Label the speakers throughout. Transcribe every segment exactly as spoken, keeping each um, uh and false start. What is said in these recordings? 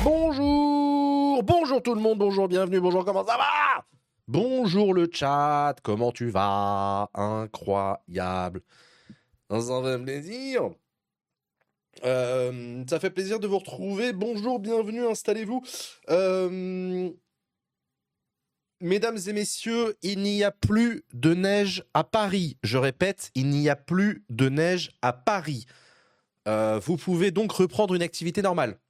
Speaker 1: Bonjour, bonjour tout le monde, bonjour, bienvenue, bonjour, comment ça va? Bonjour le chat, comment tu vas? Incroyable. Ça fait plaisir. Euh, ça fait plaisir de vous retrouver. Bonjour, bienvenue, installez-vous. Euh, Mesdames et messieurs, il n'y a plus de neige à Paris. Je répète, il n'y a plus de neige à Paris. Euh, vous pouvez donc reprendre une activité normale.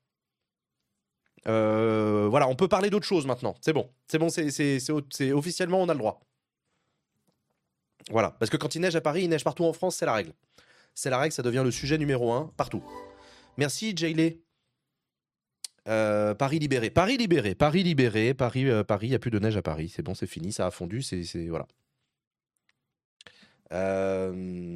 Speaker 1: Euh, voilà, on peut parler d'autre chose maintenant. C'est bon, c'est bon, c'est, c'est, c'est, c'est officiellement on a le droit. Voilà, parce que quand il neige à Paris, il neige partout en France, c'est la règle. C'est la règle, ça devient le sujet numéro un partout. Merci Jayley. Euh, Paris libéré, Paris libéré, Paris libéré, Paris, euh, Paris, il n'y a plus de neige à Paris. C'est bon, c'est fini, ça a fondu, c'est, c'est voilà. Euh,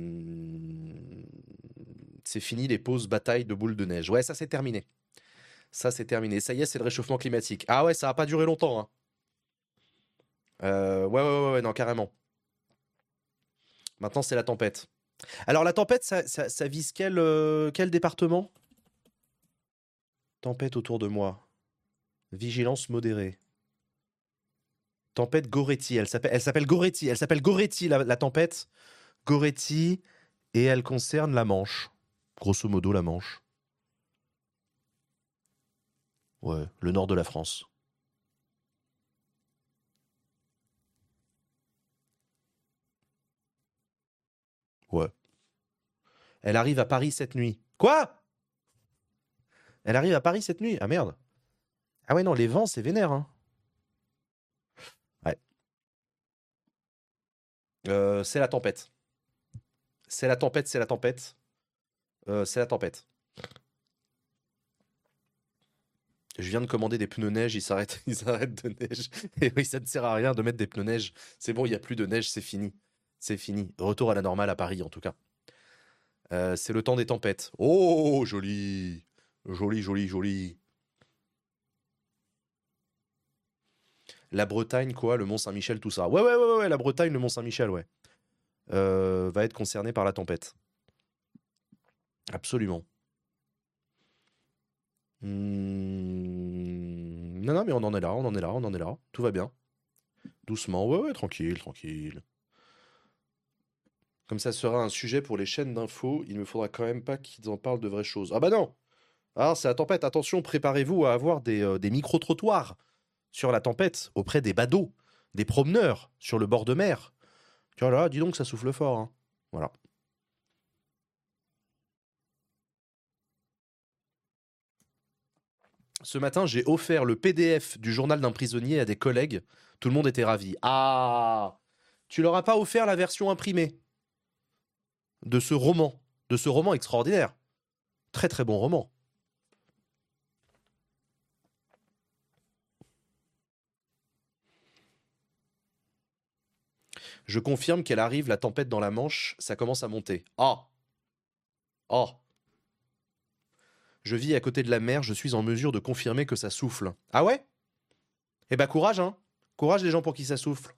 Speaker 1: C'est fini les pauses batailles de boules de neige. Ouais, ça c'est terminé. Ça c'est terminé. Ça y est, c'est le réchauffement climatique. Ah ouais, ça a pas duré longtemps. Hein. Euh, ouais, ouais, ouais, ouais, non, carrément. Maintenant, c'est la tempête. Alors, la tempête, ça, ça, ça vise quel, euh, quel département? Tempête autour de moi. Vigilance modérée. Tempête Goretti. Elle s'appelle, elle s'appelle Goretti. Elle s'appelle Goretti, la, la tempête. Goretti. Et elle concerne la Manche. Grosso modo, la Manche. Ouais, le nord de la France. Ouais. Elle arrive à Paris cette nuit. Quoi? Elle arrive à Paris cette nuit? Ah merde. Ah ouais, non, les vents, c'est vénère, hein. Ouais. Euh, c'est la tempête. C'est la tempête, c'est la tempête. Euh, c'est la tempête. Je viens de commander des pneus neige, ils s'arrêtent, ils arrêtent de neige. Et oui, ça ne sert à rien de mettre des pneus neige. C'est bon, il n'y a plus de neige, c'est fini. C'est fini. Retour à la normale à Paris, en tout cas. Euh, c'est le temps des tempêtes. Oh, joli. Joli, joli, joli. La Bretagne, quoi, le Mont-Saint-Michel, tout ça. Ouais, ouais, ouais, ouais, la Bretagne, le Mont-Saint-Michel, ouais. Euh, va être concerné par la tempête. Absolument. Hmm. Non, non, mais on en est là, on en est là, on en est là. Tout va bien. Doucement, ouais, ouais, tranquille, tranquille. Comme ça sera un sujet pour les chaînes d'infos, il ne me faudra quand même pas qu'ils en parlent de vraies choses. Ah bah non! Ah, c'est la tempête, attention, préparez-vous à avoir des, euh, des micro-trottoirs sur la tempête, auprès des badauds, des promeneurs sur le bord de mer. Tu vois là, dis donc, ça souffle fort, hein. Voilà. Ce matin, j'ai offert le P D F du journal d'un prisonnier à des collègues. Tout le monde était ravi. Ah! Tu leur as pas offert la version imprimée de ce roman, de ce roman extraordinaire. Très très bon roman. Je confirme qu'elle arrive, la tempête dans la Manche, ça commence à monter. Ah! Oh! Je vis à côté de la mer, je suis en mesure de confirmer que ça souffle. Ah ouais? Eh ben courage, hein! Courage les gens pour qui ça souffle.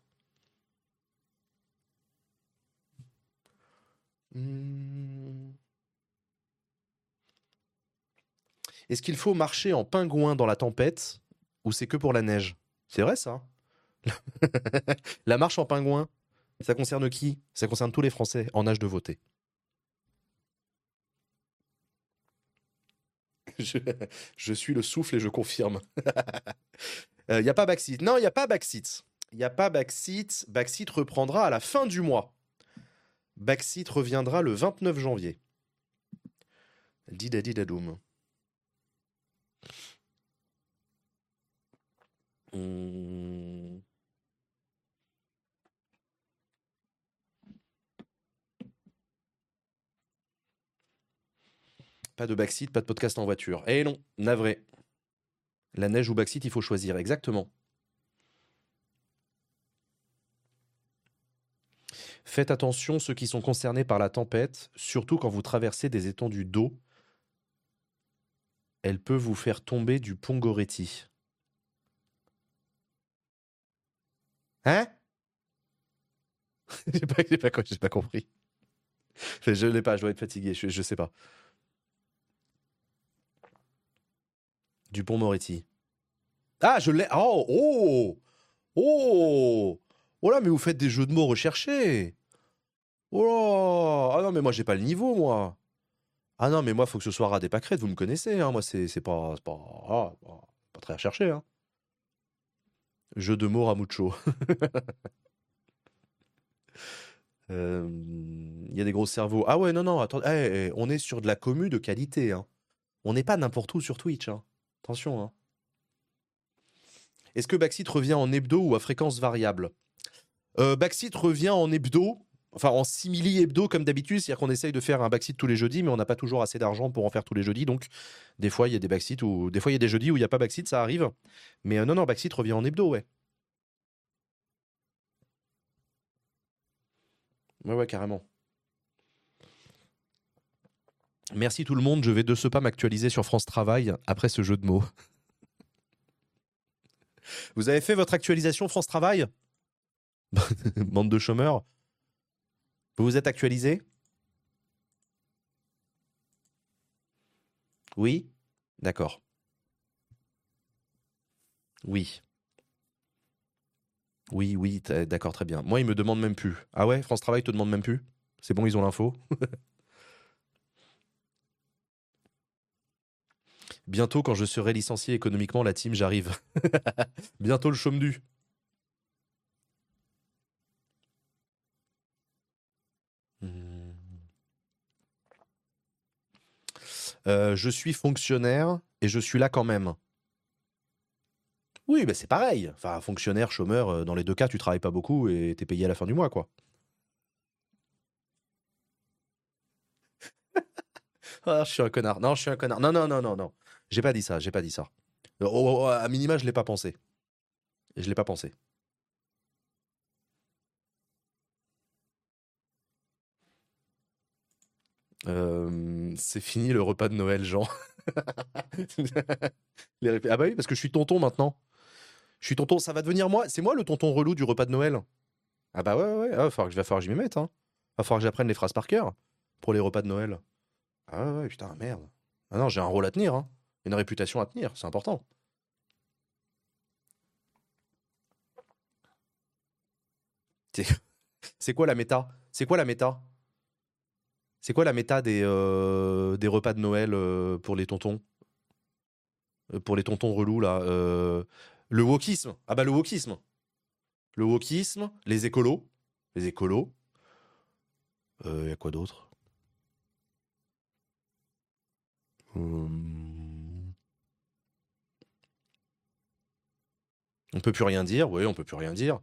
Speaker 1: Hmm. Est-ce qu'il faut marcher en pingouin dans la tempête ou c'est que pour la neige? C'est vrai ça? La marche en pingouin, ça concerne qui? Ça concerne tous les Français en âge de voter. Je, je suis le souffle et je confirme. Il n'y a pas Backseat. Non, il n'y a pas Backseat. Il n'y a pas Backseat. Backseat reprendra à la fin du mois. Backseat reviendra le vingt-neuf janvier. Didadidadoum. Hum. Pas de Backseat, pas de podcast en voiture. Eh non, navré. La neige ou Backseat, il faut choisir, exactement. Faites attention, ceux qui sont concernés par la tempête, surtout quand vous traversez des étendues d'eau. Elle peut vous faire tomber du pont Goretti. Hein? J'ai pas, j'ai pas, j'ai pas compris. Je l'ai pas, je dois être fatigué, je, je sais pas. Dupont-Moretti. Ah, je l'ai. Oh, oh, oh. Oh là, mais vous faites des jeux de mots recherchés. Oh là. Ah non, mais moi, j'ai pas le niveau, moi. Ah non, mais moi, faut que ce soit ras des pâquerettes, vous me connaissez, hein. Moi, c'est c'est pas, c'est pas, ah, pas, pas très recherché, hein. Jeu de mots Ramucho. Euh, Il y a des gros cerveaux. Ah ouais, non, non, attends, eh, eh, on est sur de la commu de qualité, hein. On n'est pas n'importe où sur Twitch, hein. Attention, hein. Est-ce que Backseat revient en hebdo ou à fréquence variable? euh, Backseat revient en hebdo, enfin en simili-hebdo comme d'habitude, c'est-à-dire qu'on essaye de faire un Backseat tous les jeudis, mais on n'a pas toujours assez d'argent pour en faire tous les jeudis, donc des fois il y a des Backseat ou des fois il y a des jeudis où il n'y a pas Backseat, ça arrive. Mais euh, non, non, Backseat revient en hebdo, ouais. Ouais, ouais, carrément. Merci tout le monde, je vais de ce pas m'actualiser sur France Travail après ce jeu de mots. Vous avez fait votre actualisation France Travail? Bande de chômeurs. Vous vous êtes actualisé? Oui? D'accord. Oui. Oui, oui, t'as- d'accord, très bien. Moi, ils me demandent même plus. Ah ouais, France Travail te demande même plus? C'est bon, ils ont l'info. Bientôt, quand je serai licencié économiquement, la team, j'arrive. Bientôt le chôme du. Hmm. Euh, je suis fonctionnaire et je suis là quand même. Oui, bah c'est pareil. Enfin, fonctionnaire, chômeur, euh, dans les deux cas, tu travailles pas beaucoup et t'es payé à la fin du mois, quoi. Ah, je suis un connard. Non, je suis un connard. Non, non, non, non, non. J'ai pas dit ça, j'ai pas dit ça. Oh, oh, oh, à minima, je l'ai pas pensé. Je l'ai pas pensé. Euh, c'est fini le repas de Noël, Jean. Les rép- Ah bah oui, parce que je suis tonton maintenant. Je suis tonton, ça va devenir moi. C'est moi le tonton relou du repas de Noël. Ah bah ouais, ouais, ouais. Ah, va falloir que, va falloir que je m'y mette, hein. Va falloir que j'apprenne les phrases par cœur pour les repas de Noël. Ah ouais, ouais, putain, merde. Ah non, j'ai un rôle à tenir, hein. Une réputation à tenir, c'est important. C'est c'est quoi la méta? C'est quoi la méta? C'est quoi la méta des, euh, des repas de Noël euh, pour les tontons? Euh, Pour les tontons relous, là. euh, Le wokisme. Ah bah le wokisme. Le wokisme, les écolos. Les écolos. Il y a quoi d'autre? Hum, On peut plus rien dire, oui, on peut plus rien dire.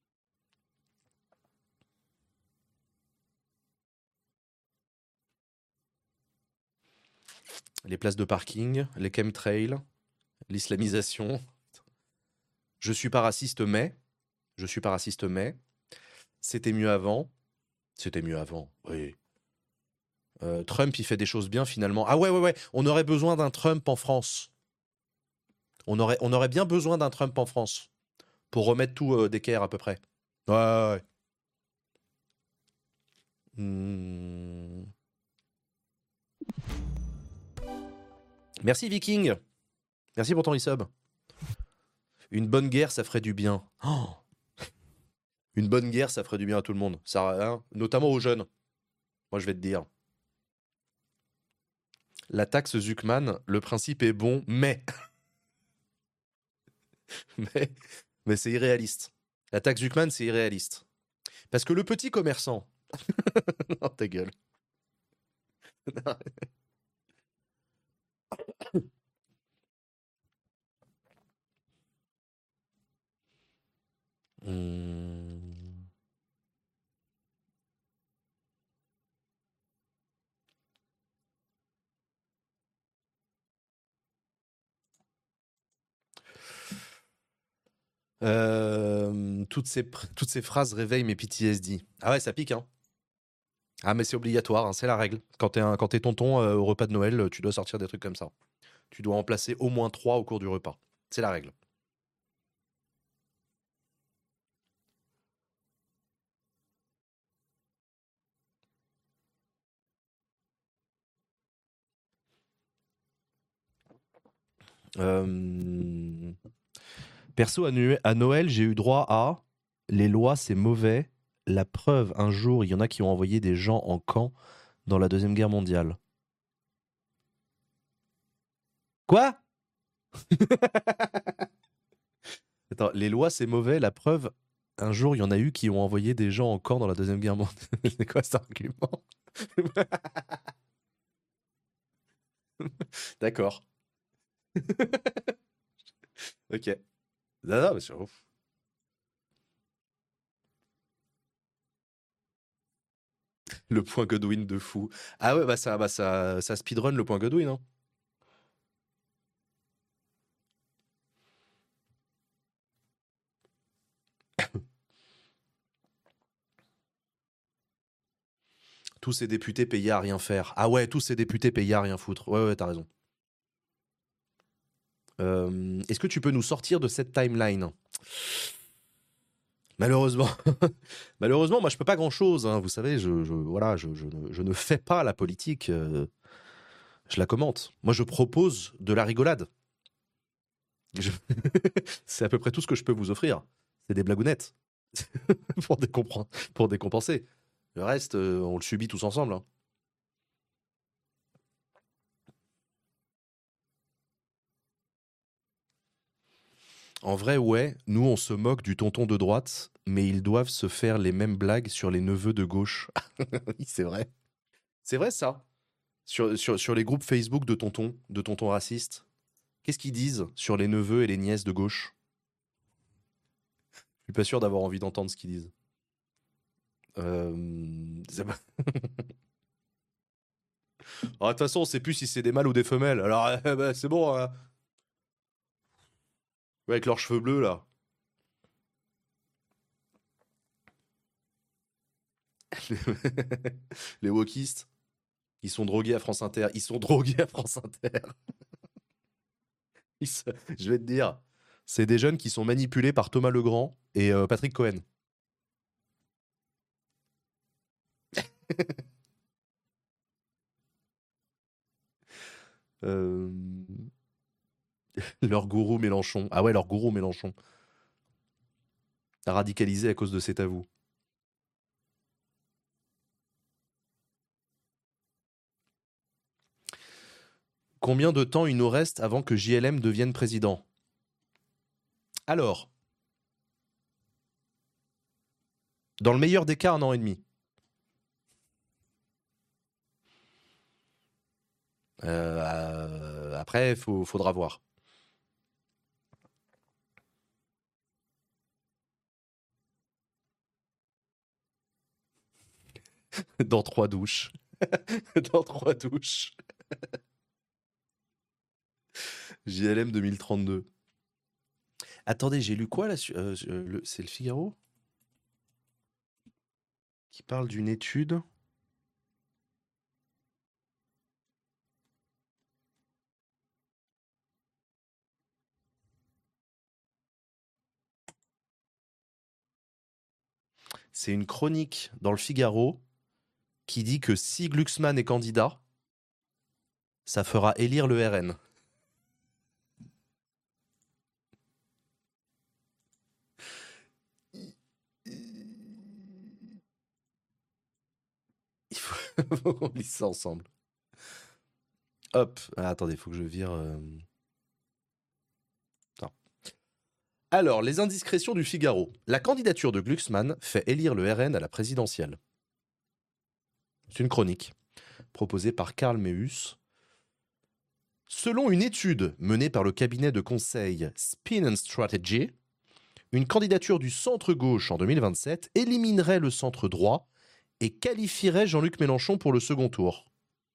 Speaker 1: Les places de parking, les chemtrails, l'islamisation. Je suis pas raciste, mais. Je suis pas raciste, mais. C'était mieux avant. C'était mieux avant, oui. Euh, Trump, il fait des choses bien finalement. Ah ouais, ouais, ouais. On aurait besoin d'un Trump en France. On aurait, on aurait bien besoin d'un Trump en France pour remettre tout euh, d'équerre à peu près. Ouais, ouais, ouais. Hmm. Merci Viking. Merci pour ton resub. Une bonne guerre, ça ferait du bien. Oh, une bonne guerre, ça ferait du bien à tout le monde. Ça, hein, notamment aux jeunes. Moi, je vais te dire. La taxe Zuckman, le principe est bon, mais, mais, mais c'est irréaliste. La taxe Zuckman, c'est irréaliste. Parce que le petit commerçant. Non, ta gueule. Hmm. Euh, toutes, ces, pr- toutes ces phrases réveillent mes P T S D. Ah ouais, ça pique, hein. Ah, mais c'est obligatoire, hein, c'est la règle. Quand t'es un- quand t'es tonton euh, au repas de Noël, euh, tu dois sortir des trucs comme ça. Tu dois en placer au moins trois au cours du repas. C'est la règle. Euh, Perso, à, Nu- à Noël, j'ai eu droit à les lois, c'est mauvais. La preuve, un jour, il y en a qui ont envoyé des gens en camp dans la Deuxième Guerre mondiale. Quoi? Attends, les lois, c'est mauvais. La preuve, un jour, il y en a eu qui ont envoyé des gens en camp dans la Deuxième Guerre mondiale. C'est quoi cet argument? D'accord. Ok. Non, non, mais c'est ouf. Le point Godwin de fou. Ah ouais, bah ça, bah ça, ça speedrun le point Godwin, hein. Tous ces députés payés à rien faire. Ah ouais, tous ces députés payés à rien foutre. Ouais, ouais, t'as raison. Euh, Est-ce que tu peux nous sortir de cette timeline? Malheureusement, malheureusement, moi je peux pas grand-chose, hein. Vous savez, je, je- voilà, je, je ne, je ne fais pas la politique, euh, je la commente. Moi, je propose de la rigolade. Je- C'est à peu près tout ce que je peux vous offrir. C'est des blagounettes pour, décompren- pour décompenser. Le reste, euh, on le subit tous ensemble, hein. En vrai, ouais, nous on se moque du tonton de droite, mais ils doivent se faire les mêmes blagues sur les neveux de gauche. Oui, c'est vrai. C'est vrai ça. Sur, sur, sur les groupes Facebook de tontons, de tontons racistes, qu'est-ce qu'ils disent sur les neveux et les nièces de gauche? Je suis pas sûr d'avoir envie d'entendre ce qu'ils disent. Euh, c'est pas- Ah, de toute façon, on sait plus si c'est des mâles ou des femelles. Alors, euh, bah, c'est bon, hein. Ouais, avec leurs cheveux bleus là. Les wokistes, ils sont drogués à France Inter. Ils sont drogués à France Inter. Ils se- Je vais te dire, c'est des jeunes qui sont manipulés par Thomas Legrand et euh, Patrick Cohen. Euh, Leur gourou Mélenchon. Ah ouais, leur gourou Mélenchon. Radicalisé à cause de cet avou. Combien de temps il nous reste avant que J L M devienne président? Alors, dans le meilleur des cas, un an et demi. Euh, euh, après, il faudra voir. Dans trois douches. Dans trois douches. J L M deux mille trente-deux. Attendez, j'ai lu quoi là? Euh, le- C'est le Figaro qui parle d'une étude. C'est une chronique dans le Figaro qui dit que si Glucksmann est candidat, ça fera élire le R N. Il faut qu'on lise ça ensemble. Hop. Ah, attendez, il faut que je vire. euh, Attends. Alors, les indiscrétions du Figaro. La candidature de Glucksmann fait élire le R N à la présidentielle. C'est une chronique proposée par Karl Meus. Selon une étude menée par le cabinet de conseil Spin and Strategy, une candidature du centre-gauche en deux mille vingt-sept éliminerait le centre-droit et qualifierait Jean-Luc Mélenchon pour le second tour.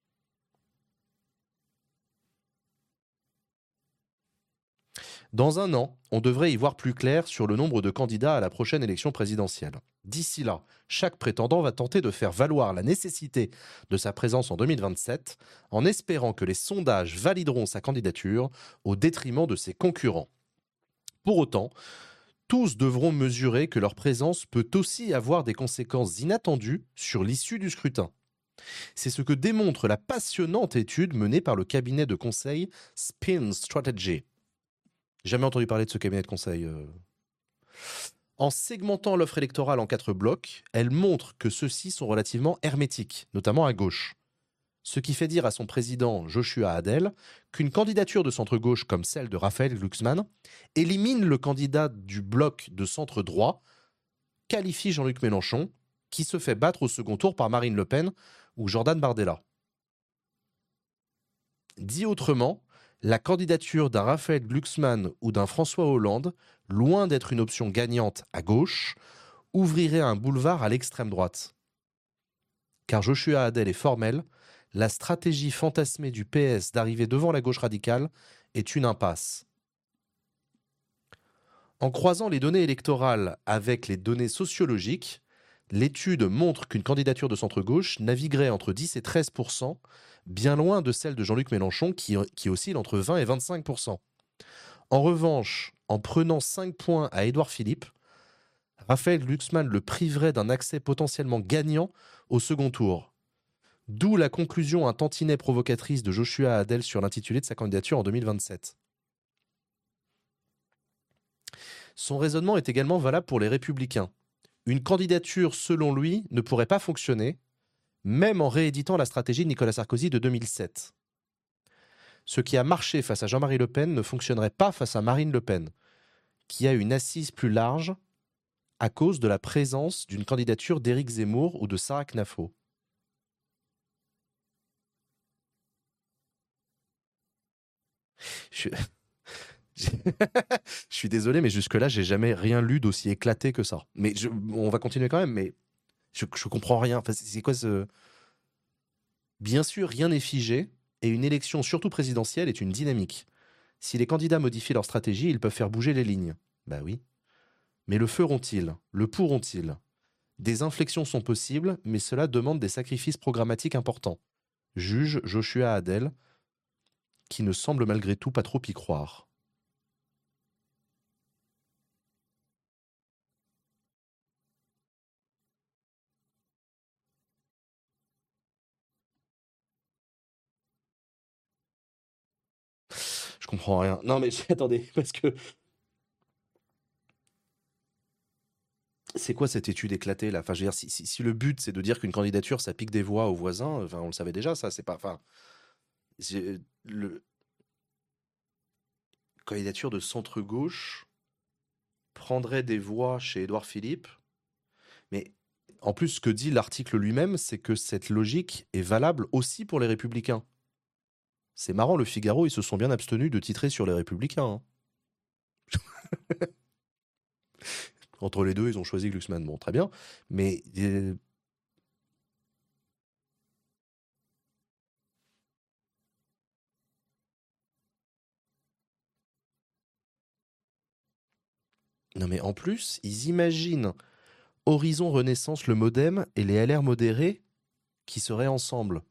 Speaker 1: Dans un an, on devrait y voir plus clair sur le nombre de candidats à la prochaine élection présidentielle. D'ici là, chaque prétendant va tenter de faire valoir la nécessité de sa présence en deux mille vingt-sept en espérant que les sondages valideront sa candidature au détriment de ses concurrents. Pour autant, tous devront mesurer que leur présence peut aussi avoir des conséquences inattendues sur l'issue du scrutin. C'est ce que démontre la passionnante étude menée par le cabinet de conseil Spin Strategy. Jamais entendu parler de ce cabinet de conseil. euh. En segmentant l'offre électorale en quatre blocs, elle montre que ceux-ci sont relativement hermétiques, notamment à gauche. Ce qui fait dire à son président Joshua Adel qu'une candidature de centre-gauche comme celle de Raphaël Glucksmann élimine le candidat du bloc de centre-droit, qualifie Jean-Luc Mélenchon, qui se fait battre au second tour par Marine Le Pen ou Jordan Bardella. Dit autrement, la candidature d'un Raphaël Glucksmann ou d'un François Hollande, loin d'être une option gagnante à gauche, ouvrirait un boulevard à l'extrême droite. Car Joshua Adel est formel, la stratégie fantasmée du P S d'arriver devant la gauche radicale est une impasse. En croisant les données électorales avec les données sociologiques, l'étude montre qu'une candidature de centre-gauche naviguerait entre dix et treize pour cent, bien loin de celle de Jean-Luc Mélenchon qui, qui oscille entre vingt et vingt-cinq pour cent. En revanche, en prenant cinq points à Édouard Philippe, Raphaël Glucksmann le priverait d'un accès potentiellement gagnant au second tour. D'où la conclusion un tantinet provocatrice de Joshua Adel sur l'intitulé de sa candidature en deux mille vingt-sept. Son raisonnement est également valable pour les Républicains. Une candidature, selon lui, ne pourrait pas fonctionner, même en rééditant la stratégie de Nicolas Sarkozy de deux mille sept. Ce qui a marché face à Jean-Marie Le Pen ne fonctionnerait pas face à Marine Le Pen, qui a une assise plus large à cause de la présence d'une candidature d'Éric Zemmour ou de Sarah Knafo. Je... je suis désolé, mais jusque-là, j'ai jamais rien lu d'aussi éclaté que ça. Mais je... on va continuer quand même, mais je, je comprends rien. Enfin, c'est quoi ce... Bien sûr, rien n'est figé, et une élection, surtout présidentielle, est une dynamique. Si les candidats modifient leur stratégie, ils peuvent faire bouger les lignes. Bah oui. Mais le feront-ils? Le pourront-ils? Des inflexions sont possibles, mais cela demande des sacrifices programmatiques importants. Juge Joshua Adel, qui ne semble malgré tout pas trop y croire. Je comprends rien. Non mais attendez, parce que... C'est quoi cette étude éclatée là? Enfin, je veux dire, si, si, si le but c'est de dire qu'une candidature ça pique des voix aux voisins, enfin on le savait déjà, ça, c'est pas... Enfin, le... candidature de centre-gauche prendrait des voix chez Édouard Philippe, mais en plus, ce que dit l'article lui-même, c'est que cette logique est valable aussi pour les Républicains. C'est marrant, le Figaro, ils se sont bien abstenus de titrer sur les Républicains. Hein. Entre les deux, ils ont choisi Glucksmann. Bon, très bien. Mais... Euh... Non mais en plus, ils imaginent Horizon Renaissance, le Modem et les L R modérés qui seraient ensemble.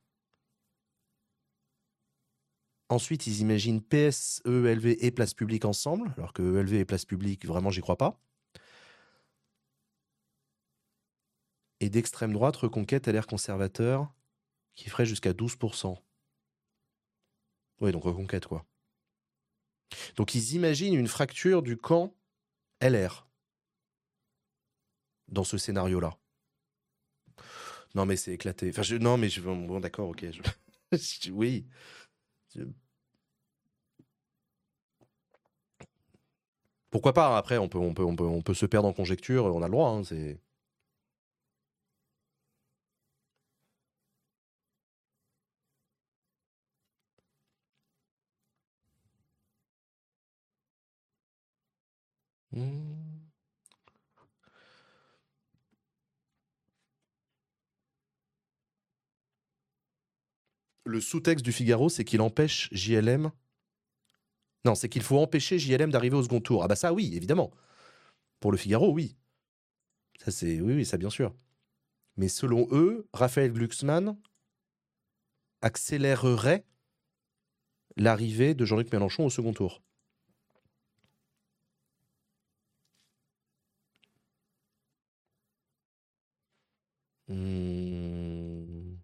Speaker 1: Ensuite, ils imaginent P S, E L V et Place Publique ensemble, alors que E L V et Place Publique, vraiment, j'y crois pas. Et d'extrême droite, Reconquête, L R conservateur, qui ferait jusqu'à douze pour cent. Oui, donc Reconquête, quoi. Donc ils imaginent une fracture du camp L R dans ce scénario-là. Non, mais c'est éclaté. Enfin, je... non, mais je... bon, d'accord, ok. Je... oui. Je... Pourquoi pas? Après, on peut, on peut, on peut, on peut se perdre en conjecture. On a le droit. Hein, c'est. Hmm. Le sous-texte du Figaro, c'est qu'il empêche J L M. Non, c'est qu'il faut empêcher J L M d'arriver au second tour. Ah bah ça, oui, évidemment. Pour le Figaro, oui. Ça, c'est... Oui, oui, ça, bien sûr. Mais selon eux, Raphaël Glucksmann accélérerait l'arrivée de Jean-Luc Mélenchon au second tour. Hmm.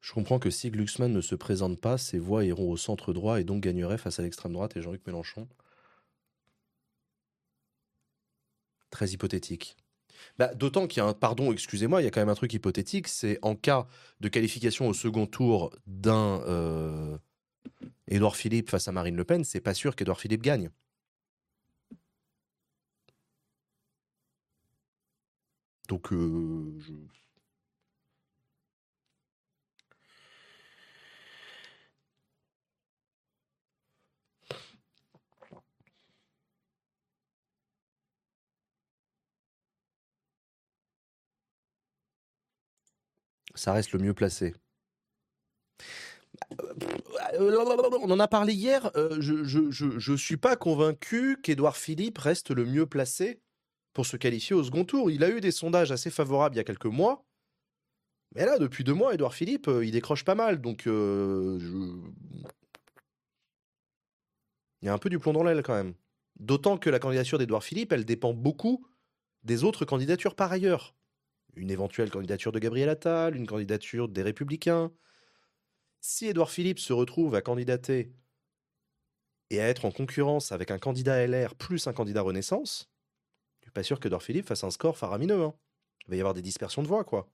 Speaker 1: Je comprends que si Glucksmann ne se présente pas, ses voix iront au centre droit et donc gagneraient face à l'extrême droite et Jean-Luc Mélenchon. Très hypothétique. Bah, d'autant qu'il y a un... Pardon, excusez-moi, il y a quand même un truc hypothétique, c'est en cas de qualification au second tour d'un euh, Édouard Philippe face à Marine Le Pen, c'est pas sûr qu'Édouard Philippe gagne. Donc, euh, je... ça reste le mieux placé. On en a parlé hier, euh, je, je, je, je suis pas convaincu qu'Édouard Philippe reste le mieux placé pour se qualifier au second tour. Il a eu des sondages assez favorables il y a quelques mois, mais là, depuis deux mois, Édouard Philippe, euh, il décroche pas mal, donc euh, je... il y a un peu du plomb dans l'aile quand même. D'autant que la candidature d'Édouard Philippe, elle dépend beaucoup des autres candidatures par ailleurs. Une éventuelle candidature de Gabriel Attal, une candidature des Républicains. Si Édouard Philippe se retrouve à candidater et à être en concurrence avec un candidat L R plus un candidat Renaissance, je suis pas sûr qu'Édouard Philippe fasse un score faramineux. Hein. Il va y avoir des dispersions de voix, quoi.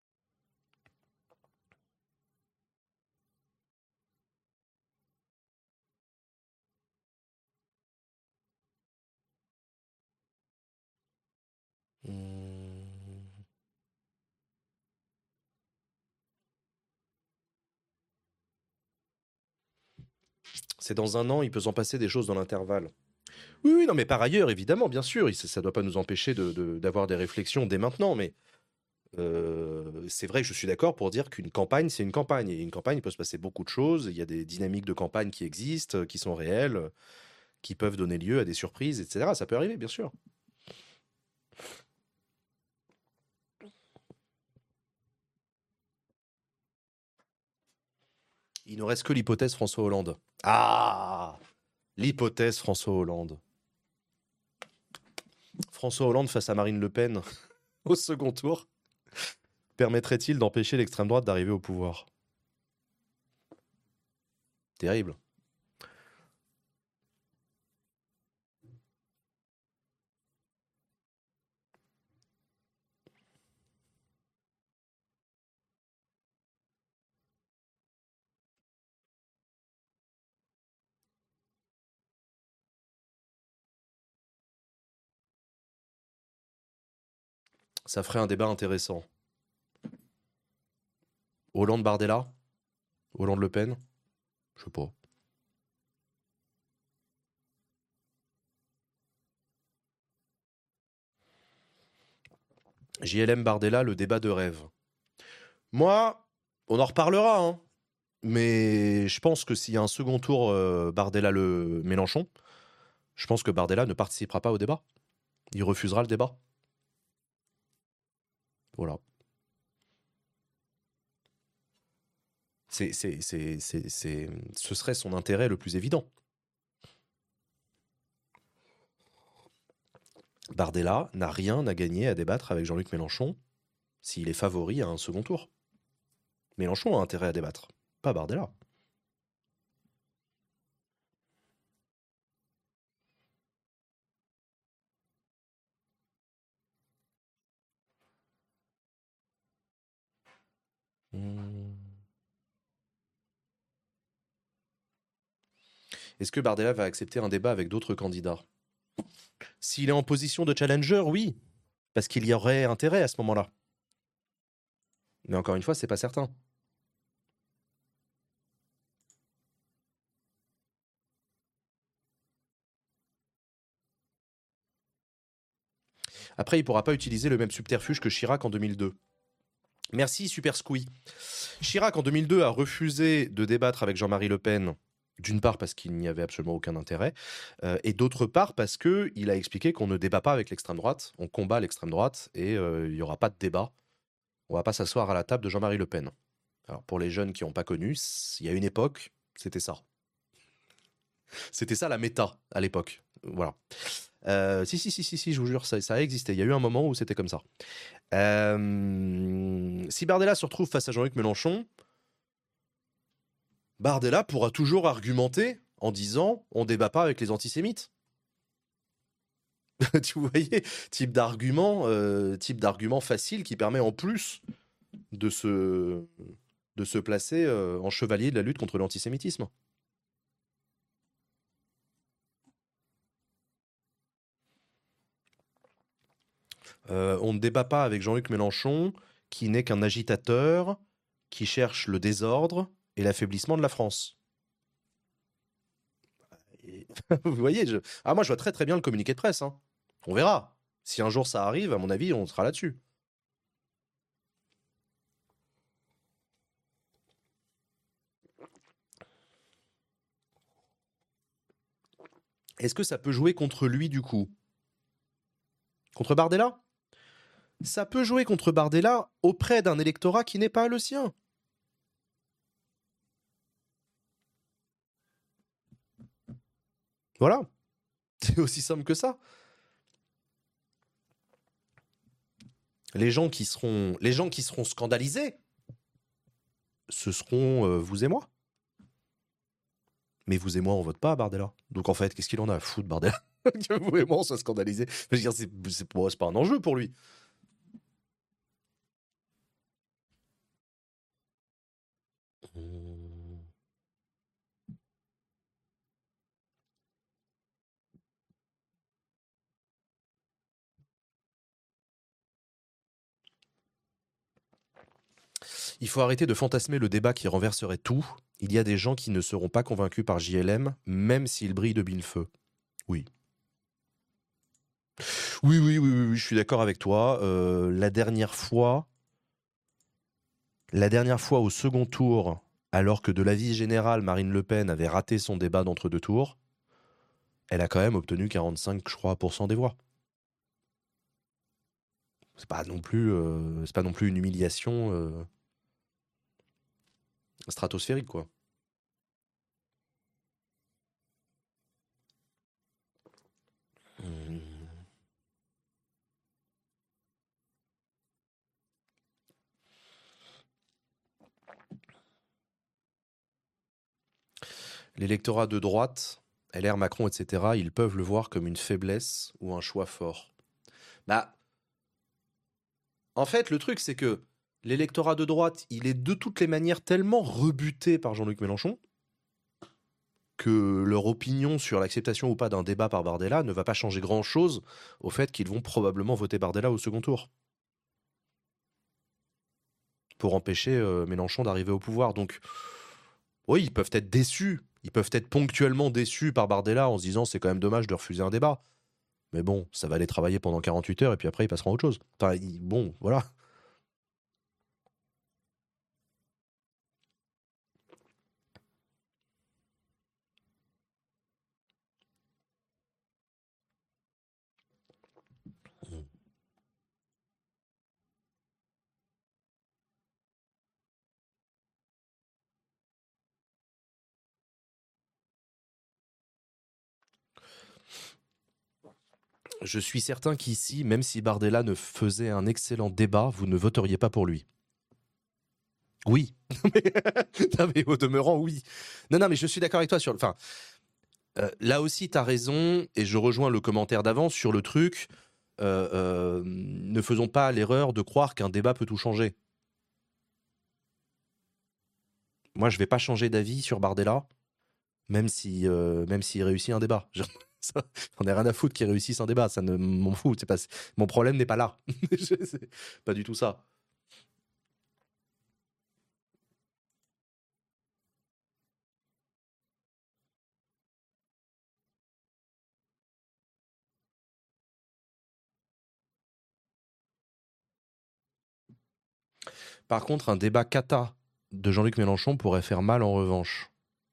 Speaker 1: Mmh. C'est dans un an, il peut s'en passer des choses dans l'intervalle. Oui, oui, non, mais par ailleurs, évidemment, bien sûr, ça ne doit pas nous empêcher de, de, d'avoir des réflexions dès maintenant, mais euh, c'est vrai que je suis d'accord pour dire qu'une campagne, c'est une campagne, et une campagne, il peut se passer beaucoup de choses, il y a des dynamiques de campagne qui existent, qui sont réelles, qui peuvent donner lieu à des surprises, et cetera. Ça peut arriver, bien sûr. Il ne reste que l'hypothèse François Hollande. Ah, l'hypothèse François Hollande. François Hollande face à Marine Le Pen au second tour permettrait-il d'empêcher l'extrême droite d'arriver au pouvoir? Terrible. Ça ferait un débat intéressant. Hollande-Bardella? Hollande-Le Pen? Je sais pas. J L M-Bardella, le débat de rêve. Moi, on en reparlera, hein. Mais je pense que s'il y a un second tour euh, Bardella-le Mélenchon, je pense que Bardella ne participera pas au débat. Il refusera le débat. Voilà. C'est, c'est, c'est, c'est, c'est, ce serait son intérêt le plus évident. Bardella n'a rien à gagner à débattre avec Jean-Luc Mélenchon s'il est favori à un second tour. Mélenchon a intérêt à débattre, pas Bardella. Hmm. Est-ce que Bardella va accepter un débat avec d'autres candidats? S'il est en position de challenger, oui, parce qu'il y aurait intérêt à ce moment-là. Mais encore une fois, c'est pas certain. Après, il pourra pas utiliser le même subterfuge que Chirac en deux mille deux. Merci, Super Squee. Chirac, en deux mille deux, a refusé de débattre avec Jean-Marie Le Pen, d'une part parce qu'il n'y avait absolument aucun intérêt, euh, et d'autre part parce qu'il a expliqué qu'on ne débat pas avec l'extrême droite, on combat l'extrême droite, et euh, il n'y aura pas de débat. On va pas s'asseoir à la table de Jean-Marie Le Pen. Alors, pour les jeunes qui n'ont pas connu, il y a une époque, c'était ça. C'était ça la méta à l'époque. Voilà. Euh, si, si, si, si, si, je vous jure, ça, ça a existé. Il y a eu un moment où c'était comme ça. Euh, si Bardella se retrouve face à Jean-Luc Mélenchon, Bardella pourra toujours argumenter en disant on débat pas avec les antisémites. Tu voyais, type d'argument, euh, type d'argument facile qui permet en plus de se, de se placer euh, en chevalier de la lutte contre l'antisémitisme. Euh, on ne débat pas avec Jean-Luc Mélenchon, qui n'est qu'un agitateur, qui cherche le désordre et l'affaiblissement de la France. Et vous voyez, je... ah, moi je vois très très bien le communiqué de presse. Hein. On verra. Si un jour ça arrive, à mon avis, on sera là-dessus. Est-ce que ça peut jouer contre lui du coup? Contre Bardella? Ça peut jouer contre Bardella auprès d'un électorat qui n'est pas le sien. Voilà. C'est aussi simple que ça. Les gens qui seront, les gens qui seront scandalisés, ce seront euh, vous et moi. Mais vous et moi, on vote pas à Bardella. Donc en fait, qu'est-ce qu'il en a à foutre, Bardella? Que vous et moi, on soit scandalisés. Je veux dire, c'est, c'est, bon, c'est pas un enjeu pour lui. Mmh. Il faut arrêter de fantasmer le débat qui renverserait tout. Il y a des gens qui ne seront pas convaincus par J L M, même s'il brille de mille feux. Oui. Oui, oui, oui, oui, oui, je suis d'accord avec toi. Euh, la dernière fois, la dernière fois au second tour, alors que de l'avis général, Marine Le Pen avait raté son débat d'entre-deux tours, elle a quand même obtenu quarante-cinq, je crois, pour cent des voix. C'est pas non plus, euh, c'est pas non plus une humiliation euh, stratosphérique, quoi. Mmh. L'électorat de droite, L R, Macron, et cetera, ils peuvent le voir comme une faiblesse ou un choix fort. Bah, en fait, le truc, c'est que l'électorat de droite, il est de toutes les manières tellement rebuté par Jean-Luc Mélenchon que leur opinion sur l'acceptation ou pas d'un débat par Bardella ne va pas changer grand-chose au fait qu'ils vont probablement voter Bardella au second tour pour empêcher euh, Mélenchon d'arriver au pouvoir. Donc, oui, ils peuvent être déçus. Ils peuvent être ponctuellement déçus par Bardella en se disant c'est quand même dommage de refuser un débat. Mais bon, ça va aller travailler pendant quarante-huit heures et puis après ils passeront à autre chose. Enfin, ils- bon, voilà. Je suis certain qu'ici, même si Bardella ne faisait un excellent débat, vous ne voteriez pas pour lui. Oui. Non, mais au demeurant, oui. Non, non, mais je suis d'accord avec toi sur le. Enfin, euh, là aussi, tu as raison, et je rejoins le commentaire d'avant sur le truc. euh, euh, ne faisons pas l'erreur de croire qu'un débat peut tout changer. Moi, je vais pas changer d'avis sur Bardella, même si, euh, même s'il réussit un débat. Ça, j'en ai rien à foutre qu'il réussisse un débat, ça ne m'en fout. C'est pas, mon problème n'est pas là. C'est pas du tout ça. Par contre, un débat cata de Jean-Luc Mélenchon pourrait faire mal en revanche.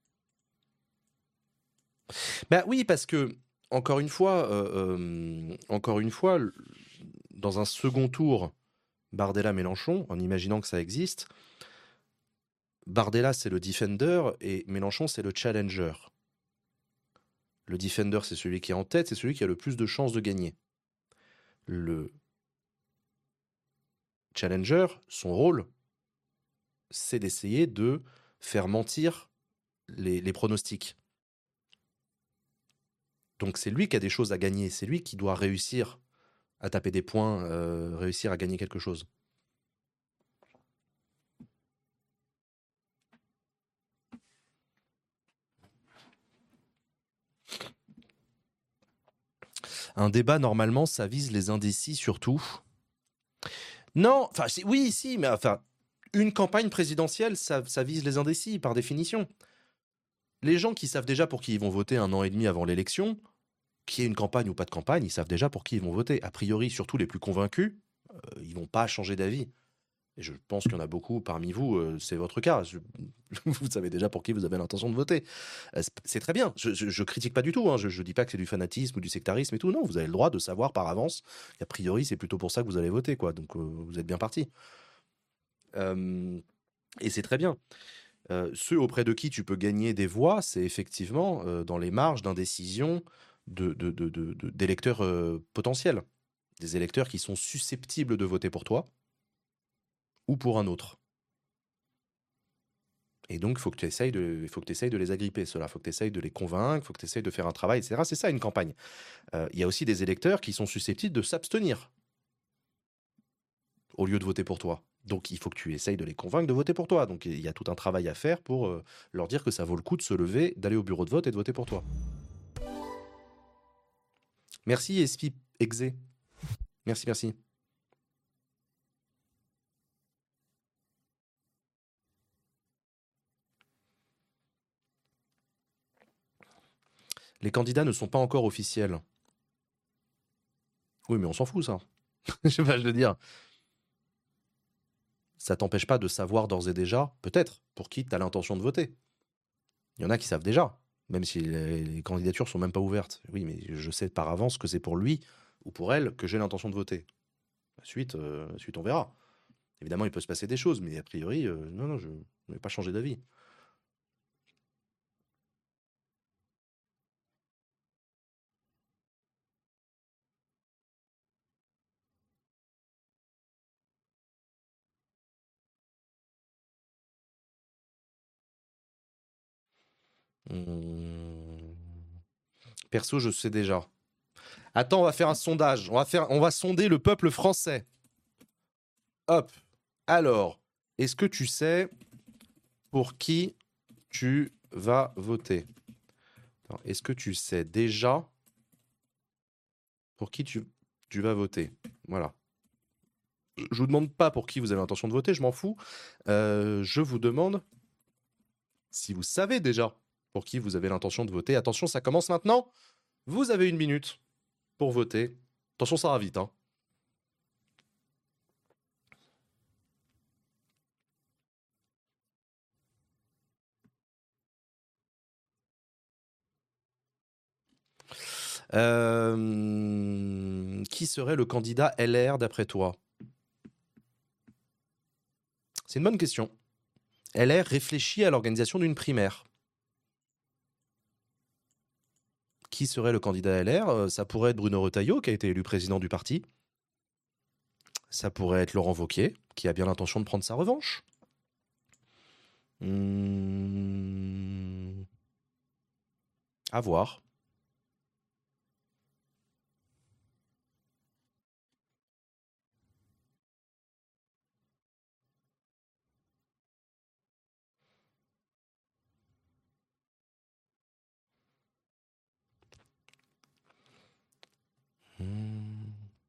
Speaker 1: Bah oui, parce que encore une fois, euh, euh, encore une fois, l- dans un second tour, Bardella-Mélenchon, en imaginant que ça existe, Bardella c'est le defender et Mélenchon c'est le challenger. Le defender c'est celui qui est en tête, c'est celui qui a le plus de chances de gagner. Le challenger, son rôle, c'est d'essayer de faire mentir les, les pronostics. Donc c'est lui qui a des choses à gagner, c'est lui qui doit réussir à taper des points, euh, réussir à gagner quelque chose. Un débat, normalement, ça vise les indécis surtout. Non, enfin, oui, si, mais enfin, une campagne présidentielle, ça, ça vise les indécis, par définition. Les gens qui savent déjà pour qui ils vont voter un an et demi avant l'élection, qu'il y ait une campagne ou pas de campagne, ils savent déjà pour qui ils vont voter. A priori, surtout les plus convaincus, euh, ils vont pas changer d'avis. Et je pense qu'il y en a beaucoup parmi vous, euh, c'est votre cas. Je- vous savez déjà pour qui vous avez l'intention de voter. Euh, c'est- c'est très bien. Je, je, je critique pas du tout. Hein. Je, je dis pas que c'est du fanatisme ou du sectarisme et tout. Non, vous avez le droit de savoir par avance qu'a priori, c'est plutôt pour ça que vous allez voter, quoi. Donc, euh, vous êtes bien parti. Euh, et c'est très bien. Euh, ceux auprès de qui tu peux gagner des voix, c'est effectivement euh, dans les marges d'indécision de, de, de, de- de- d'électeurs euh, potentiels. Des électeurs qui sont susceptibles de voter pour toi ou pour un autre. Et donc, il faut que tu essayes de, il faut que tu essayes de les agripper, ceux-là. Il faut que tu essayes de les convaincre, il faut que tu essayes de faire un travail, et cetera. C'est ça une campagne. Euh, Il y a aussi des électeurs qui sont susceptibles de s'abstenir au lieu de voter pour toi. Donc, il faut que tu essayes de les convaincre de voter pour toi. Donc, il y a tout un travail à faire pour euh, leur dire que ça vaut le coup de se lever, d'aller au bureau de vote et de voter pour toi. Merci, Espi Exé. Merci, merci. Les candidats ne sont pas encore officiels. Oui, mais on s'en fout, ça. Je sais pas, je veux dire. Ça t'empêche pas de savoir d'ores et déjà, peut-être, pour qui tu as l'intention de voter. Il y en a qui savent déjà, même si les, les candidatures sont même pas ouvertes. Oui, mais je sais par avance que c'est pour lui ou pour elle que j'ai l'intention de voter. Ensuite, euh, ensuite, on verra. Évidemment, il peut se passer des choses, mais a priori, euh, non, non, je ne vais pas changer d'avis. Hum, Perso, je sais déjà. Attends, on va faire un sondage. On va faire, on va sonder le peuple français. Hop. Alors, est-ce que tu sais pour qui tu vas voter? Attends, est-ce que tu sais déjà pour qui tu, tu vas voter? Voilà. Je vous demande pas pour qui vous avez l'intention de voter, je m'en fous. Euh, je vous demande si vous savez déjà pour qui vous avez l'intention de voter. Attention, ça commence maintenant. Vous avez une minute pour voter. Attention, ça va vite. Hein. Euh, Qui serait le candidat L R d'après toi? C'est une bonne question. L R réfléchit à l'organisation d'une primaire. Qui serait le candidat L R? Euh, Ça pourrait être Bruno Retailleau, qui a été élu président du parti. Ça pourrait être Laurent Wauquiez, qui a bien l'intention de prendre sa revanche. Hmm, à voir. Hmm.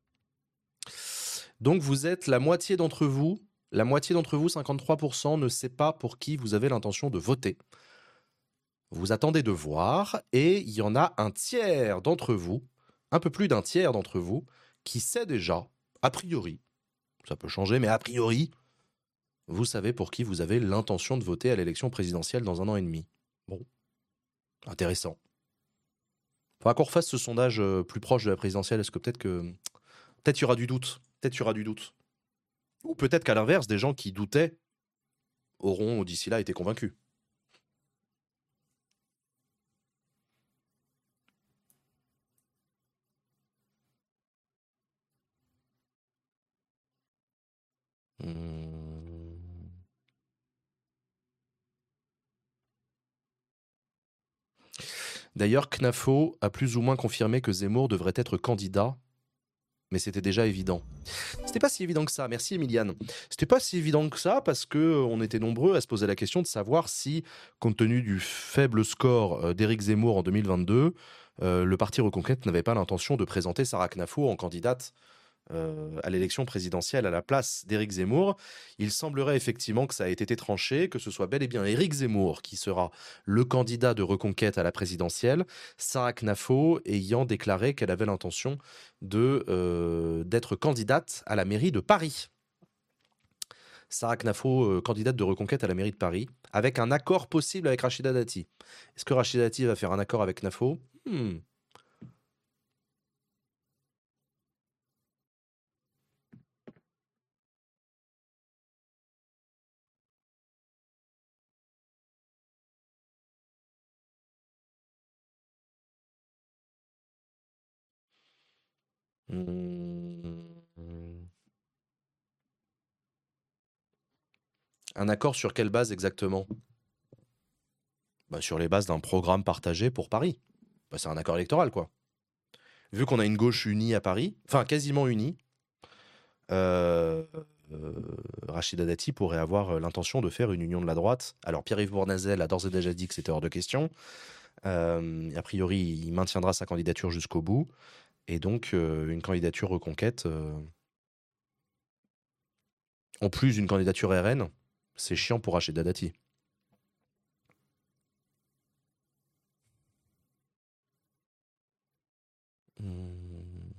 Speaker 1: Donc vous êtes la moitié d'entre vous, la moitié d'entre vous, cinquante-trois pour cent, ne sait pas pour qui vous avez l'intention de voter. Vous attendez de voir, et il y en a un tiers d'entre vous, un peu plus d'un tiers d'entre vous, qui sait déjà, a priori, ça peut changer, mais a priori, vous savez pour qui vous avez l'intention de voter à l'élection présidentielle dans un an et demi. Bon, intéressant. Faudra qu'on refasse ce sondage euh, plus proche de la présidentielle. Est-ce que peut-être que peut-être il y aura du doute. Peut-être il y aura du doute. Ou peut-être qu'à l'inverse, des gens qui doutaient auront d'ici là été convaincus. Hmm. D'ailleurs, Knafo a plus ou moins confirmé que Zemmour devrait être candidat, mais c'était déjà évident. C'était pas si évident que ça, merci Emiliane. C'était pas si évident que ça parce que euh, on était nombreux à se poser la question de savoir si, compte tenu du faible score euh, d'Éric Zemmour en deux mille vingt-deux, euh, le parti Reconquête n'avait pas l'intention de présenter Sarah Knafo en candidate euh, à l'élection présidentielle à la place d'Éric Zemmour. Il semblerait effectivement que ça ait été tranché, que ce soit bel et bien Éric Zemmour qui sera le candidat de Reconquête à la présidentielle, Sarah Knafo ayant déclaré qu'elle avait l'intention de, euh, d'être candidate à la mairie de Paris. Sarah Knafo, euh, candidate de Reconquête à la mairie de Paris, avec un accord possible avec Rachida Dati. Est-ce que Rachida Dati va faire un accord avec Knafo? Hmm. Hmm. Un accord sur quelle base exactement? Bah, sur les bases d'un programme partagé pour Paris. Bah, c'est un accord électoral, quoi. Vu qu'on a une gauche unie à Paris, enfin quasiment unie, euh, euh, Rachida Dati pourrait avoir euh, l'intention de faire une union de la droite. Alors Pierre-Yves Bournazel a d'ores et déjà dit que c'était hors de question. Euh, a priori, il maintiendra sa candidature jusqu'au bout. Et donc, euh, une candidature Reconquête, euh, en plus d'une candidature R N, c'est chiant pour Rachida Dati. Hmm.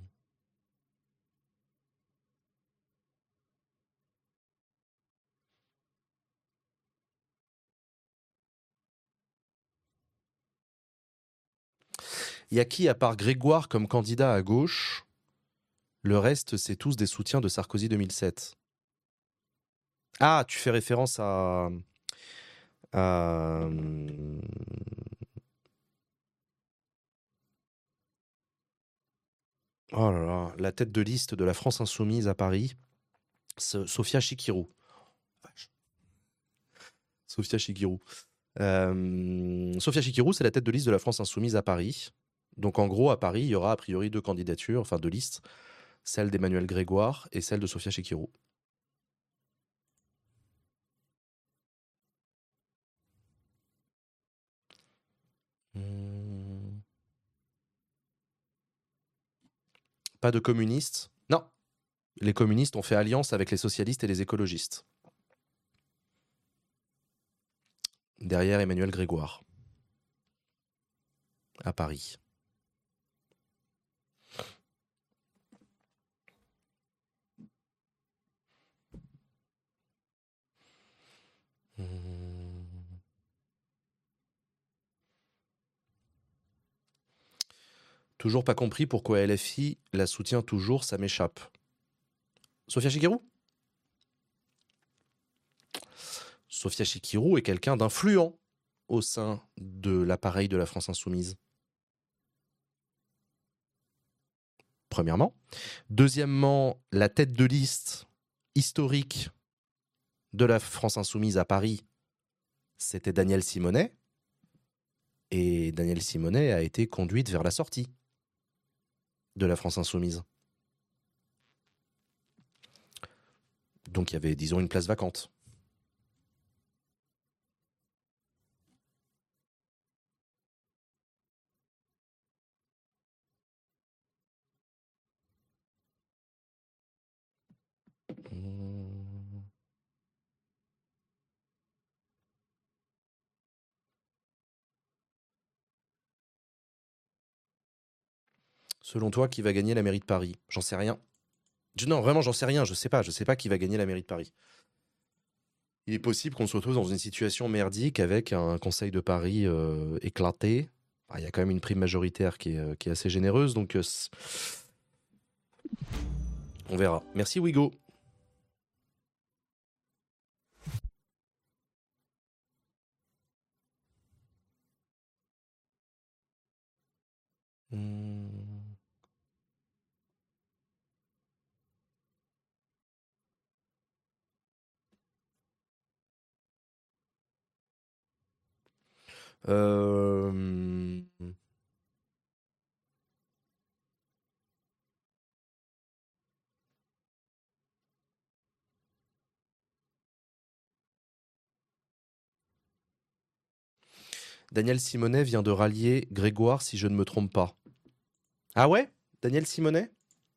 Speaker 1: Il y a qui, à part Grégoire comme candidat à gauche? Le reste, c'est tous des soutiens de Sarkozy deux mille sept. Ah, tu fais référence à... à, hum, oh là là, la tête de liste de la France Insoumise à Paris, c'est Sophia Chikirou. Vache. Sophia Chikirou. Euh, Sophia Chikirou, c'est la tête de liste de la France Insoumise à Paris. Donc en gros, à Paris, il y aura a priori deux candidatures, enfin deux listes, celle d'Emmanuel Grégoire et celle de Sophia Chikirou. Hmm. Pas de communistes? Non. Les communistes ont fait alliance avec les socialistes et les écologistes. Derrière Emmanuel Grégoire, à Paris. Hmm. Toujours pas compris pourquoi L F I la soutient toujours, ça m'échappe. Sophia Chikirou? Sophia Chikirou est quelqu'un d'influent au sein de l'appareil de la France Insoumise. Premièrement. Deuxièmement, la tête de liste historique de la France Insoumise à Paris, c'était Danielle Simonet. Et Danielle Simonet a été conduite vers la sortie de la France Insoumise. Donc il y avait, disons, une place vacante. Mmh. Selon toi, qui va gagner la mairie de Paris? J'en sais rien. Non, vraiment, j'en sais rien. Je sais pas. Je sais pas qui va gagner la mairie de Paris. Il est possible qu'on se retrouve dans une situation merdique avec un conseil de Paris euh, éclaté. Ah, il y a quand même une prime majoritaire qui est, euh, qui est assez généreuse, donc euh, on verra. Merci Wigo. Hmm. Euh, Daniel Simonet vient de rallier Grégoire, si je ne me trompe pas. Ah ouais? Daniel Simonet?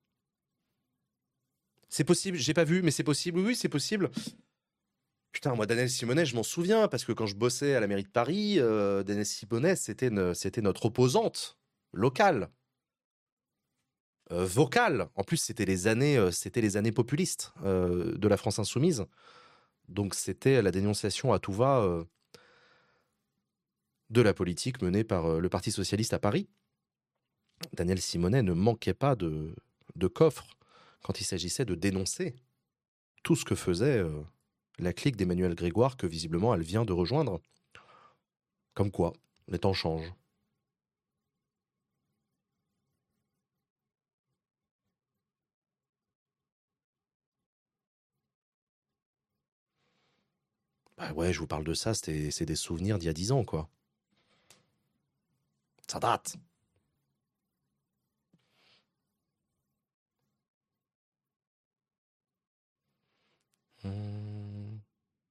Speaker 1: C'est possible, j'ai pas vu, mais c'est possible. Oui, oui, c'est possible. Putain, moi, Daniel Simonet, je m'en souviens, parce que quand je bossais à la mairie de Paris, euh, Daniel Simonet, c'était une- c'était notre opposante locale, euh, vocale. En plus, c'était les années, euh, c'était les années populistes euh, de la France insoumise. Donc, c'était la dénonciation à tout va euh, de la politique menée par euh, le Parti socialiste à Paris. Daniel Simonet ne manquait pas de, de coffre quand il s'agissait de dénoncer tout ce que faisait euh, la clique d'Emmanuel Grégoire, que visiblement elle vient de rejoindre. Comme quoi, les temps changent. Bah ouais, je vous parle de ça, c'était, c'est des souvenirs d'il y a dix ans, quoi. Ça date. Hmm.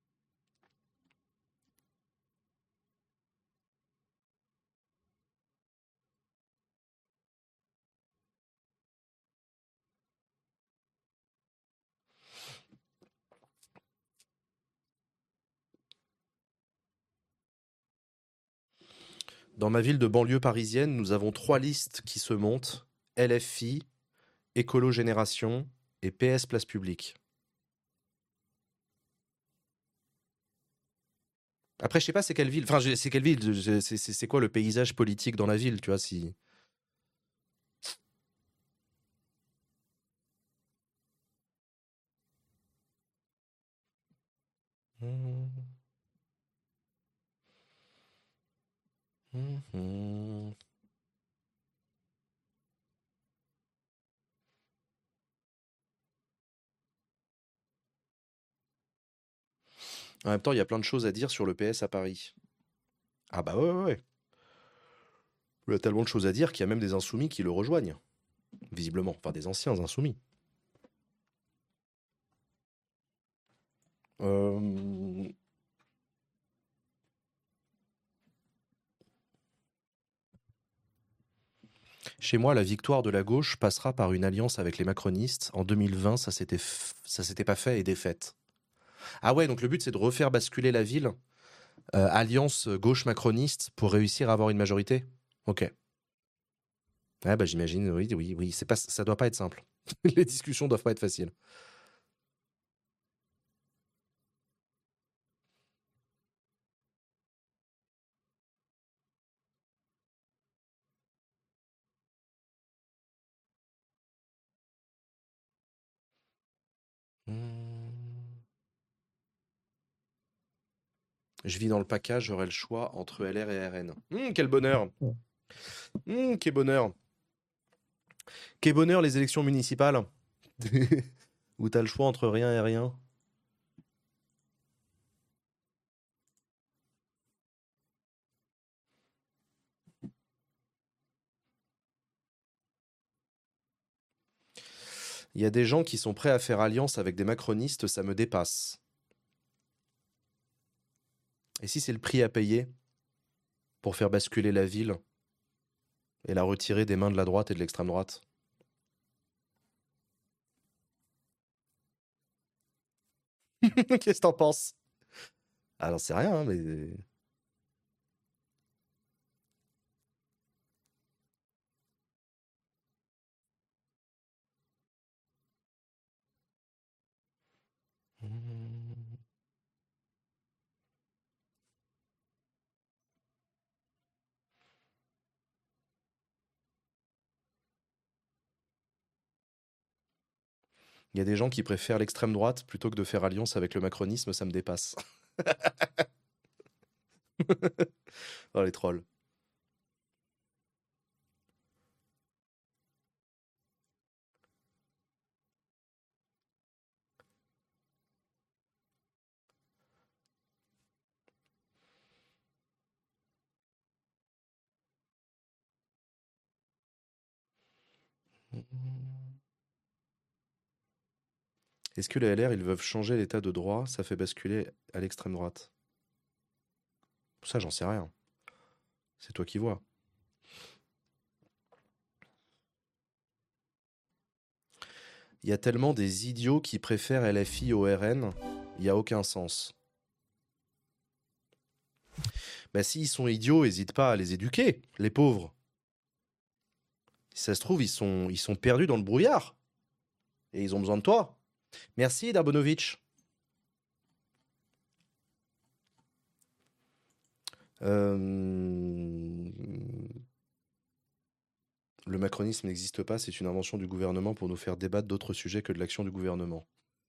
Speaker 1: Dans ma ville de banlieue parisienne, nous avons trois listes qui se montent. L F I, Écolo Génération et P S Place Publique. Après, je sais pas c'est quelle ville. Enfin, je- c'est quelle ville. je- C'est c'est- c'est quoi le paysage politique dans la ville, tu vois, si. Hmm, hmm, hmm. En même temps, il y a plein de choses à dire sur le P S à Paris. Ah bah ouais, ouais, ouais. Il y a tellement de choses à dire qu'il y a même des insoumis qui le rejoignent, visiblement. Enfin, des anciens insoumis. Euh, Chez moi, la victoire de la gauche passera par une alliance avec les macronistes. En deux mille vingt, ça s'était f- ça s'était pas fait et défaite. Ah ouais, donc le but c'est de refaire basculer la ville. Euh, alliance gauche macroniste pour réussir à avoir une majorité. Ok. Ah bah j'imagine, oui, oui, oui. C'est pas, ça doit pas être simple. Les discussions doivent pas être faciles. Hmm. Je vis dans le PACA, j'aurai le choix entre L R et R N. Hmm, quel bonheur. Hmm, quel bonheur. Quel bonheur les élections municipales. Où t'as le choix entre rien et rien. Il y a des gens qui sont prêts à faire alliance avec des macronistes, ça me dépasse. Et si c'est le prix à payer pour faire basculer la ville et la retirer des mains de la droite et de l'extrême droite? Qu'est-ce que t'en penses? Alors c'est rien, hein, mais... Il y a des gens qui préfèrent l'extrême droite plutôt que de faire alliance avec le macronisme, ça me dépasse. Oh les trolls. Est-ce que les L R, ils veulent changer l'état de droit? Ça fait basculer à l'extrême droite. Ça, j'en sais rien. C'est toi qui vois. Il y a tellement des idiots qui préfèrent L F I au R N, il n'y a aucun sens. Bah s'ils sont idiots, n'hésite pas à les éduquer, les pauvres. Si ça se trouve, ils sont, ils sont perdus dans le brouillard. Et ils ont besoin de toi. Merci, Darbonovitch. Euh... Le macronisme n'existe pas, c'est une invention du gouvernement pour nous faire débattre d'autres sujets que de l'action du gouvernement.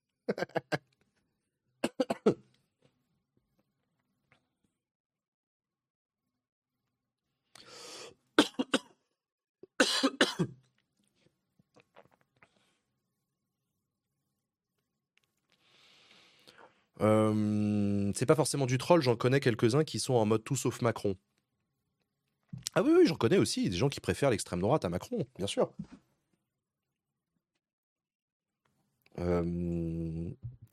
Speaker 1: Euh, c'est pas forcément du troll, j'en connais quelques-uns qui sont en mode tout sauf Macron. Ah oui, oui, j'en connais aussi, des gens qui préfèrent l'extrême droite à Macron, bien sûr. Euh...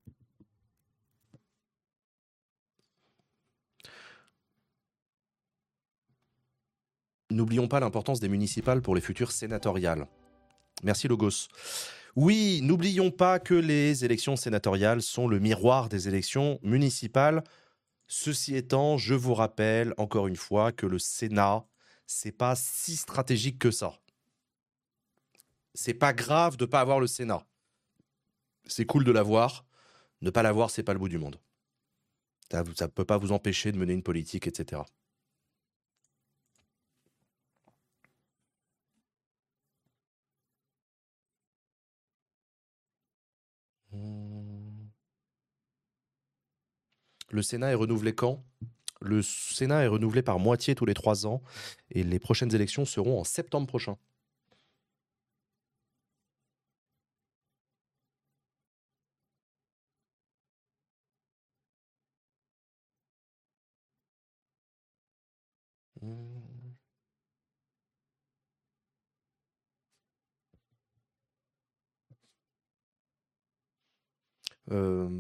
Speaker 1: N'oublions pas l'importance des municipales pour les futures sénatoriales. Merci Logos. Oui, n'oublions pas que les élections sénatoriales sont le miroir des élections municipales. Ceci étant, je vous rappelle encore une fois que le Sénat, c'est pas si stratégique que ça. C'est pas grave de pas avoir le Sénat. C'est cool de l'avoir. Ne pas l'avoir, c'est pas le bout du monde. Ça ne peut pas vous empêcher de mener une politique, et cetera. Le Sénat est renouvelé quand ? Le Sénat est renouvelé par moitié tous les trois ans et les prochaines élections seront en septembre prochain. Euh...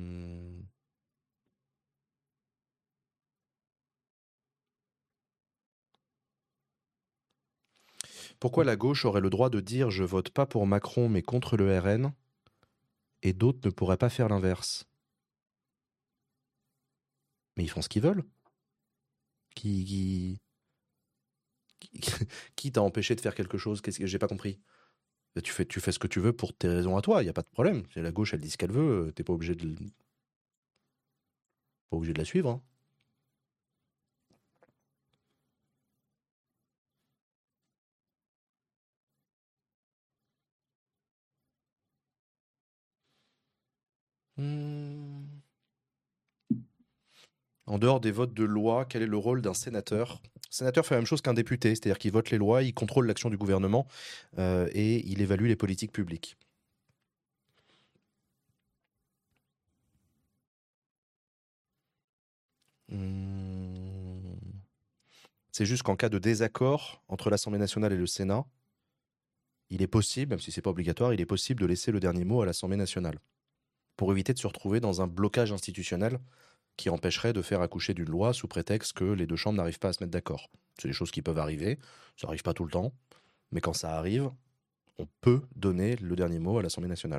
Speaker 1: Pourquoi la gauche aurait le droit de dire je vote pas pour Macron mais contre le R N et d'autres ne pourraient pas faire l'inverse ? Mais ils font ce qu'ils veulent. Qui, qui... qui t'a empêché de faire quelque chose ? Qu'est-ce que j'ai pas compris ? Tu fais, tu fais ce que tu veux pour tes raisons à toi, il y a pas de problème. La gauche, elle dit ce qu'elle veut, t'es pas obligé de, pas obligé de la suivre. Hein. Hmm. En dehors des votes de loi, quel est le rôle d'un sénateur ? Le sénateur fait la même chose qu'un député, c'est-à-dire qu'il vote les lois, il contrôle l'action du gouvernement euh, et il évalue les politiques publiques. Hmm. C'est juste qu'en cas de désaccord entre l'Assemblée nationale et le Sénat, il est possible, même si c'est pas obligatoire, il est possible de laisser le dernier mot à l'Assemblée nationale pour éviter de se retrouver dans un blocage institutionnel qui empêcherait de faire accoucher d'une loi sous prétexte que les deux chambres n'arrivent pas à se mettre d'accord. C'est des choses qui peuvent arriver, ça n'arrive pas tout le temps, mais quand ça arrive, on peut donner le dernier mot à l'Assemblée nationale.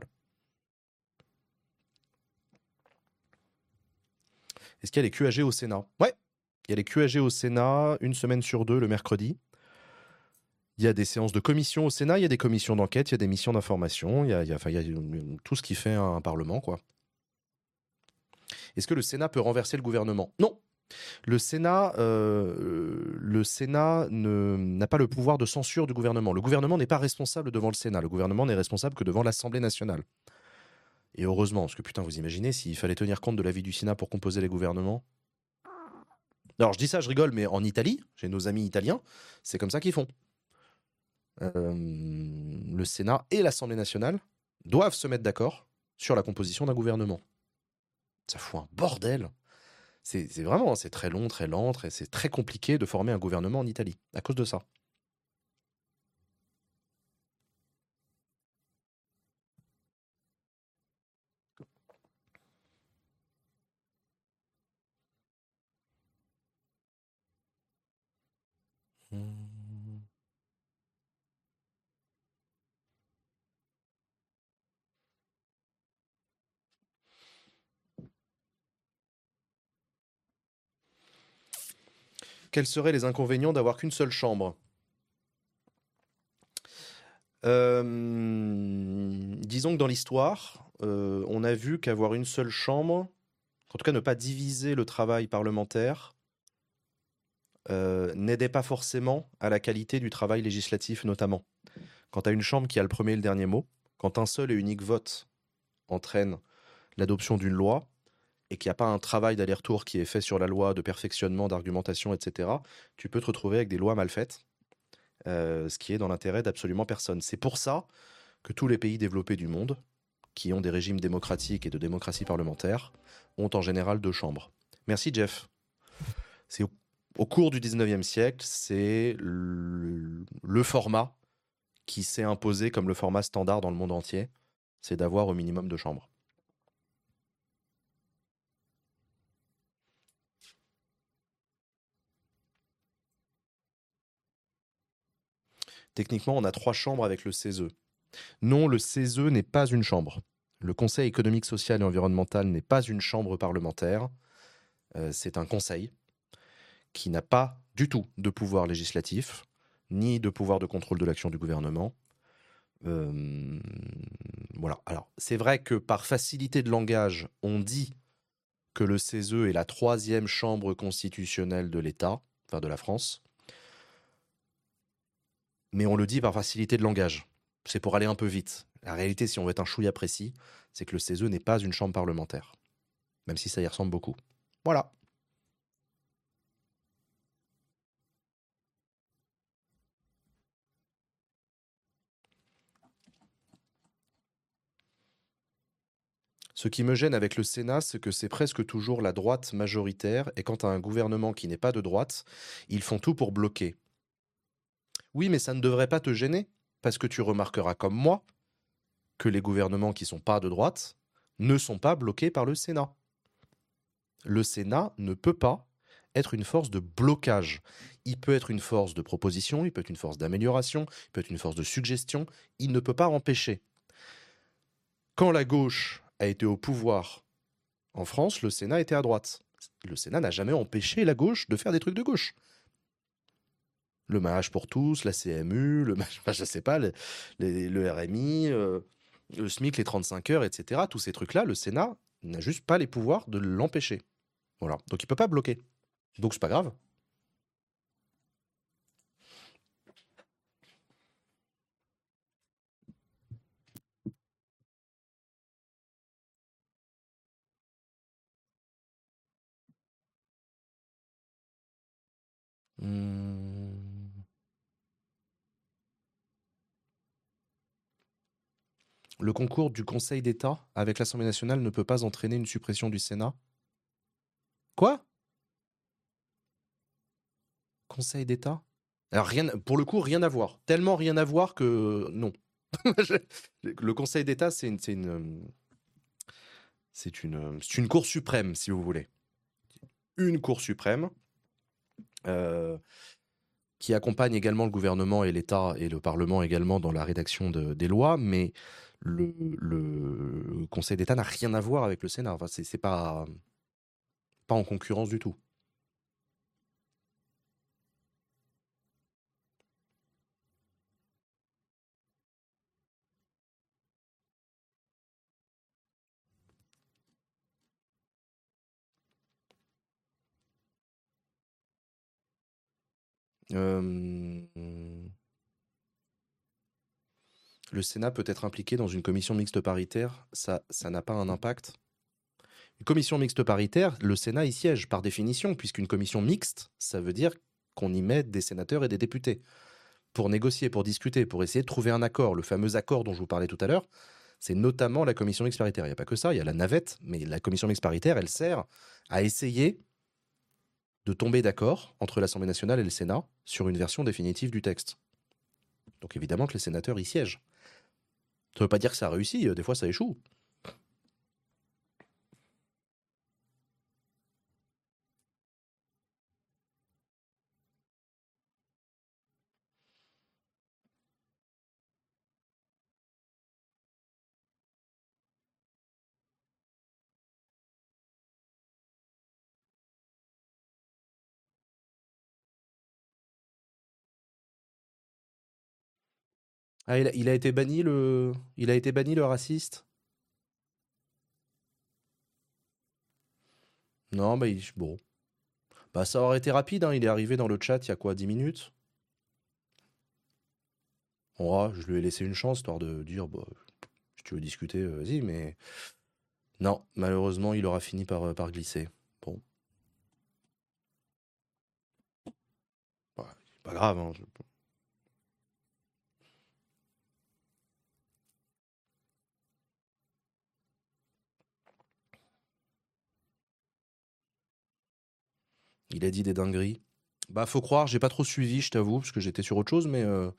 Speaker 1: Est-ce qu'il y a les Q A G au Sénat ? Ouais, il y a les Q A G au Sénat, une semaine sur deux, le mercredi. Il y a des séances de commission au Sénat, il y a des commissions d'enquête, il y a des missions d'information, il y a, il y a, enfin, il y a tout ce qui fait un Parlement, quoi. Est-ce que le Sénat peut renverser le gouvernement ? Non. Le Sénat, euh, le Sénat ne, n'a pas le pouvoir de censure du gouvernement. Le gouvernement n'est pas responsable devant le Sénat. Le gouvernement n'est responsable que devant l'Assemblée nationale. Et heureusement, parce que putain, vous imaginez s'il fallait tenir compte de l'avis du Sénat pour composer les gouvernements ? Alors je dis ça, je rigole, mais en Italie, j'ai nos amis italiens, c'est comme ça qu'ils font. Euh, le Sénat et l'Assemblée nationale doivent se mettre d'accord sur la composition d'un gouvernement. Ça fout un bordel. C'est, c'est vraiment, c'est très long, très lent, très, c'est très compliqué de former un gouvernement en Italie à cause de ça. Mmh. Quels seraient les inconvénients d'avoir qu'une seule chambre? Euh, disons que dans l'histoire, euh, on a vu qu'avoir une seule chambre, en tout cas ne pas diviser le travail parlementaire, euh, n'aidait pas forcément à la qualité du travail législatif notamment. Quand tu as une chambre qui a le premier et le dernier mot, quand un seul et unique vote entraîne l'adoption d'une loi, et qu'il n'y a pas un travail d'aller-retour qui est fait sur la loi, de perfectionnement, d'argumentation, et cetera, tu peux te retrouver avec des lois mal faites, euh, ce qui est dans l'intérêt d'absolument personne. C'est pour ça que tous les pays développés du monde, qui ont des régimes démocratiques et de démocratie parlementaire, ont en général deux chambres. Merci Jeff. C'est au, au cours du dix-neuvième siècle, c'est le, le format qui s'est imposé comme le format standard dans le monde entier, c'est d'avoir au minimum deux chambres. Techniquement, on a trois chambres avec le C E S E. Non, le C E S E n'est pas une chambre. Le Conseil économique, social et environnemental n'est pas une chambre parlementaire. Euh, c'est un conseil qui n'a pas du tout de pouvoir législatif, ni de pouvoir de contrôle de l'action du gouvernement. Euh, voilà. Alors, c'est vrai que par facilité de langage, on dit que le C E S E est la troisième chambre constitutionnelle de l'État, enfin de la France, mais on le dit par facilité de langage. C'est pour aller un peu vite. La réalité, si on veut être un chouïa précis, c'est que le C E S E n'est pas une chambre parlementaire, même si ça y ressemble beaucoup. Voilà. Ce qui me gêne avec le Sénat, c'est que c'est presque toujours la droite majoritaire, et quand tu as un gouvernement qui n'est pas de droite, ils font tout pour bloquer. Oui, mais ça ne devrait pas te gêner, parce que tu remarqueras comme moi que les gouvernements qui sont pas de droite ne sont pas bloqués par le Sénat. Le Sénat ne peut pas être une force de blocage. Il peut être une force de proposition, il peut être une force d'amélioration, il peut être une force de suggestion, il ne peut pas empêcher. Quand la gauche a été au pouvoir en France, le Sénat était à droite. Le Sénat n'a jamais empêché la gauche de faire des trucs de gauche. Le mariage pour tous, la C M U, le, enfin, je sais pas, le, les- le R M I, euh, le SMIC, les trente-cinq heures, et cetera. Tous ces trucs-là, le Sénat n'a juste pas les pouvoirs de l'empêcher. Voilà. Donc il peut pas bloquer. Donc c'est pas grave. Hmm. Le concours du Conseil d'État avec l'Assemblée nationale ne peut pas entraîner une suppression du Sénat. Quoi? Conseil d'État? Alors rien, pour le coup, rien à voir. Tellement rien à voir que non. Le Conseil d'État, c'est une, c'est une, c'est une, c'est une cour suprême, si vous voulez. Une cour suprême euh, qui accompagne également le gouvernement et l'État et le Parlement également dans la rédaction de- des lois, mais le, le Conseil d'État n'a rien à voir avec le Sénat. Enfin, c'est c'est pas, pas en concurrence du tout. Euh, le Sénat peut être impliqué dans une commission mixte paritaire, ça, ça n'a pas un impact. Une commission mixte paritaire, le Sénat y siège par définition, puisqu'une commission mixte, ça veut dire qu'on y met des sénateurs et des députés pour négocier, pour discuter, pour essayer de trouver un accord. Le fameux accord dont je vous parlais tout à l'heure, c'est notamment la commission mixte paritaire. Il n'y a pas que ça, il y a la navette, mais la commission mixte paritaire, elle sert à essayer de tomber d'accord entre l'Assemblée nationale et le Sénat sur une version définitive du texte. Donc évidemment que les sénateurs y siègent. Ça ne veut pas dire que ça réussit, des fois ça échoue. Ah, il a, il a été banni le, il a été banni le raciste? Non, bah il- bon, bah ça aurait été rapide, hein. Il est arrivé dans le chat il y a quoi, dix minutes? Bon, ah, je lui ai laissé une chance histoire de dire, bah, si tu veux discuter, euh, vas-y, mais non, malheureusement, il aura fini par, euh, par glisser. Bon, bah, c'est pas grave, hein. je- Il a dit des dingueries. Bah, faut croire, j'ai pas trop suivi, je t'avoue, parce que j'étais sur autre chose, mais euh,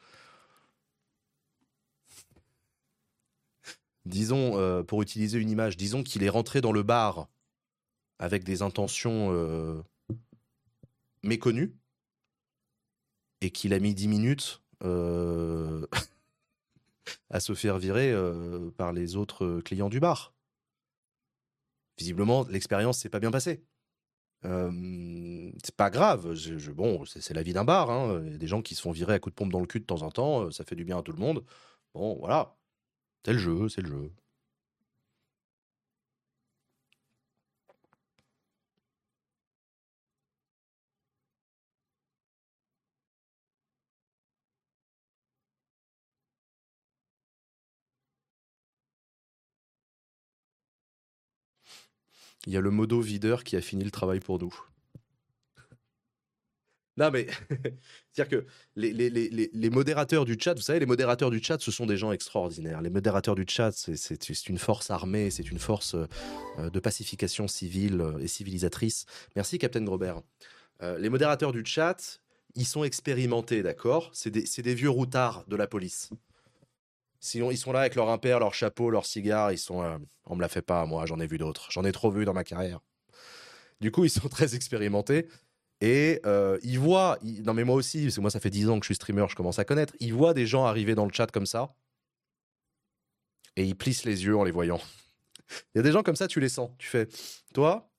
Speaker 1: disons, euh, pour utiliser une image, disons qu'il est rentré dans le bar avec des intentions euh, méconnues et qu'il a mis dix minutes euh, à se faire virer euh, par les autres euh, clients du bar. Visiblement, l'expérience s'est pas bien passée. Euh, c'est pas grave, je, je- bon, c'est c'est la vie d'un bar, hein. Il y a des gens qui se font virer à coups de pompe dans le cul de temps en temps, euh, ça fait du bien à tout le monde. Bon, voilà, c'est le jeu, c'est le jeu. Il y a le modo videur qui a fini le travail pour nous. Non, mais c'est-à-dire que les, les, les, les- les modérateurs du chat, vous savez, les modérateurs du chat, ce sont des gens extraordinaires. Les modérateurs du chat, c'est c'est- c'est une force armée, c'est une force euh, euh, de pacification civile euh, et civilisatrice. Merci, Captain Grobert. Euh, les modérateurs du chat, ils sont expérimentés, d'accord? C'est des, c'est des vieux routards de la police. Sinon, ils sont là avec leur impair, leur chapeau, leur cigare, ils sont... euh, on me la fait pas, moi, j'en ai vu d'autres. J'en ai trop vu dans ma carrière. Du coup, ils sont très expérimentés. Et euh, ils voient, ils- non mais moi aussi, parce que moi ça fait dix ans que je suis streamer, je commence à connaître, ils voient des gens arriver dans le chat comme ça, et ils plissent les yeux en les voyant. Il y a des gens comme ça, tu les sens. Tu fais, toi,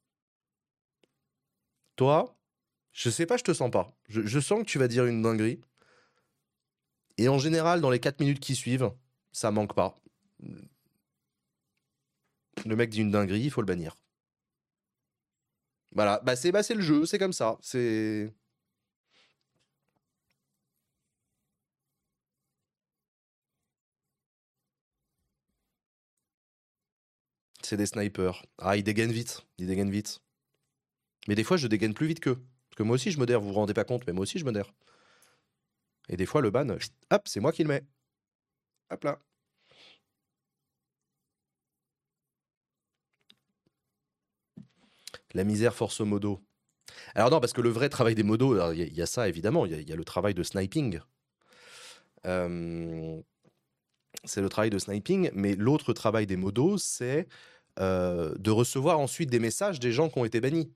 Speaker 1: toi, je sais pas, je te sens pas. Je, je sens que tu vas dire une dinguerie. Et en général, dans les quatre minutes qui suivent, ça manque pas. Le mec dit une dinguerie, il faut le bannir. Voilà, bah c'est bah c'est le jeu, c'est comme ça. C'est c'est des snipers. Ah, ils dégainent vite, ils dégainent vite. Mais des fois, je dégaine plus vite qu'eux. Parce que moi aussi, je modère, vous vous rendez pas compte, mais moi aussi, je modère. Et des fois, le ban, chut, hop, c'est moi qui le mets. Hop là. La misère force au modo. Alors non, parce que le vrai travail des modos, alors, il y, a- il y a ça évidemment, il y, a- il y a le travail de sniping. Euh, c'est le travail de sniping, mais l'autre travail des modos, c'est euh, de recevoir ensuite des messages des gens qui ont été bannis.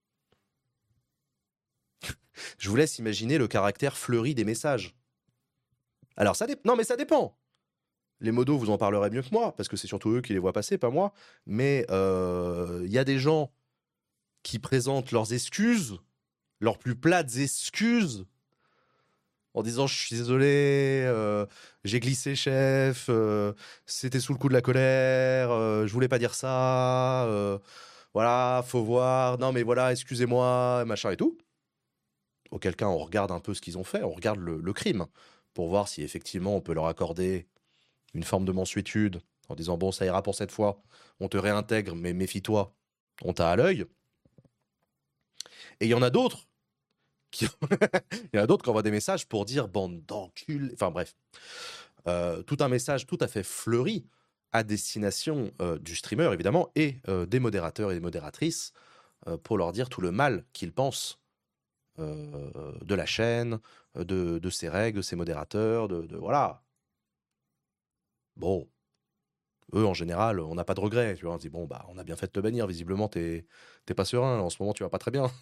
Speaker 1: Je vous laisse imaginer le caractère fleuri des messages. Alors ça dépend. Non, mais ça dépend. Les modos vous en parleraient mieux que moi, parce que c'est surtout eux qui les voient passer, pas moi. Mais euh, il y a des gens qui présentent leurs excuses, leurs plus plates excuses, en disant je suis désolé, euh, j'ai glissé chef, euh, c'était sous le coup de la colère, euh, je voulais pas dire ça, euh, voilà, faut voir, non mais voilà, excusez-moi, machin et tout. Auquel cas on regarde un peu ce qu'ils ont fait, on regarde le, le crime, pour voir si effectivement on peut leur accorder une forme de mensuétude, en disant bon ça ira pour cette fois, on te réintègre, mais méfie-toi, on t'a à l'œil. Et il y en a d'autres qui... il y en a d'autres qui envoient des messages pour dire bande d'enculés, enfin bref. Euh, tout un message tout à fait fleuri à destination euh, du streamer, évidemment, et euh, des modérateurs et des modératrices euh, pour leur dire tout le mal qu'ils pensent euh, de la chaîne, euh, de, de ses règles, de ses modérateurs, de, de- voilà. Bon, eux, en général, on n'a pas de regrets. Tu vois, on se dit, bon, bah, on a bien fait de te bannir. Visiblement, t'es t'es pas serein. En ce moment, tu vas pas très bien.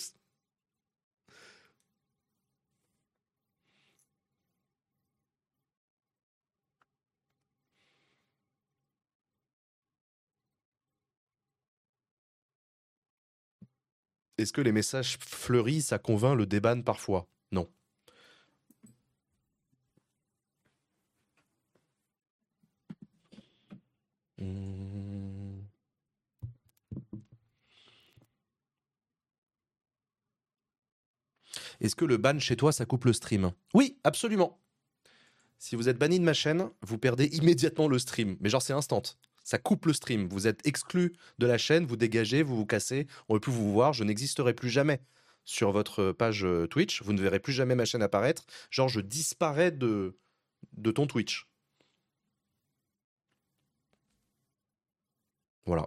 Speaker 1: Est-ce que les messages fleuris, ça convainc le déban parfois? Non. Mmh. Est-ce que le ban chez toi, ça coupe le stream? Oui, absolument. Si vous êtes banni de ma chaîne, vous perdez immédiatement le stream. Mais genre, c'est instant. Ça coupe le stream. Vous êtes exclu de la chaîne, vous dégagez, vous vous cassez. On ne peut plus vous voir. Je n'existerai plus jamais sur votre page euh, Twitch. Vous ne verrez plus jamais ma chaîne apparaître. Genre, je disparais de, de ton Twitch. Voilà.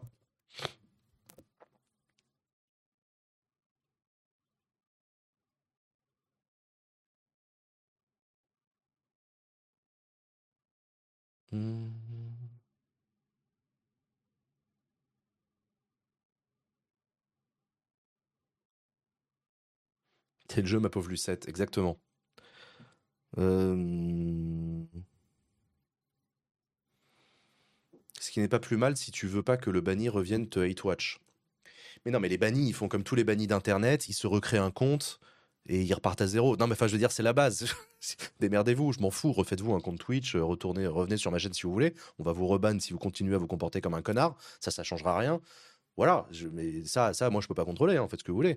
Speaker 1: Mmh. C'est le jeu, ma pauvre Lucette, exactement. Euh, Ce qui n'est pas plus mal si tu veux pas que le banni revienne te hate watch. Mais non, mais les bannis, ils font comme tous les bannis d'internet, ils se recréent un compte et ils repartent à zéro. Non, mais enfin, je veux dire, c'est la base. Démerdez-vous, je m'en fous. Refaites-vous un compte Twitch, euh, retournez, revenez sur ma chaîne si vous voulez. On va vous reban si vous continuez à vous comporter comme un connard. Ça, ça changera rien. Voilà. Je- mais ça, ça, moi, je peux pas contrôler. Hein, faites ce que vous voulez.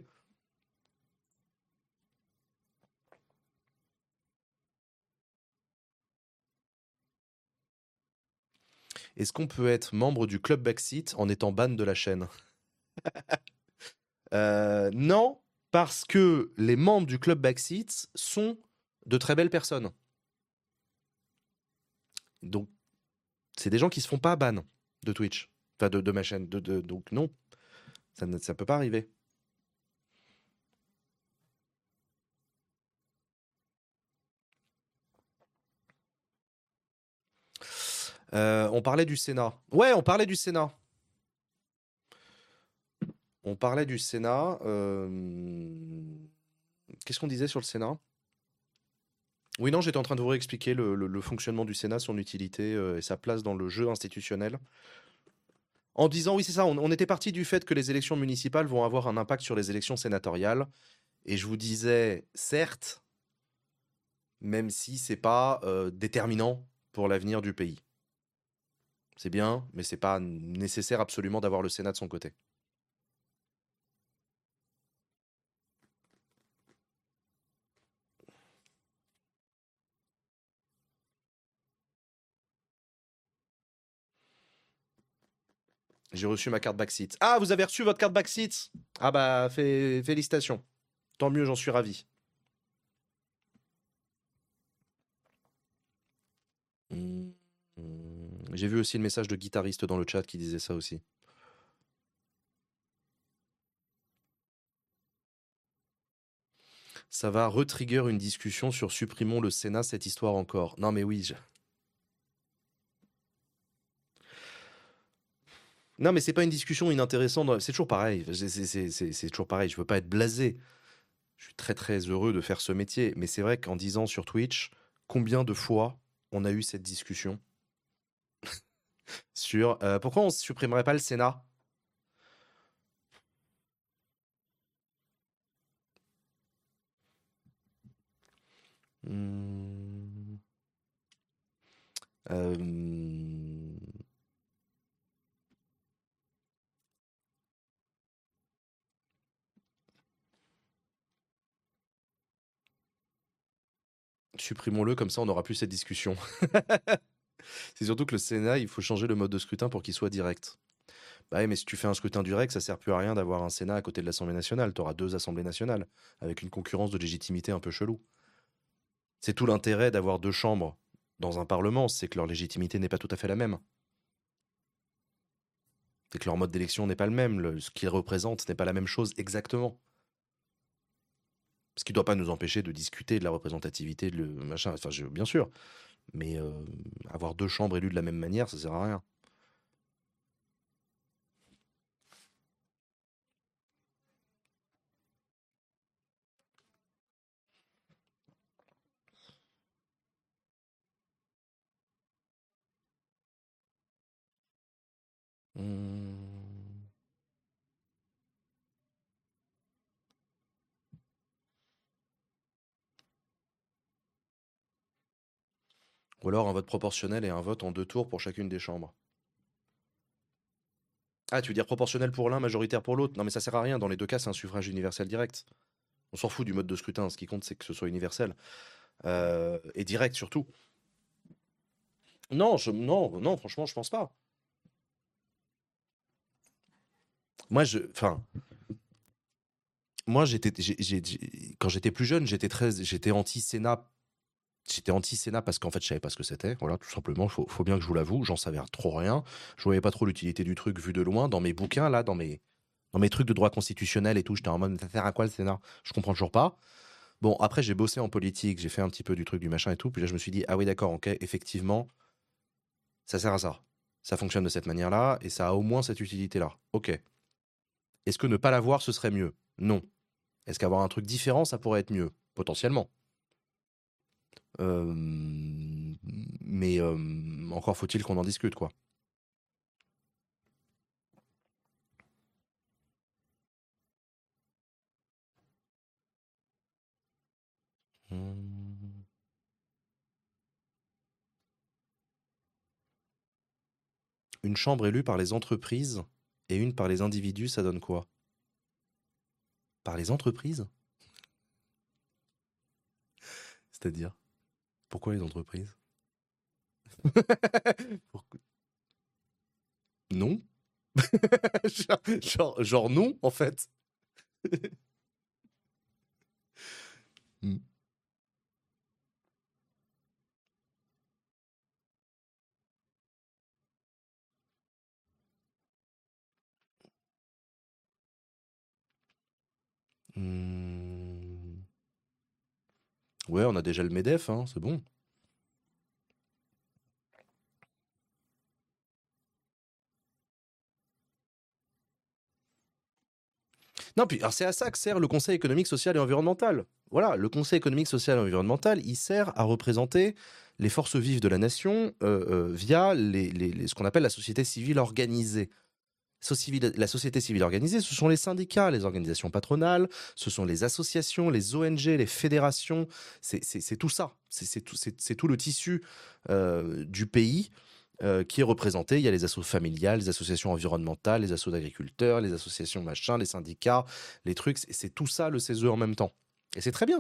Speaker 1: Est-ce qu'on peut être membre du club Backseat en étant ban de la chaîne? Euh, Non, parce que les membres du club Backseat sont de très belles personnes. Donc, c'est des gens qui se font pas ban de Twitch. Enfin, de, de ma chaîne. De, de- donc, non, ça ne ça peut pas arriver. Euh, on parlait du Sénat. Ouais, on parlait du Sénat. On parlait du Sénat. euh, Qu'est-ce qu'on disait sur le Sénat? Oui, non, j'étais en train de vous réexpliquer le, le- le fonctionnement du Sénat, son utilité euh, et sa place dans le jeu institutionnel. En disant, oui, c'est ça, on, on était parti du fait que les élections municipales vont avoir un impact sur les élections sénatoriales. Et je vous disais, certes, même si c'est pas euh, déterminant pour l'avenir du pays. C'est bien, mais c'est pas nécessaire absolument d'avoir le Sénat de son côté. J'ai reçu ma carte Backseat. Ah, vous avez reçu votre carte Backseat? Ah bah, fé- félicitations. Tant mieux, j'en suis ravi. Hmm. Hmm. J'ai vu aussi le message de guitariste dans le chat qui disait ça aussi. Ça va retrigger une discussion sur supprimons le Sénat, cette histoire encore. Non mais oui. je- Non mais c'est pas une discussion inintéressante. C'est toujours pareil. C'est c'est- c'est- c'est- c'est toujours pareil. Je veux pas être blasé. Je suis très très heureux de faire ce métier. Mais c'est vrai qu'en disant sur Twitch, combien de fois on a eu cette discussion sur euh, pourquoi on supprimerait pas le Sénat? Hmm. Euh, Supprimons-le, comme ça on n'aura plus cette discussion. C'est surtout que le Sénat, il faut changer le mode de scrutin pour qu'il soit direct. Bah oui, mais si tu fais un scrutin direct, ça sert plus à rien d'avoir un Sénat à côté de l'Assemblée nationale. Tu auras deux assemblées nationales, avec une concurrence de légitimité un peu chelou. C'est tout l'intérêt d'avoir deux chambres dans un Parlement, c'est que leur légitimité n'est pas tout à fait la même. C'est que leur mode d'élection n'est pas le même, le- ce qu'ils représentent n'est pas la même chose exactement. Ce qui ne doit pas nous empêcher de discuter de la représentativité, de le machin, enfin je- bien sûr, mais euh, avoir deux chambres élues de la même manière, ça sert à rien. Hmm. Ou alors un vote proportionnel et un vote en deux tours pour chacune des chambres. Ah, tu veux dire proportionnel pour l'un, majoritaire pour l'autre? Non, mais ça sert à rien. Dans les deux cas, c'est un suffrage universel direct. On s'en fout du mode de scrutin. Ce qui compte, c'est que ce soit universel. Euh, et direct surtout. Non, je, non, non, franchement, je pense pas. Moi, je, enfin, moi, j'étais, j'ai- j'ai- j'ai- quand j'étais plus jeune, j'étais très, j'étais anti-Sénat. J'étais anti-Sénat parce qu'en fait, je savais pas ce que c'était. Voilà, tout simplement. Faut, faut bien que je vous l'avoue. J'en savais trop rien. Je voyais pas trop l'utilité du truc vu de loin. Dans mes bouquins, là, dans mes, dans mes trucs de droit constitutionnel et tout, j'étais en mode, ça sert à quoi le Sénat? Je comprends toujours pas. Bon, après, j'ai bossé en politique, j'ai fait un petit peu du truc, du machin et tout. Puis là, je me suis dit, ah oui, d'accord, ok, effectivement, ça sert à ça. Ça fonctionne de cette manière-là et ça a au moins cette utilité-là. Ok. Est-ce que ne pas l'avoir, ce serait mieux? Non. Est-ce qu'avoir un truc différent, ça pourrait être mieux? Potentiellement. Euh, mais euh, encore faut-il qu'on en discute, quoi. Hmm. Une chambre élue par les entreprises et une par les individus, ça donne quoi? Par les entreprises? C'est-à-dire? Pourquoi les entreprises? Pourquoi- Non? genre, genre, genre non, en fait. Hmm. Hmm. Ouais, on a déjà le MEDEF, hein, c'est bon. Non, puis alors c'est à ça que sert le Conseil économique, social et environnemental. Voilà, le Conseil économique, social et environnemental, il sert à représenter les forces vives de la nation euh, euh, via les, les- les- ce qu'on appelle la société civile organisée. So- civile- La société civile organisée, ce sont les syndicats, les organisations patronales, ce sont les associations, les O N G, les fédérations, c'est c'est- c'est tout ça, c'est c'est tout, c'est- c'est tout le tissu euh, du pays euh, qui est représenté. Il y a les assos familiales, les associations environnementales, les assos d'agriculteurs, les associations machin, les syndicats, les trucs, c'est c'est tout ça le C E S E en même temps. Et c'est très bien.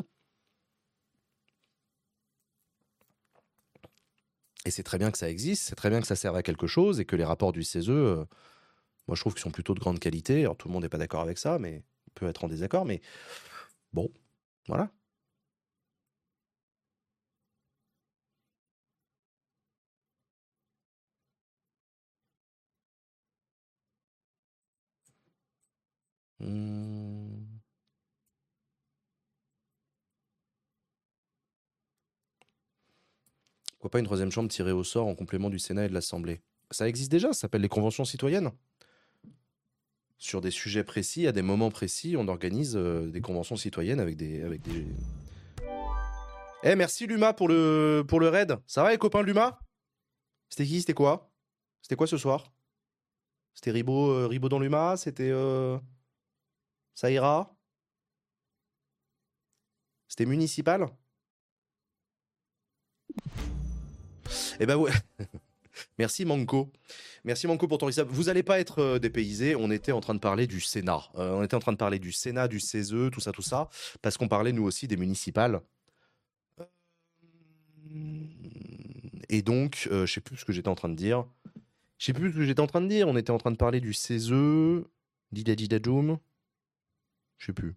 Speaker 1: Et c'est très bien que ça existe, c'est très bien que ça serve à quelque chose et que les rapports du C E S E, euh, moi je trouve qu'ils sont plutôt de grande qualité. Alors tout le monde n'est pas d'accord avec ça, mais on peut être en désaccord, mais bon, voilà. Hmm. Pourquoi pas une troisième chambre tirée au sort en complément du Sénat et de l'Assemblée? Ça existe déjà, ça s'appelle les conventions citoyennes. Sur des sujets précis, à des moments précis, on organise euh, des conventions citoyennes avec des, avec des... Eh, merci Luma pour le, pour le raid. Ça va les copains de Luma? C'était qui? C'était quoi? C'était quoi ce soir? C'était Ribaud, euh, Ribaud dans Luma? C'était... euh, Ça ira? C'était municipal? Eh ben ouais. Merci Manco. Merci Manco pour ton resub. Vous allez pas être euh, dépaysé. On était en train de parler du Sénat. Euh, on était en train de parler du Sénat, du C E S E, tout ça, tout ça, parce qu'on parlait nous aussi des municipales. Et donc, euh, je sais plus ce que j'étais en train de dire. Je sais plus ce que j'étais en train de dire. On était en train de parler du C E S E, d'Idadidadoum. Je sais plus.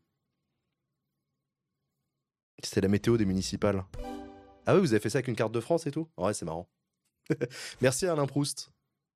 Speaker 1: C'était la météo des municipales. Ah oui, vous avez fait ça avec une carte de France et tout? Ouais, c'est marrant. Merci Alain Proust.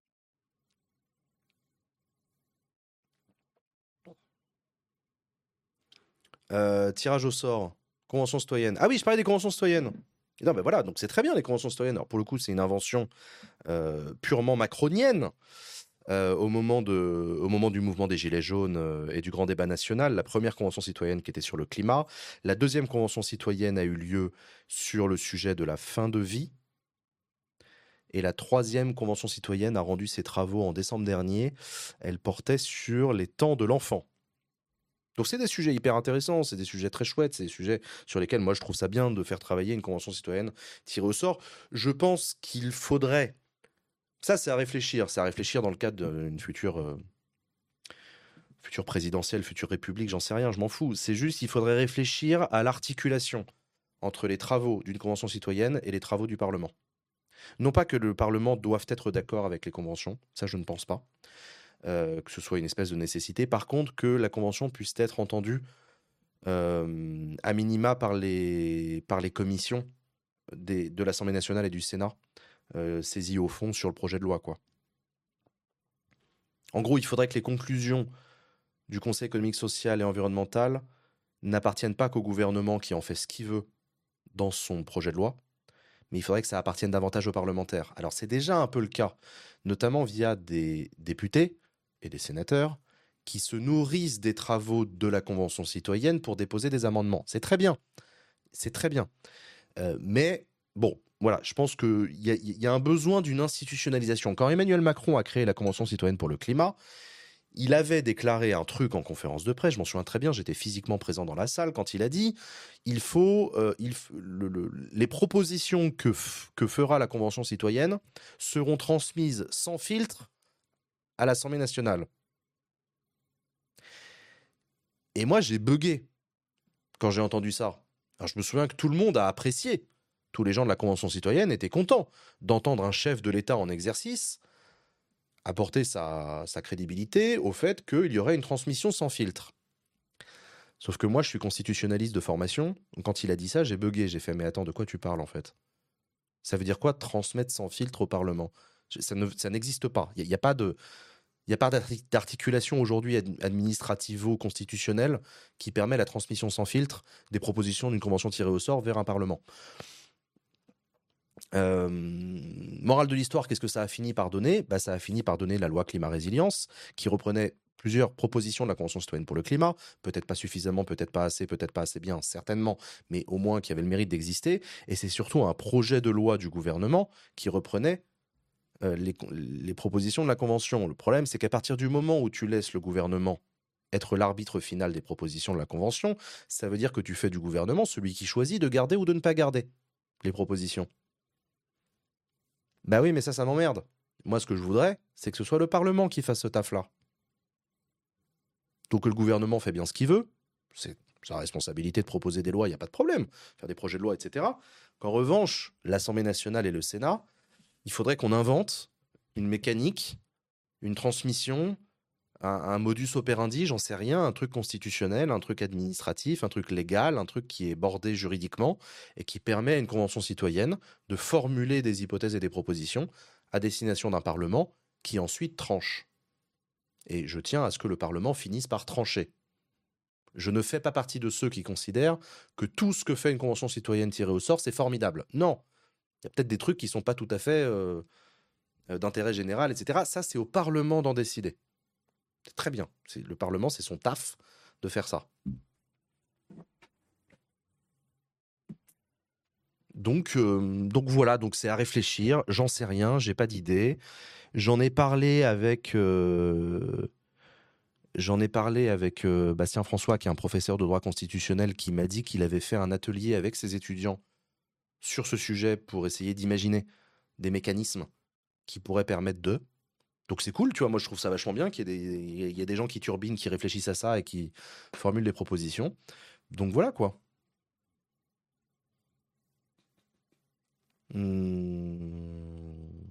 Speaker 1: Euh, tirage au sort. Convention citoyenne. Ah oui, je parlais des conventions citoyennes. Et non, ben voilà, donc c'est très bien les conventions citoyennes. Alors pour le coup, c'est une invention euh, purement macronienne. Euh, au, moment de, au moment du mouvement des Gilets jaunes euh, et du grand débat national, la première convention citoyenne qui était sur le climat, la deuxième convention citoyenne a eu lieu sur le sujet de la fin de vie, et la troisième convention citoyenne a rendu ses travaux en décembre dernier. Elle portait sur les temps de l'enfant. Donc c'est des sujets hyper intéressants, c'est des sujets très chouettes, c'est des sujets sur lesquels moi je trouve ça bien de faire travailler une convention citoyenne tirée au sort. Je pense qu'il faudrait, ça c'est à réfléchir, c'est à réfléchir dans le cadre d'une future, euh, futur présidentielle, future république, j'en sais rien, je m'en fous. C'est juste qu'il faudrait réfléchir à l'articulation entre les travaux d'une convention citoyenne et les travaux du Parlement. Non pas que le Parlement doive être d'accord avec les conventions, ça je ne pense pas, euh, que ce soit une espèce de nécessité. Par contre, que la convention puisse être entendue euh, à minima par les, par les commissions des, de l'Assemblée nationale et du Sénat euh, saisies au fond sur le projet de loi, quoi. En gros, il faudrait que les conclusions du Conseil économique, social et environnemental n'appartiennent pas qu'au gouvernement qui en fait ce qu'il veut dans son projet de loi, mais il faudrait que ça appartienne davantage aux parlementaires. Alors c'est déjà un peu le cas, notamment via des députés et des sénateurs qui se nourrissent des travaux de la Convention citoyenne pour déposer des amendements. C'est très bien, c'est très bien. Euh, mais bon, voilà, je pense qu'il y, a- y a un besoin d'une institutionnalisation. Quand Emmanuel Macron a créé la Convention citoyenne pour le climat, il avait déclaré un truc en conférence de presse, je m'en souviens très bien, j'étais physiquement présent dans la salle quand il a dit il faut, euh, il f- le- le- les propositions que, f- que fera la Convention citoyenne seront transmises sans filtre à l'Assemblée nationale. Et moi, j'ai bugué quand j'ai entendu ça. Alors, je me souviens que tout le monde a apprécié. Tous les gens de la Convention citoyenne étaient contents d'entendre un chef de l'État en exercice apporter sa, sa crédibilité au fait qu'il y aurait une transmission sans filtre. Sauf que moi, je suis constitutionnaliste de formation. Donc quand il a dit ça, j'ai bugué. J'ai fait, mais attends, de quoi tu parles en fait? Ça veut dire quoi transmettre sans filtre au Parlement? Je- Ça ne- ça n'existe pas. Il n'y a, il y a pas de, il y a pas d'arti- d'articulation aujourd'hui ad- administrativo-constitutionnelle qui permet la transmission sans filtre des propositions d'une convention tirée au sort vers un Parlement. Euh, morale de l'histoire, qu'est-ce que ça a fini par donner? Bah, ça a fini par donner la loi climat-résilience, qui reprenait plusieurs propositions de la Convention citoyenne pour le climat, peut-être pas suffisamment, peut-être pas assez, peut-être pas assez bien, certainement, mais au moins qui avait le mérite d'exister. Et c'est surtout un projet de loi du gouvernement qui reprenait euh, les, les propositions de la Convention. Le problème, c'est qu'à partir du moment où tu laisses le gouvernement être l'arbitre final des propositions de la Convention, ça veut dire que tu fais du gouvernement celui qui choisit de garder ou de ne pas garder les propositions. Bah oui, mais ça, ça m'emmerde. Moi, ce que je voudrais, c'est que ce soit le Parlement qui fasse ce taf-là. Donc que le gouvernement fait bien ce qu'il veut, c'est sa responsabilité de proposer des lois, il n'y a pas de problème, faire des projets de loi, et cetera. Qu'en revanche, l'Assemblée nationale et le Sénat, il faudrait qu'on invente une mécanique, une transmission, un, un modus operandi, j'en sais rien, un truc constitutionnel, un truc administratif, un truc légal, un truc qui est bordé juridiquement et qui permet à une convention citoyenne de formuler des hypothèses et des propositions à destination d'un Parlement qui ensuite tranche. Et je tiens à ce que le Parlement finisse par trancher. Je ne fais pas partie de ceux qui considèrent que tout ce que fait une convention citoyenne tirée au sort, c'est formidable. Non, il y a peut-être des trucs qui ne sont pas tout à fait euh, euh, d'intérêt général, et cetera. Ça, c'est au Parlement d'en décider. C'est très bien. C'est, le Parlement, c'est son taf de faire ça. Donc, euh, donc voilà, donc c'est à réfléchir. J'en sais rien, j'ai pas d'idée. J'en ai parlé avec, euh, j'en ai parlé avec euh, Bastien François, qui est un professeur de droit constitutionnel, qui m'a dit qu'il avait fait un atelier avec ses étudiants sur ce sujet pour essayer d'imaginer des mécanismes qui pourraient permettre de. Donc c'est cool, tu vois, moi je trouve ça vachement bien qu'il y ait des, il y ait des gens qui turbinent, qui réfléchissent à ça et qui formulent des propositions. Donc voilà quoi. Hmm.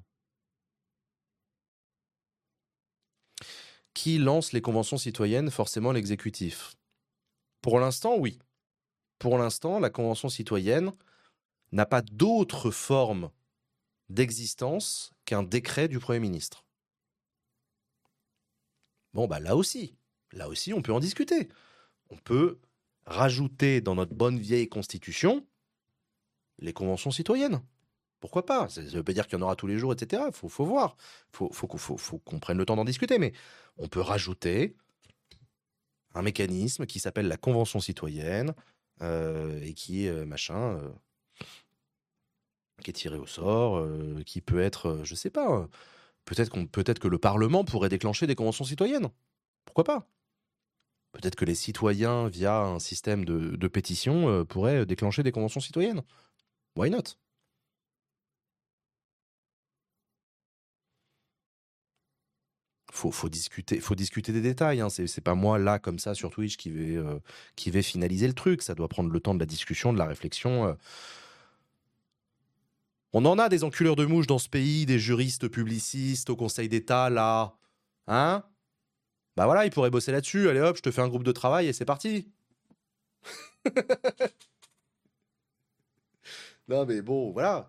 Speaker 1: Qui lance les conventions citoyennes? Forcément l'exécutif. Pour l'instant, oui. Pour l'instant, la convention citoyenne n'a pas d'autre forme d'existence qu'un décret du Premier ministre. Bon, bah là aussi, là aussi, on peut en discuter. On peut rajouter dans notre bonne vieille constitution les conventions citoyennes. Pourquoi pas? Ça ne veut pas dire qu'il y en aura tous les jours, et cetera. Il faut, faut voir. Il faut, faut, faut, faut qu'on prenne le temps d'en discuter. Mais on peut rajouter un mécanisme qui s'appelle la convention citoyenne euh, et qui est euh, machin, euh, qui est tiré au sort, euh, qui peut être, euh, je sais pas, euh, peut-être qu'on, peut-être que le Parlement pourrait déclencher des conventions citoyennes. Pourquoi pas? Peut-être que les citoyens, via un système de, de pétition, euh, pourraient déclencher des conventions citoyennes. Why not? faut, faut discuter, faut discuter des détails. Hein. C'est, c'est pas moi là comme ça sur Twitch qui vais, euh, qui vais finaliser le truc. Ça doit prendre le temps de la discussion, de la réflexion. euh. On en a des enculeurs de mouches dans ce pays, des juristes publicistes au Conseil d'État là, hein? Bah voilà, ils pourraient bosser là-dessus. Allez hop, je te fais un groupe de travail et c'est parti. Non mais bon, voilà.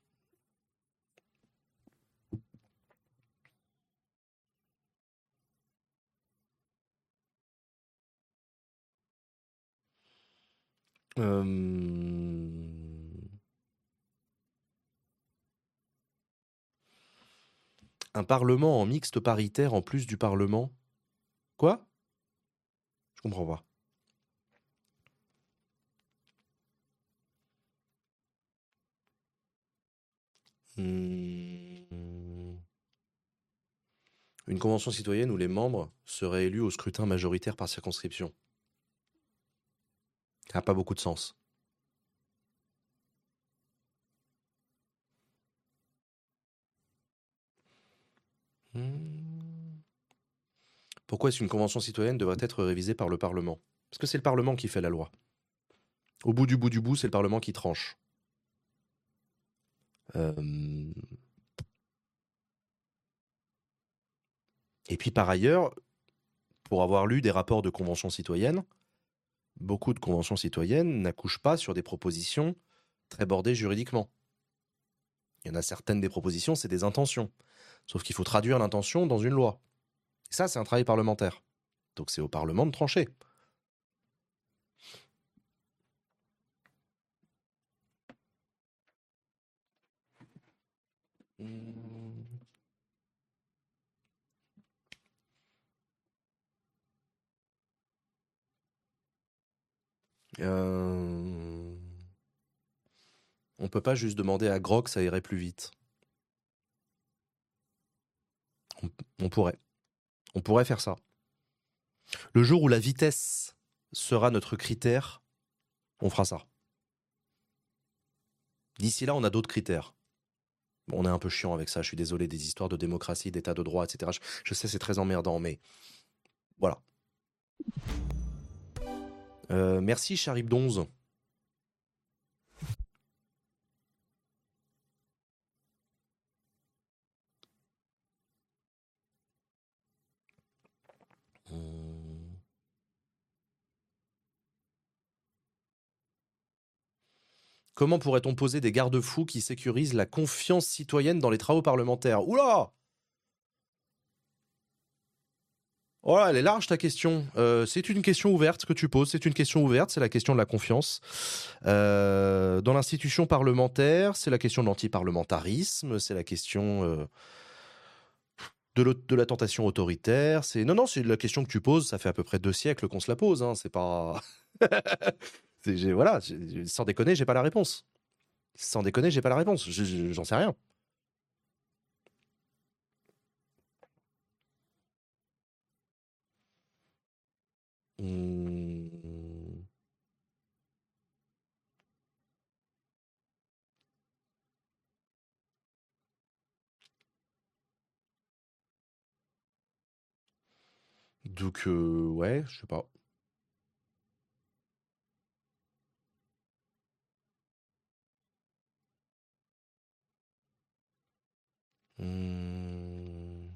Speaker 1: Euh, Un parlement en mixte paritaire en plus du parlement. Quoi? Je comprends pas. Hmm. Une convention citoyenne où les membres seraient élus au scrutin majoritaire par circonscription. Ça n'a pas beaucoup de sens. Hmm. Pourquoi est-ce qu'une convention citoyenne devrait être révisée par le Parlement? Parce que c'est le Parlement qui fait la loi. Au bout du bout du bout, c'est le Parlement qui tranche. Euh, Et puis par ailleurs, pour avoir lu des rapports de conventions citoyennes, beaucoup de conventions citoyennes n'accouchent pas sur des propositions très bordées juridiquement. Il y en a certaines des propositions, c'est des intentions. Sauf qu'il faut traduire l'intention dans une loi. Et ça, c'est un travail parlementaire. Donc c'est au Parlement de trancher. Mmh. Euh... On peut pas juste demander à Grok, ça irait plus vite. On, on pourrait. On pourrait faire ça. Le jour où la vitesse sera notre critère, on fera ça. D'ici là, on a d'autres critères. Bon, on est un peu chiant avec ça, je suis désolé, des histoires de démocratie, d'état de droit, et cetera. Je, je sais, c'est très emmerdant, mais voilà. Euh, merci, Charib Donze. Hum. Comment pourrait-on poser des garde-fous qui sécurisent la confiance citoyenne dans les travaux parlementaires? Oula! Oh là, elle est large ta question. Euh, c'est une question ouverte que tu poses. C'est une question ouverte. C'est la question de la confiance. Euh, dans l'institution parlementaire, c'est la question de l'antiparlementarisme. C'est la question euh, de, de la tentation autoritaire. C'est non, non, c'est la question que tu poses. Ça fait à peu près deux siècles qu'on se la pose. Hein. C'est pas. c'est, j'ai, voilà. J'ai, sans déconner, j'ai pas la réponse. Sans déconner, j'ai pas la réponse. Je, je, j'en sais rien. Hum... Donc, euh, ouais, je sais pas. Hum...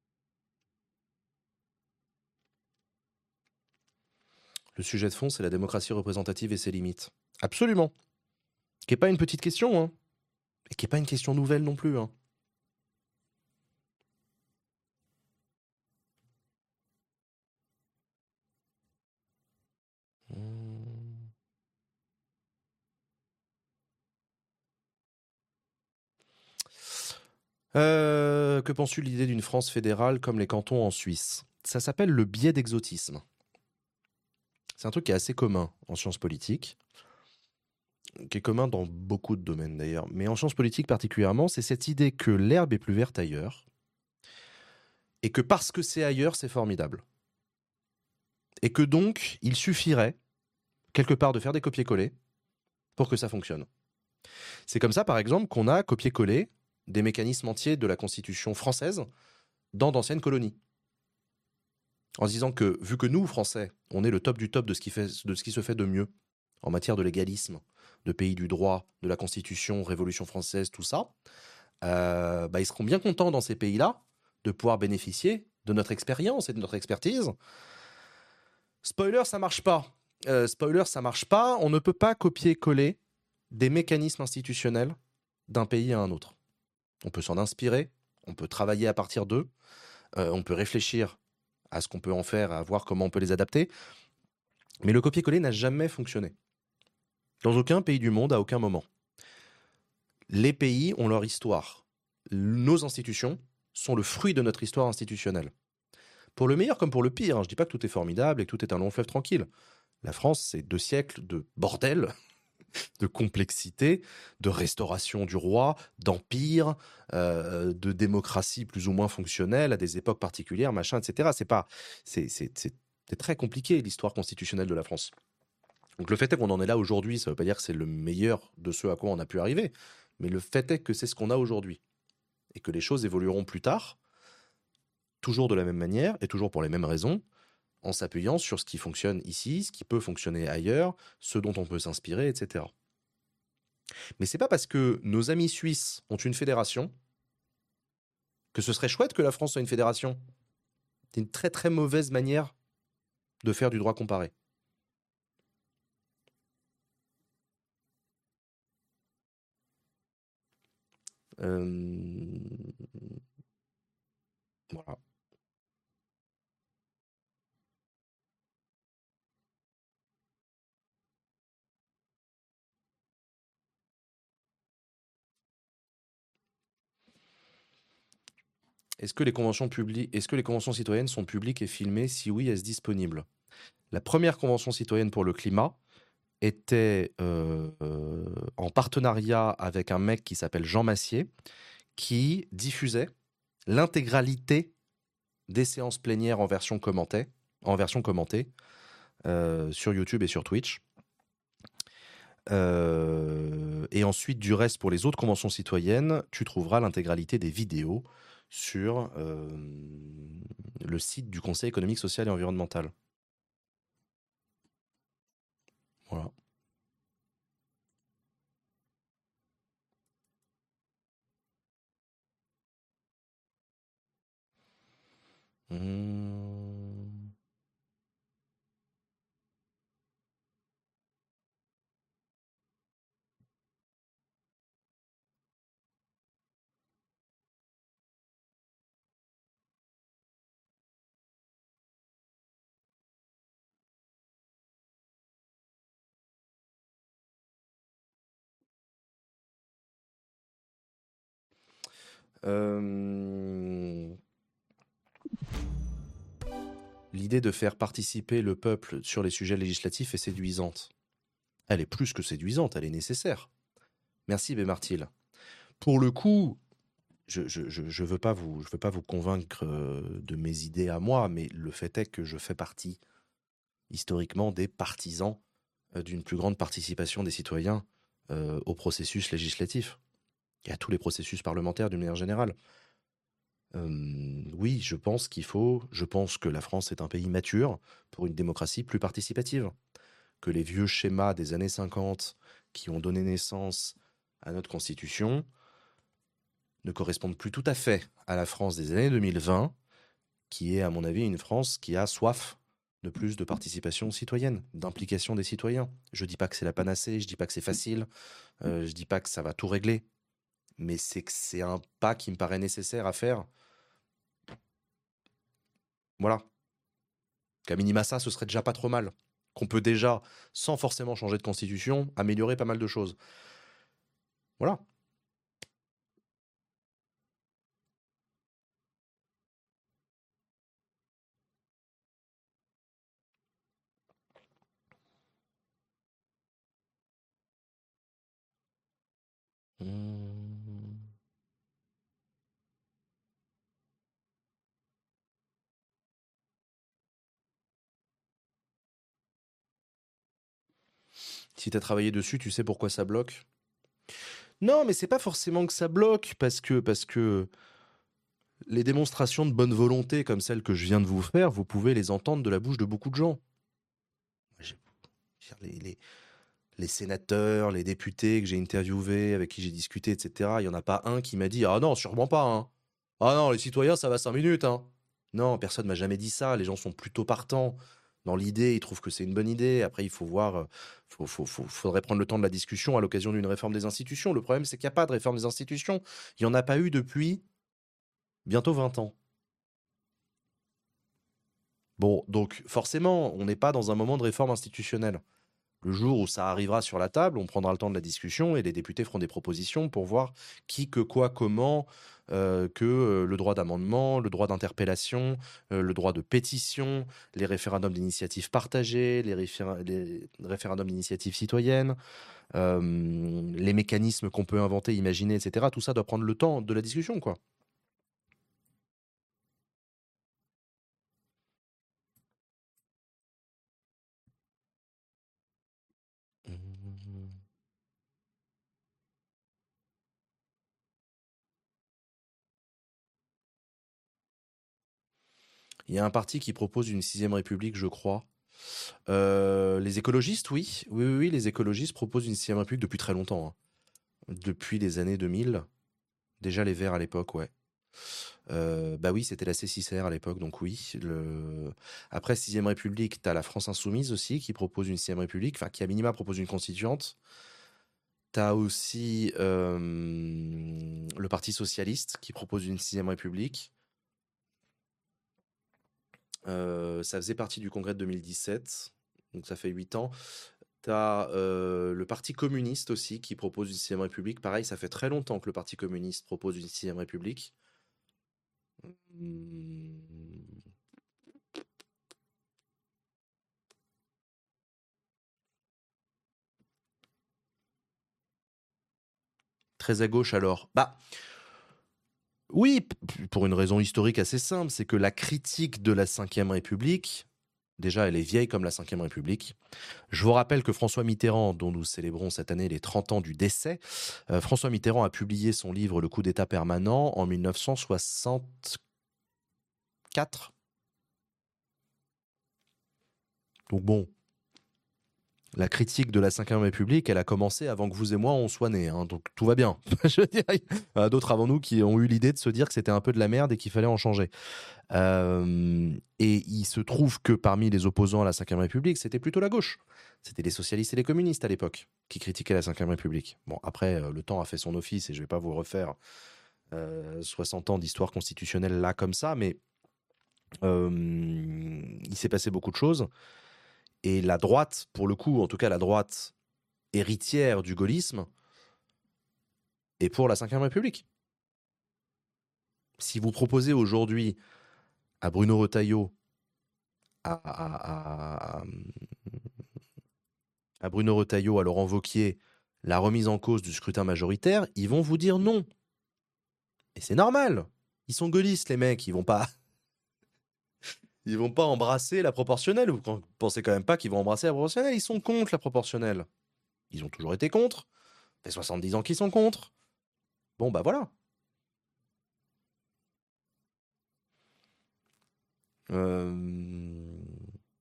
Speaker 1: Le sujet de fond, c'est la démocratie représentative et ses limites. Absolument. Qui n'est pas une petite question, hein. Et qui n'est pas une question nouvelle non plus, hein. Hum... Euh, que penses-tu de l'idée d'une France fédérale comme les cantons en Suisse? Ça s'appelle le biais d'exotisme. C'est un truc qui est assez commun en sciences politiques, qui est commun dans beaucoup de domaines d'ailleurs, mais en sciences politiques particulièrement, c'est cette idée que l'herbe est plus verte ailleurs, et que parce que c'est ailleurs, c'est formidable. Et que donc, il suffirait, quelque part, de faire des copier-coller pour que ça fonctionne. C'est comme ça, par exemple, qu'on a copié-collé des mécanismes entiers de la Constitution française dans d'anciennes colonies. En se disant que, vu que nous, Français, on est le top du top de ce qui, fait, de ce qui se fait de mieux en matière de légalisme, de pays du droit, de la Constitution, Révolution française, tout ça, euh, bah, ils seront bien contents dans ces pays-là de pouvoir bénéficier de notre expérience et de notre expertise. Spoiler, ça marche pas. Euh, spoiler, ça marche pas. On ne peut pas copier-coller des mécanismes institutionnels d'un pays à un autre. On peut s'en inspirer, on peut travailler à partir d'eux, euh, on peut réfléchir à ce qu'on peut en faire, à voir comment on peut les adapter. Mais le copier-coller n'a jamais fonctionné. Dans aucun pays du monde, à aucun moment. Les pays ont leur histoire. Nos institutions sont le fruit de notre histoire institutionnelle. Pour le meilleur comme pour le pire, hein. Je ne dis pas que tout est formidable et que tout est un long fleuve tranquille. La France, c'est deux siècles de bordel, de complexité, de restauration du roi, d'empire, euh, de démocratie plus ou moins fonctionnelle à des époques particulières, machin, et cetera. C'est pas, c'est, c'est, c'est, c'est très compliqué l'histoire constitutionnelle de la France. Donc le fait est qu'on en est là aujourd'hui, ça ne veut pas dire que c'est le meilleur de ce à quoi on a pu arriver, mais le fait est que c'est ce qu'on a aujourd'hui et que les choses évolueront plus tard, toujours de la même manière et toujours pour les mêmes raisons, en s'appuyant sur ce qui fonctionne ici, ce qui peut fonctionner ailleurs, ce dont on peut s'inspirer, et cetera. Mais c'est pas parce que nos amis suisses ont une fédération que ce serait chouette que la France soit une fédération. C'est une très très mauvaise manière de faire du droit comparé. Euh... Voilà. Est-ce que les conventions publiques, est-ce que les conventions citoyennes sont publiques et filmées? Si oui, est-ce disponible? La première convention citoyenne pour le climat était euh, euh, en partenariat avec un mec qui s'appelle Jean Massier, qui diffusait l'intégralité des séances plénières en version commentée, en version commentée euh, sur YouTube et sur Twitch. Euh, et ensuite, du reste, pour les autres conventions citoyennes, tu trouveras l'intégralité des vidéos sur euh, le site du Conseil économique, social et environnemental. Voilà. Mmh. Euh, L'idée de faire participer le peuple sur les sujets législatifs est séduisante. Elle est plus que séduisante, elle est nécessaire. Merci Bémartil. Pour le coup, je je, je, je veux pas vous, je veux pas vous convaincre de mes idées à moi, mais le fait est que je fais partie, historiquement, des partisans d'une plus grande participation des citoyens euh, au processus législatif et à tous les processus parlementaires d'une manière générale. Euh, oui, je pense qu'il faut, je pense que la France est un pays mature pour une démocratie plus participative, que les vieux schémas des années cinquante qui ont donné naissance à notre constitution ne correspondent plus tout à fait à la France des années deux mille vingt, qui est à mon avis une France qui a soif de plus de participation citoyenne, d'implication des citoyens. Je dis pas que c'est la panacée, je dis pas que c'est facile, euh, je dis pas que ça va tout régler, mais c'est que c'est un pas qui me paraît nécessaire à faire. Voilà. Qu'à minima ça, ce serait déjà pas trop mal. Qu'on peut déjà, sans forcément changer de constitution, améliorer pas mal de choses. Voilà. Mmh. Si t'as travaillé dessus, tu sais pourquoi ça bloque? Non, mais c'est pas forcément que ça bloque, parce que, parce que Les démonstrations de bonne volonté comme celles que je viens de vous faire, vous pouvez les entendre de la bouche de beaucoup de gens. J'ai- Les, les- les sénateurs, les députés que j'ai interviewés, avec qui j'ai discuté, et cetera, il n'y en a pas un qui m'a dit « Ah non, sûrement pas, hein. Ah non, les citoyens, ça va cinq minutes, hein. » Non, personne m'a jamais dit ça. Les gens sont plutôt partants. Dans l'idée, ils trouvent que c'est une bonne idée. Après, il faut voir, euh, faut, faut- faut- faudrait prendre le temps de la discussion à l'occasion d'une réforme des institutions. Le problème, c'est qu'il n'y a pas de réforme des institutions. Il n'y en a pas eu depuis bientôt vingt ans. Bon, donc forcément, on n'est pas dans un moment de réforme institutionnelle. Le jour où ça arrivera sur la table, on prendra le temps de la discussion et les députés feront des propositions pour voir qui, que, quoi, comment, euh, que euh, le droit d'amendement, le droit d'interpellation, euh, le droit de pétition, les référendums d'initiative partagée, les, référ- les référendums d'initiative citoyenne, euh, les mécanismes qu'on peut inventer, imaginer, et cetera. Tout ça doit prendre le temps de la discussion, quoi. Il y a un parti qui propose une sixième république, je crois. Euh, les écologistes, oui. Oui, oui, oui, les écologistes proposent une sixième république depuis très longtemps, hein. Depuis les années deux mille. Déjà les Verts à l'époque, ouais. Euh, bah oui, c'était la C six R à l'époque, donc oui. Le... Après, sixième république, t'as la France Insoumise aussi, qui propose une sixième république, enfin, qui à minima propose une constituante. T'as aussi euh, le Parti Socialiste, qui propose une sixième république. Euh, ça faisait partie du congrès de deux mille dix-sept, donc ça fait huit ans. T'as euh, le Parti communiste aussi qui propose une sixième république. Pareil, ça fait très longtemps que le Parti communiste propose une sixième république. Hmm, Très à gauche alors. Bah oui, p- pour une raison historique assez simple, c'est que la critique de la cinquième république, déjà elle est vieille comme la cinquième république. Je vous rappelle que François Mitterrand, dont nous célébrons cette année les trente ans du décès, euh, François Mitterrand a publié son livre Le coup d'État permanent en mille neuf cent soixante-quatre. Donc bon, la critique de la cinquième République, elle a commencé avant que vous et moi on soit nés, hein, donc tout va bien. Je veux dire, il y en a d'autres avant nous qui ont eu l'idée de se dire que c'était un peu de la merde et qu'il fallait en changer. Euh, et il se trouve que parmi les opposants à la cinquième République, c'était plutôt la gauche. C'était les socialistes et les communistes à l'époque qui critiquaient la cinquième République. Bon, après, euh, le temps a fait son office et je ne vais pas vous refaire euh, soixante ans d'histoire constitutionnelle là comme ça, mais euh, il s'est passé beaucoup de choses. Et la droite, pour le coup, en tout cas la droite héritière du gaullisme, est pour la cinquième République. Si vous proposez aujourd'hui à Bruno Retailleau, à, à, à, à Bruno Retailleau, à Laurent Wauquiez, la remise en cause du scrutin majoritaire, ils vont vous dire non. Et c'est normal. Ils sont gaullistes, les mecs. Ils vont pas, ils vont pas embrasser la proportionnelle. Vous pensez quand même pas qu'ils vont embrasser la proportionnelle. Ils sont contre la proportionnelle. Ils ont toujours été contre. Ça fait soixante-dix ans qu'ils sont contre. Bon, bah voilà. Euh...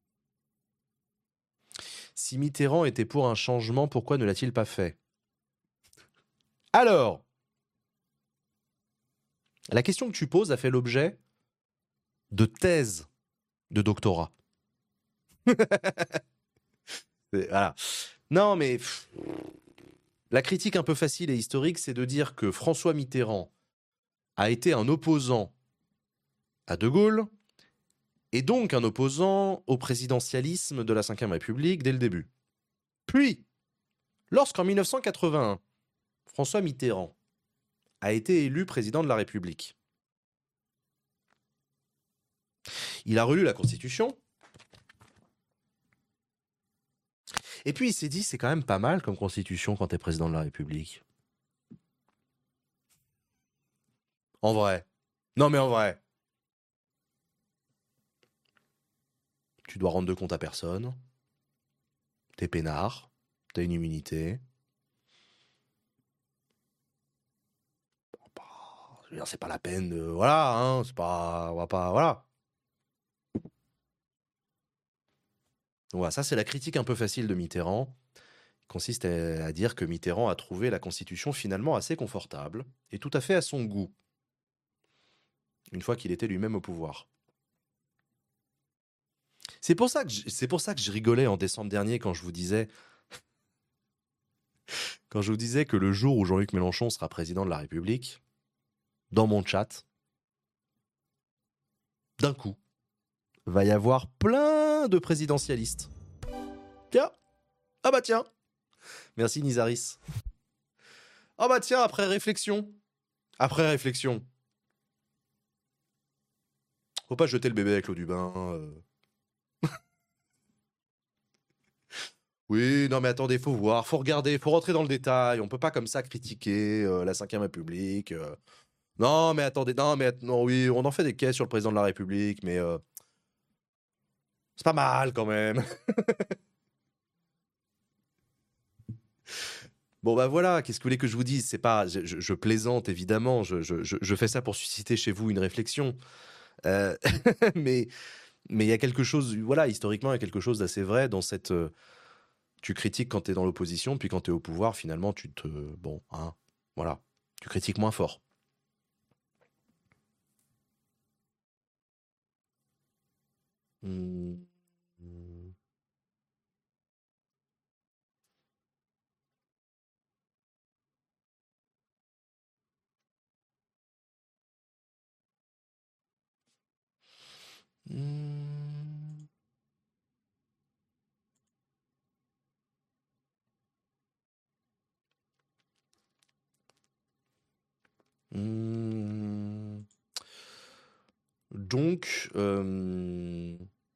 Speaker 1: Si Mitterrand était pour un changement, pourquoi ne l'a-t-il pas fait? Alors, la question que tu poses a fait l'objet de thèses de doctorat. Voilà. Non, mais pff, la critique un peu facile et historique, c'est de dire que François Mitterrand a été un opposant à De Gaulle et donc un opposant au présidentialisme de la cinquième République dès le début. Puis, lorsqu'en mille neuf cent quatre-vingt-un, François Mitterrand a été élu président de la République, il a relu la Constitution et puis il s'est dit c'est quand même pas mal comme Constitution quand t'es président de la République. En vrai. Non mais en vrai. Tu dois rendre de compte à personne. T'es peinard. T'as une immunité. je veux dire, c'est pas la peine de... Voilà, hein, c'est pas... On va pas... Voilà. Voilà, ça c'est la critique un peu facile de Mitterrand, qui consiste à, à dire que Mitterrand a trouvé la Constitution finalement assez confortable, et tout à fait à son goût, une fois qu'il était lui-même au pouvoir. C'est pour ça que je, c'est pour ça que je rigolais en décembre dernier quand je vous disais... Quand je vous disais que le jour où Jean-Luc Mélenchon sera président de la République, dans mon chat, d'un coup, va y avoir plein de présidentialistes. Tiens, ah bah tiens, merci Nizaris. Ah bah tiens, après réflexion, après réflexion. Faut pas jeter le bébé avec l'eau du bain. euh. Oui, non mais attendez, faut voir, faut regarder, faut rentrer dans le détail. On peut pas comme ça critiquer euh, la cinquième République. euh. Non mais attendez, non mais att- non oui, on en fait des caisses sur le président de la République, mais euh, c'est pas mal quand même. Bon bah voilà, qu'est-ce que vous voulez que je vous dise? C'est pas, je, je- je plaisante évidemment, je, je- je- je fais ça pour susciter chez vous une réflexion. Euh, mais mais il y a quelque chose, voilà, historiquement, il y a quelque chose d'assez vrai dans cette. euh, tu critiques quand tu es dans l'opposition, puis quand tu es au pouvoir, finalement, tu te, bon, hein, voilà, tu critiques moins fort. Hmm. Hmm. Hmm. Donc, euh,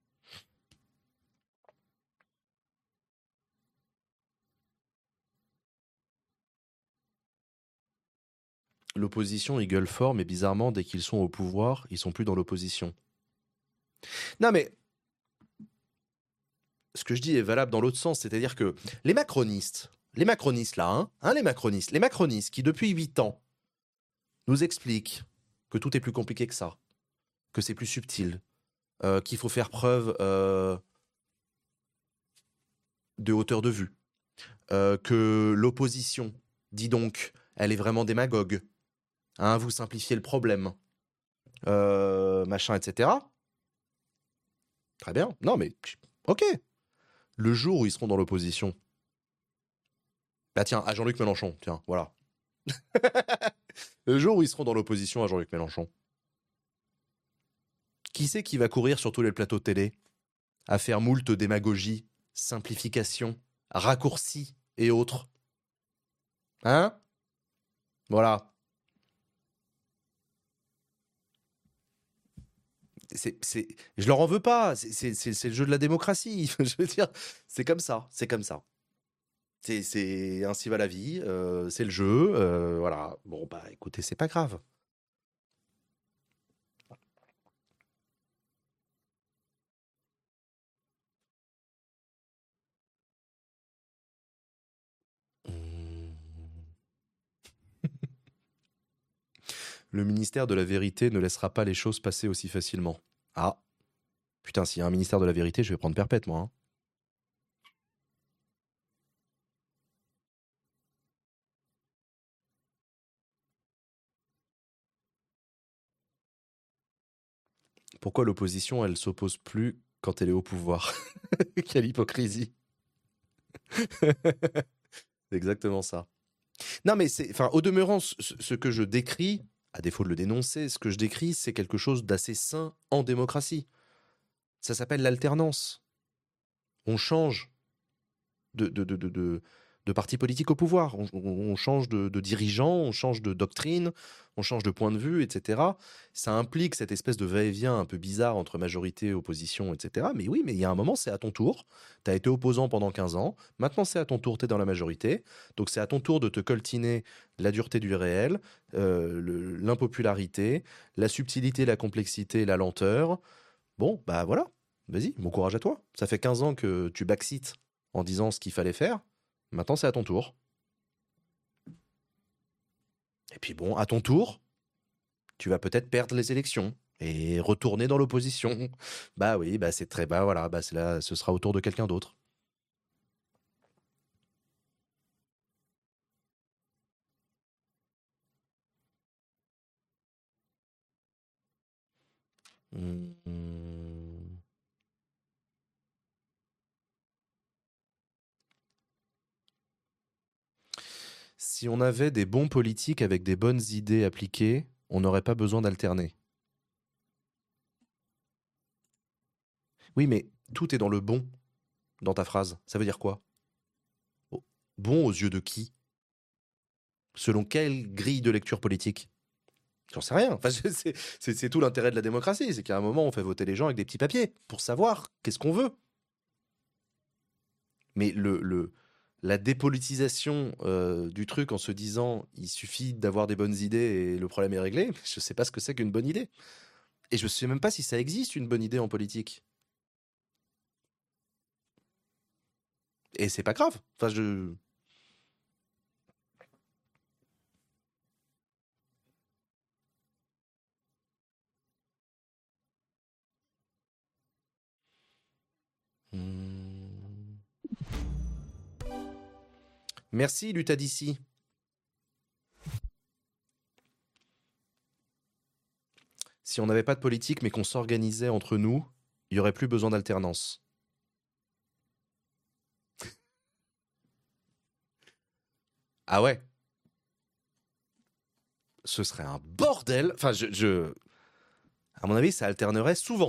Speaker 1: l'opposition, ils gueulent fort, mais bizarrement, dès qu'ils sont au pouvoir, ils sont plus dans l'opposition. Non, mais ce que je dis est valable dans l'autre sens, c'est-à-dire que les macronistes, les macronistes là, hein, hein, les macronistes, les macronistes qui depuis huit ans nous expliquent que tout est plus compliqué que ça, que c'est plus subtil, euh, qu'il faut faire preuve euh, de hauteur de vue, euh, que l'opposition, dit donc, elle est vraiment démagogue, hein, vous simplifiez le problème, euh, machin, et cetera. Très bien. Non, mais ok. Le jour où ils seront dans l'opposition, bah tiens, à Jean-Luc Mélenchon, tiens, voilà. Le jour où ils seront dans l'opposition à Jean-Luc Mélenchon, qui c'est qui va courir sur tous les plateaux de télé à faire moult démagogie, simplification, raccourcis et autres? Hein? Voilà. C'est, c'est... Je leur en veux pas. C'est, c'est, c'est- c'est le jeu de la démocratie. Je veux dire, c'est comme ça. C'est comme ça. C'est, c'est ainsi va la vie. euh, c'est le jeu. euh, voilà. Bon, bah écoutez, c'est pas grave. Mmh. Le ministère de la vérité ne laissera pas les choses passer aussi facilement. Ah, putain, s'il y a un ministère de la vérité, je vais prendre perpète, moi, hein. Pourquoi l'opposition, elle s'oppose plus quand elle est au pouvoir? Quelle hypocrisie. C'est exactement ça. Non, mais c'est, enfin, au demeurant, ce, ce que je décris, à défaut de le dénoncer, ce que je décris, c'est quelque chose d'assez sain en démocratie. Ça s'appelle l'alternance. On change de, de, de, de, de, de parti politique au pouvoir. On, on- on change de, de dirigeant, on change de doctrine, on change de point de vue, et cetera. Ça implique cette espèce de va-et-vient un peu bizarre entre majorité, opposition, et cetera. Mais oui, mais il y a un moment, c'est à ton tour. Tu as été opposant pendant quinze ans. Maintenant, c'est à ton tour, tu es dans la majorité. Donc, c'est à ton tour de te coltiner la dureté du réel, euh, le- l'impopularité, la subtilité, la complexité, la lenteur. Bon, bah voilà. Vas-y, bon courage à toi. Ça fait quinze ans que tu backseat en disant ce qu'il fallait faire. Maintenant, c'est à ton tour. Et puis bon, à ton tour, tu vas peut-être perdre les élections et retourner dans l'opposition. Bah oui, bah c'est très, bah voilà, bah c'est là, ce sera au tour de quelqu'un d'autre. Hmm. Si on avait des bons politiques avec des bonnes idées appliquées, on n'aurait pas besoin d'alterner. Oui, mais tout est dans le bon dans ta phrase. Ça veut dire quoi? Oh, bon aux yeux de qui? Selon quelle grille de lecture politique? J'en sais rien. Enfin, je- c'est c'est- c'est tout l'intérêt de la démocratie, c'est qu'à un moment, on fait voter les gens avec des petits papiers pour savoir qu'est-ce qu'on veut. Mais le, le, la dépolitisation euh, du truc en se disant il suffit d'avoir des bonnes idées et le problème est réglé, je sais pas ce que c'est qu'une bonne idée. Et je sais même pas si ça existe une bonne idée en politique. Et c'est pas grave. Enfin, je. Hmm. Merci, Lutadici. Si on n'avait pas de politique mais qu'on s'organisait entre nous, il y aurait plus besoin d'alternance. Ah ouais, ce serait un bordel. Enfin, je, je- à mon avis, ça alternerait souvent.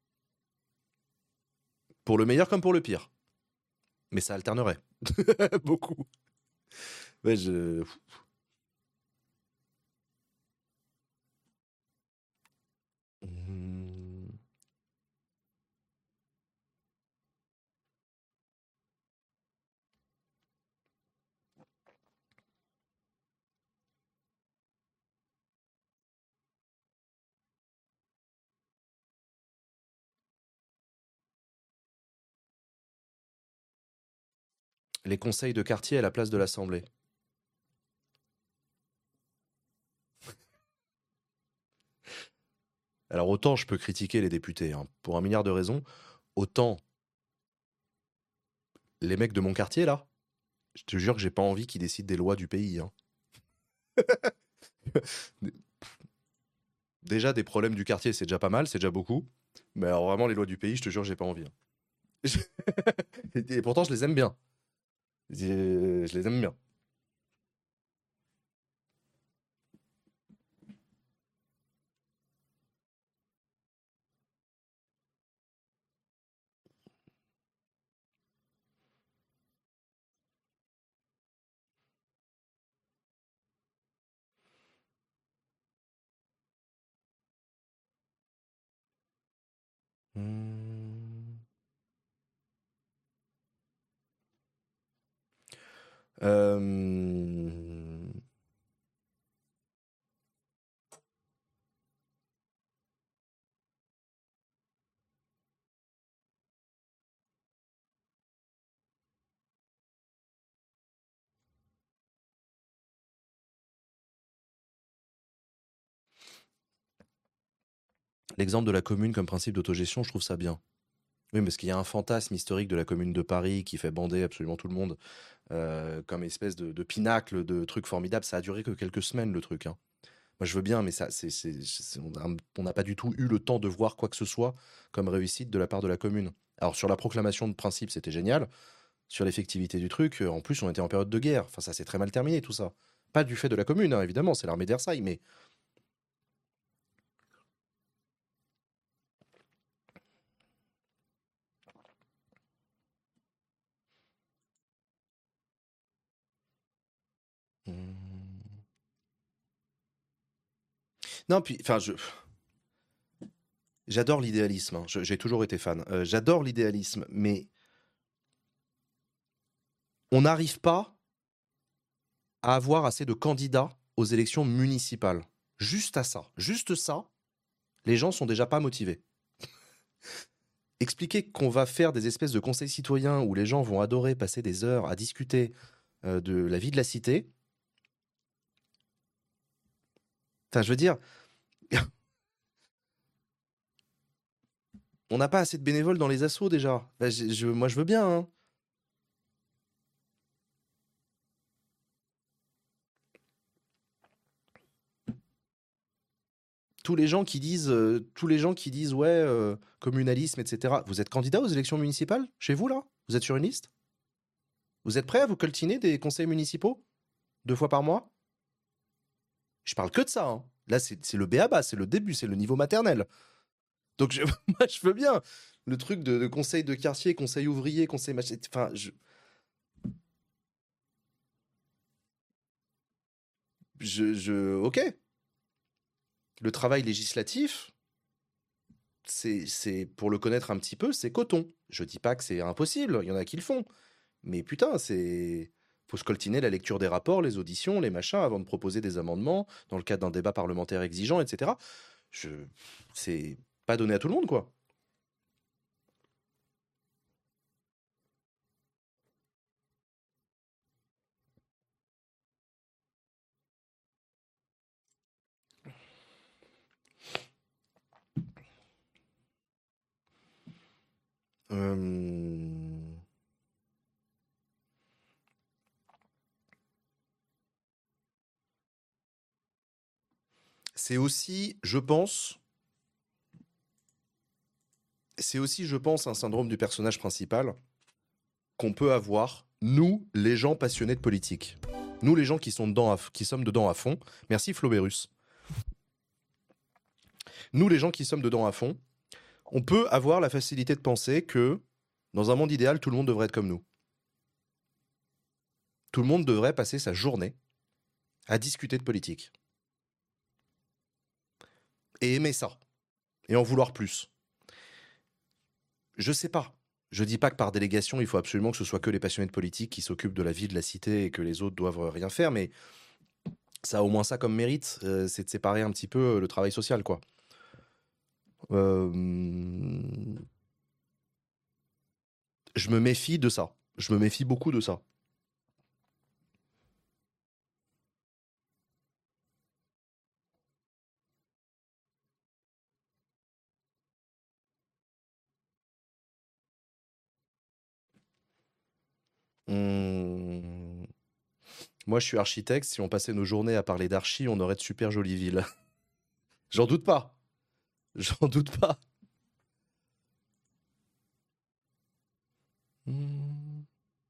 Speaker 1: Pour le meilleur comme pour le pire. Mais ça alternerait. Beaucoup. Ouais, je... Hmm. Les conseils de quartier à la place de l'Assemblée. Alors autant je peux critiquer les députés, hein, pour un milliard de raisons, autant les mecs de mon quartier, là, je te jure que j'ai pas envie qu'ils décident des lois du pays. Hein. Déjà, des problèmes du quartier, c'est déjà pas mal, c'est déjà beaucoup. Mais alors vraiment, les lois du pays, je te jure, j'ai pas envie. Hein. Et pourtant, je les aime bien. Je je les aime bien. Hmm. Euh, L'exemple de la commune comme principe d'autogestion, je trouve ça bien. Oui, parce qu'il y a un fantasme historique de la commune de Paris qui fait bander absolument tout le monde euh, comme espèce de, de pinacle, de truc formidable. Ça a duré que quelques semaines, le truc. Hein. Moi, je veux bien, mais ça, c'est, c'est- c'est- on a- on n'a pas du tout eu le temps de voir quoi que ce soit comme réussite de la part de la commune. Alors, sur la proclamation de principe, c'était génial. Sur l'effectivité du truc, euh, en plus, on était en période de guerre. Enfin, ça s'est très mal terminé, tout ça. Pas du fait de la commune, hein, évidemment, c'est l'armée de Versailles, mais. Hmm. Non, puis, enfin, je. J'adore l'idéalisme, hein. Je- J'ai toujours été fan. Euh, j'adore l'idéalisme, mais on n'arrive pas à avoir assez de candidats aux élections municipales. Juste à ça. Juste ça, les gens sont déjà pas motivés. Expliquer qu'on va faire des espèces de conseils citoyens où les gens vont adorer passer des heures à discuter euh, de la vie de la cité. Enfin, je veux dire, On n'a pas assez de bénévoles dans les assos déjà. Bah, je- je- moi, je veux bien, hein. Tous les gens qui disent, euh, tous les gens qui disent, ouais, euh, communalisme, et cetera. Vous êtes candidat aux élections municipales chez vous là? Vous êtes sur une liste? Vous êtes prêt à vous coltiner des conseils municipaux deux fois par mois? Je parle que de ça, hein. Là, c'est c'est le b a ba, c'est le début, c'est le niveau maternel. Donc, je, moi, je veux bien le truc de, de conseil de quartier, conseil ouvrier, conseil machin. Enfin, je, je, je, ok. Le travail législatif, c'est, c'est pour le connaître un petit peu, c'est coton. Je dis pas que c'est impossible, il y en a qui le font. Mais putain, c'est. Faut se coltiner la lecture des rapports, les auditions, les machins, avant de proposer des amendements, dans le cadre d'un débat parlementaire exigeant, et cetera. Je... C'est pas donné à tout le monde, quoi. Euh, C'est aussi, je pense, c'est aussi, je pense, un syndrome du personnage principal qu'on peut avoir, nous, les gens passionnés de politique. Nous, les gens qui, sont dedans à f- qui sommes dedans à fond. Merci Flobérus. Nous, les gens qui sommes dedans à fond, on peut avoir la facilité de penser que, dans un monde idéal, tout le monde devrait être comme nous. Tout le monde devrait passer sa journée à discuter de politique. Et aimer ça. Et en vouloir plus. Je sais pas. Je dis pas que par délégation, il faut absolument que ce soit que les passionnés de politique qui s'occupent de la vie de la cité et que les autres doivent rien faire, mais ça a au moins ça comme mérite, euh, c'est de séparer un petit peu euh, le travail social, quoi. Euh, je me méfie de ça. Je me méfie beaucoup de ça. Hum, Moi, je suis architecte. Si on passait nos journées à parler d'archi, on aurait de super jolies villes. J'en doute pas. J'en doute pas. Hum.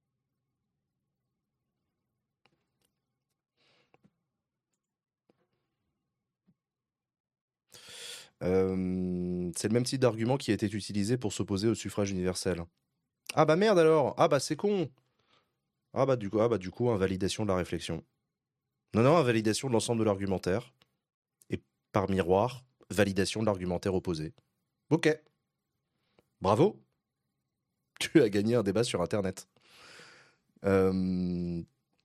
Speaker 1: Euh, c'est le même type d'argument qui a été utilisé pour s'opposer au suffrage universel. Ah bah merde alors. Ah bah c'est con. Ah bah du coup, ah bah du coup, invalidation de la réflexion. Non, non, invalidation de l'ensemble de l'argumentaire. Et par miroir, validation de l'argumentaire opposé. Ok, bravo. Tu as gagné un débat sur Internet. Euh,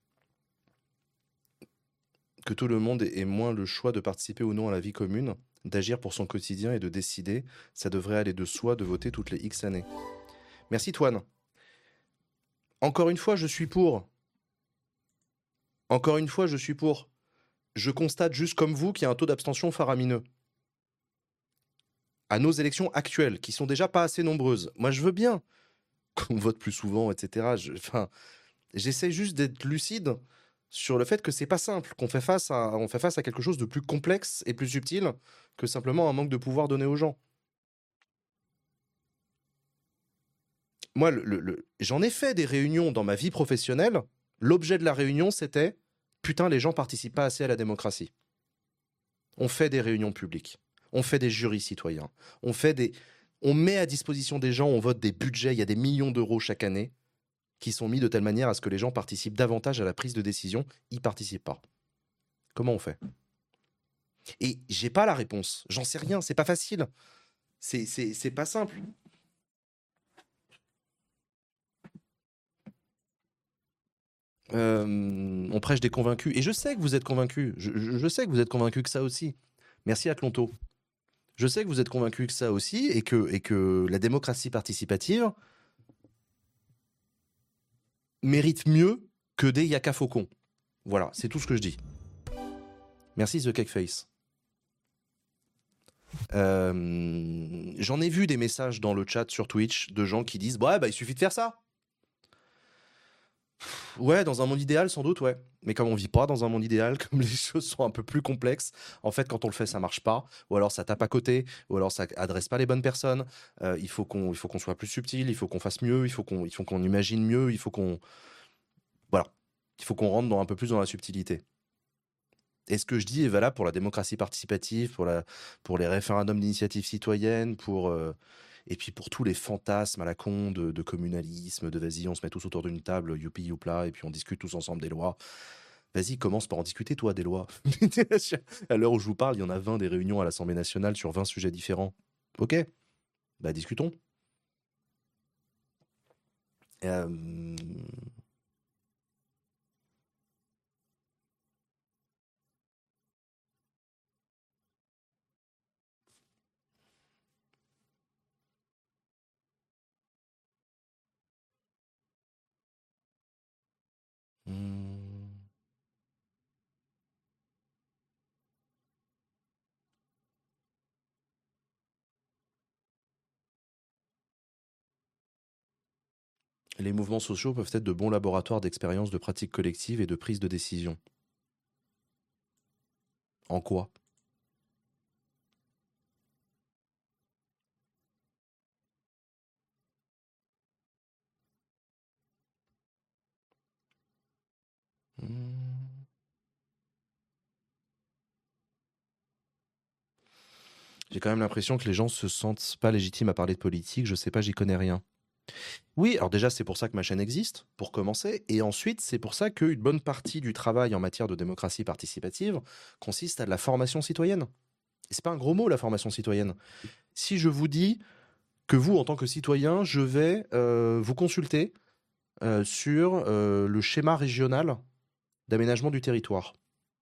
Speaker 1: que tout le monde ait moins le choix de participer ou non à la vie commune, d'agir pour son quotidien et de décider, ça devrait aller de soi de voter toutes les X années. Merci Toine. Encore une fois, je suis pour. Encore une fois, je suis pour. Je constate juste comme vous qu'il y a un taux d'abstention faramineux. À nos élections actuelles, qui sont déjà pas assez nombreuses. Moi, je veux bien qu'on vote plus souvent, et cetera. Je- Enfin, j'essaie juste d'être lucide sur le fait que c'est pas simple, qu'on fait face à, on fait face à quelque chose de plus complexe et plus subtil que simplement un manque de pouvoir donné aux gens. Moi, le- le- le- j'en ai fait des réunions dans ma vie professionnelle. L'objet de la réunion, c'était putain, les gens participent pas assez à la démocratie. On fait des réunions publiques, on fait des jurys citoyens, on fait des, on met à disposition des gens, on vote des budgets, il y a des millions d'euros chaque année qui sont mis de telle manière à ce que les gens participent davantage à la prise de décision. Ils participent pas. Comment on fait? Et j'ai pas la réponse. J'en sais rien. C'est pas facile. C'est c'est c'est pas simple. Euh, on prêche des convaincus. Et je sais que vous êtes convaincus. Je, je- je sais que vous êtes convaincus que ça aussi. Merci à Clonto. Je sais que vous êtes convaincus que ça aussi et que, et que la démocratie participative mérite mieux que des yaka faucons. Voilà, c'est tout ce que je dis. Merci The Cakeface. Euh, J'en ai vu des messages dans le chat sur Twitch de gens qui disent ouais, bah il suffit de faire ça. Ouais, dans un monde idéal, sans doute, ouais. Mais comme on vit pas dans un monde idéal, comme les choses sont un peu plus complexes, en fait, quand on le fait, ça marche pas, ou alors ça tape à côté, ou alors ça adresse pas les bonnes personnes. Euh, il faut qu'on, il faut qu'on soit plus subtil, il faut qu'on fasse mieux, il faut qu'on, il faut qu'on imagine mieux, il faut qu'on, voilà, il faut qu'on rentre dans un peu plus dans la subtilité. Et ce que je dis est valable pour la démocratie participative, pour la, pour les référendums d'initiative citoyenne, pour euh, et puis pour tous les fantasmes à la con de, de communalisme, de vas-y, on se met tous autour d'une table, youpi youpla, et puis on discute tous ensemble des lois. Vas-y, commence par en discuter, toi, des lois. À l'heure où je vous parle, il y en a vingt des réunions à l'Assemblée nationale sur vingt sujets différents. Ok, bah discutons. Euh, hmm, Les mouvements sociaux peuvent être de bons laboratoires d'expérience de pratique collective et de prise de décision. En quoi? Hmm. J'ai quand même l'impression que les gens se sentent pas légitimes à parler de politique. Je sais pas, j'y connais rien. Oui, alors déjà, c'est pour ça que ma chaîne existe, pour commencer. Et ensuite, c'est pour ça qu'une bonne partie du travail en matière de démocratie participative consiste à de la formation citoyenne. Et c'est pas un gros mot, la formation citoyenne. Si je vous dis que vous, en tant que citoyen, je vais euh, vous consulter euh, sur euh, le schéma régional d'aménagement du territoire,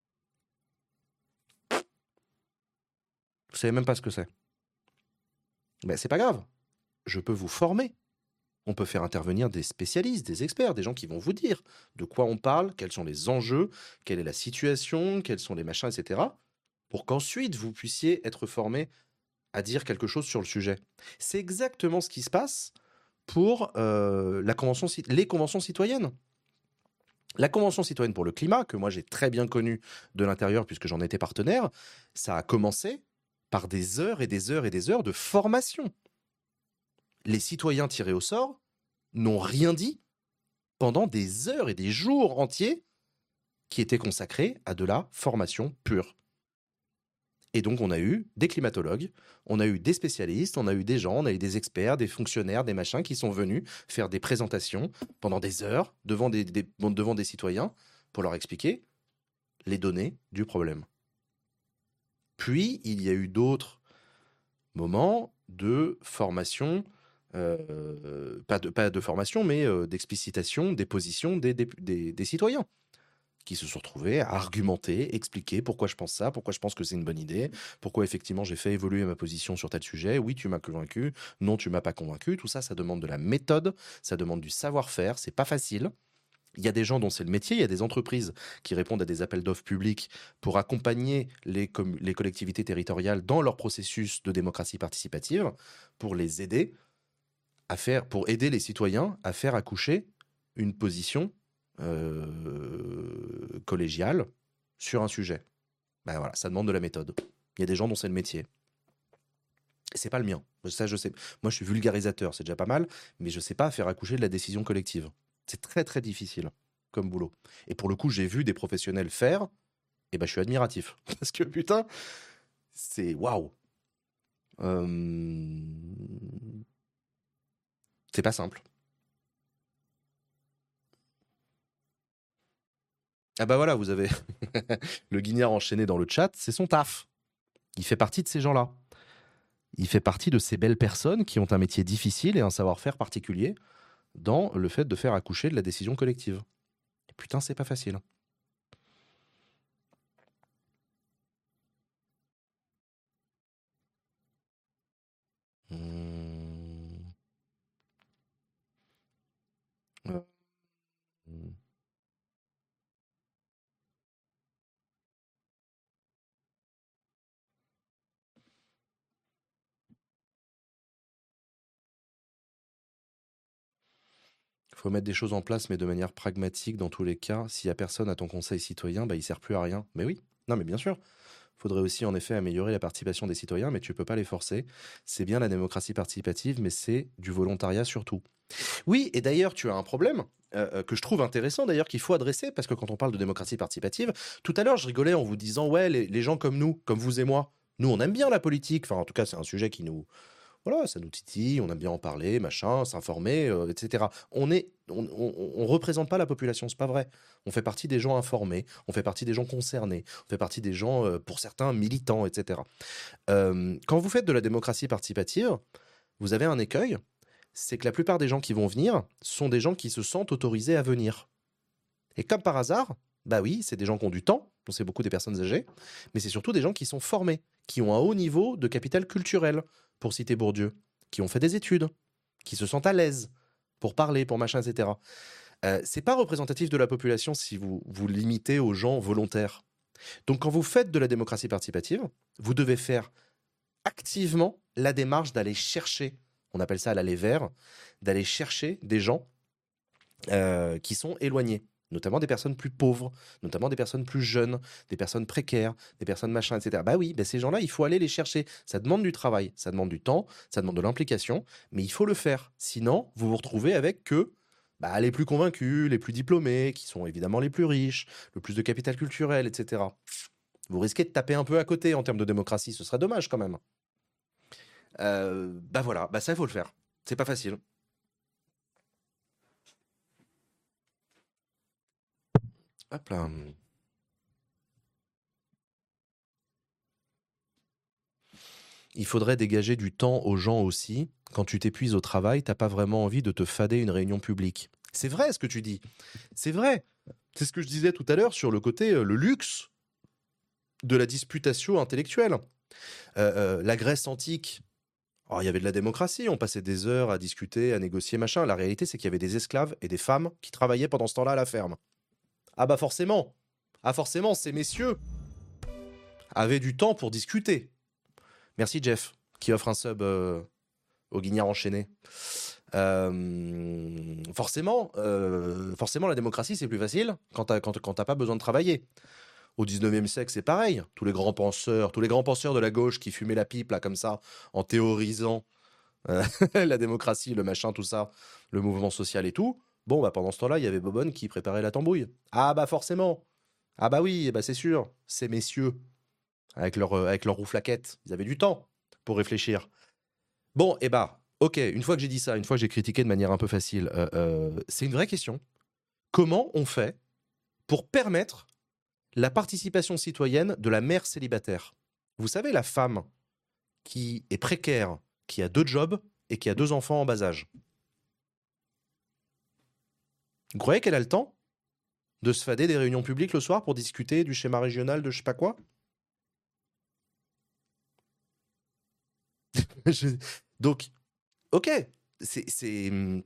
Speaker 1: vous savez même pas ce que c'est. Ben, c'est pas grave. Je peux vous former. On peut faire intervenir des spécialistes, des experts, des gens qui vont vous dire de quoi on parle, quels sont les enjeux, quelle est la situation, quels sont les machins, et cetera. Pour qu'ensuite vous puissiez être formé à dire quelque chose sur le sujet. C'est exactement ce qui se passe pour euh, la convention, les conventions citoyennes. La Convention citoyenne pour le climat, que moi j'ai très bien connue de l'intérieur puisque j'en étais partenaire, ça a commencé par des heures et des heures et des heures de formation. Les citoyens tirés au sort n'ont rien dit pendant des heures et des jours entiers qui étaient consacrés à de la formation pure. Et donc on a eu des climatologues, on a eu des spécialistes, on a eu des gens, on a eu des experts, des fonctionnaires, des machins qui sont venus faire des présentations pendant des heures devant des, des- devant des citoyens pour leur expliquer les données du problème. Puis, il y a eu d'autres moments de formation, euh, pas, de, pas de formation, mais euh, d'explicitation des positions des, des, des, des citoyens qui se sont retrouvés à argumenter, expliquer pourquoi je pense ça, pourquoi je pense que c'est une bonne idée, pourquoi effectivement j'ai fait évoluer ma position sur tel sujet, oui tu m'as convaincu, non tu m'as pas convaincu, tout ça ça demande de la méthode, ça demande du savoir-faire, c'est pas facile. Il y a des gens dont c'est le métier, il y a des entreprises qui répondent à des appels d'offres publics pour accompagner les, com- les collectivités territoriales dans leur processus de démocratie participative, pour les aider à faire, pour aider les citoyens à faire accoucher une position euh, collégiale sur un sujet. Ben voilà, ça demande de la méthode. Il y a des gens dont c'est le métier. C'est pas le mien. Ça, je sais. Moi, je suis vulgarisateur, c'est déjà pas mal, mais je sais pas faire accoucher de la décision collective. C'est très très difficile comme boulot. Et pour le coup, j'ai vu des professionnels faire, et ben je suis admiratif. Parce que putain, c'est waouh. Euh, C'est pas simple. Ah bah voilà, vous avez le guignard enchaîné dans le chat, c'est son taf. Il fait partie de ces gens-là. Il fait partie de ces belles personnes qui ont un métier difficile et un savoir-faire particulier dans le fait de faire accoucher de la décision collective. Et putain, c'est pas facile. Mmh. Euh, faut mettre des choses en place, mais de manière pragmatique dans tous les cas. S'il n'y a personne à ton conseil citoyen, bah, il ne sert plus à rien. Mais oui, non, mais bien sûr. Il faudrait aussi en effet améliorer la participation des citoyens, mais tu ne peux pas les forcer. C'est bien la démocratie participative, mais c'est du volontariat surtout. Oui, et d'ailleurs, tu as un problème euh, euh, que je trouve intéressant d'ailleurs qu'il faut adresser, parce que quand on parle de démocratie participative, tout à l'heure je rigolais en vous disant, ouais, les, les gens comme nous, comme vous et moi, nous on aime bien la politique, enfin en tout cas c'est un sujet qui nous, voilà, ça nous titille, on aime bien en parler, machin, s'informer, euh, et cetera. On est, on, on, on représente pas la population, c'est pas vrai. On fait partie des gens informés, on fait partie des gens concernés, on fait partie des gens, euh, pour certains, militants, et cetera. Euh, quand vous faites de la démocratie participative, vous avez un écueil, c'est que la plupart des gens qui vont venir sont des gens qui se sentent autorisés à venir. Et comme par hasard, bah oui, c'est des gens qui ont du temps, on sait beaucoup des personnes âgées, mais c'est surtout des gens qui sont formés, qui ont un haut niveau de capital culturel, pour citer Bourdieu, qui ont fait des études, qui se sentent à l'aise pour parler, pour machin, et cetera. Euh, c'est pas représentatif de la population si vous vous limitez aux gens volontaires. Donc quand vous faites de la démocratie participative, vous devez faire activement la démarche d'aller chercher, on appelle ça l'aller vers, d'aller chercher des gens euh, qui sont éloignés, notamment des personnes plus pauvres, notamment des personnes plus jeunes, des personnes précaires, des personnes machin, et cetera. Bah oui, bah ces gens-là, il faut aller les chercher. Ça demande du travail, ça demande du temps, ça demande de l'implication, mais il faut le faire. Sinon, vous vous retrouvez avec que bah, les plus convaincus, les plus diplômés, qui sont évidemment les plus riches, le plus de capital culturel, et cetera. Vous risquez de taper un peu à côté en termes de démocratie, ce serait dommage quand même. Euh, bah voilà, bah ça, il faut le faire. C'est pas facile. Hop là. Il faudrait dégager du temps aux gens aussi. Quand tu t'épuises au travail, t'as pas vraiment envie de te fader une réunion publique. C'est vrai ce que tu dis. C'est vrai. C'est ce que je disais tout à l'heure sur le côté, euh, le luxe de la disputation intellectuelle. Euh, euh, la Grèce antique, oh, il y avait de la démocratie, on passait des heures à discuter, à négocier, machin. La réalité, c'est qu'il y avait des esclaves et des femmes qui travaillaient pendant ce temps-là à la ferme. Ah bah forcément. Ah forcément, ces messieurs avaient du temps pour discuter. Merci Jeff, qui offre un sub euh, au Guignard enchaîné. Euh, forcément, euh, forcément, la démocratie, c'est plus facile quand t'as quand, quand t'as pas besoin de travailler. Au dix-neuvième siècle, c'est pareil. Tous les grands penseurs, tous les grands penseurs de la gauche qui fumaient la pipe, là, comme ça, en théorisant euh, la démocratie, le machin, tout ça, le mouvement social et tout. Bon, bah, pendant ce temps-là, il y avait Bobonne qui préparait la tambouille. Ah, bah, forcément. Ah, bah oui, bah, c'est sûr. Ces messieurs, avec leur, euh, avec leur rouflaquette, ils avaient du temps pour réfléchir. Bon, et bah, ok, une fois que j'ai dit ça, une fois que j'ai critiqué de manière un peu facile, euh, euh, c'est une vraie question. Comment on fait pour permettre la participation citoyenne de la mère célibataire? Vous savez, la femme qui est précaire, qui a deux jobs et qui a deux enfants en bas âge. Vous croyez qu'elle a le temps de se fader des réunions publiques le soir pour discuter du schéma régional de je sais pas quoi? Je- Donc, ok, c'est, c'est, hum,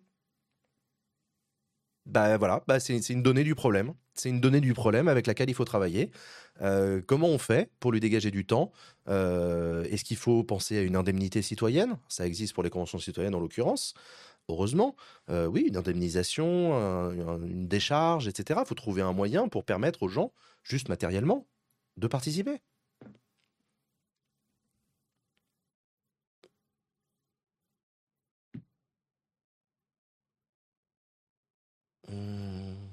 Speaker 1: bah voilà, bah c'est c'est une donnée du problème. C'est une donnée du problème avec laquelle il faut travailler. Euh, comment on fait pour lui dégager du temps? Euh, Est-ce qu'il faut penser à une indemnité citoyenne? Ça existe pour les conventions citoyennes en l'occurrence. Heureusement, Euh, oui, une indemnisation, un- un- une décharge, et cetera. Il faut trouver un moyen pour permettre aux gens, juste matériellement, de participer. Mmh.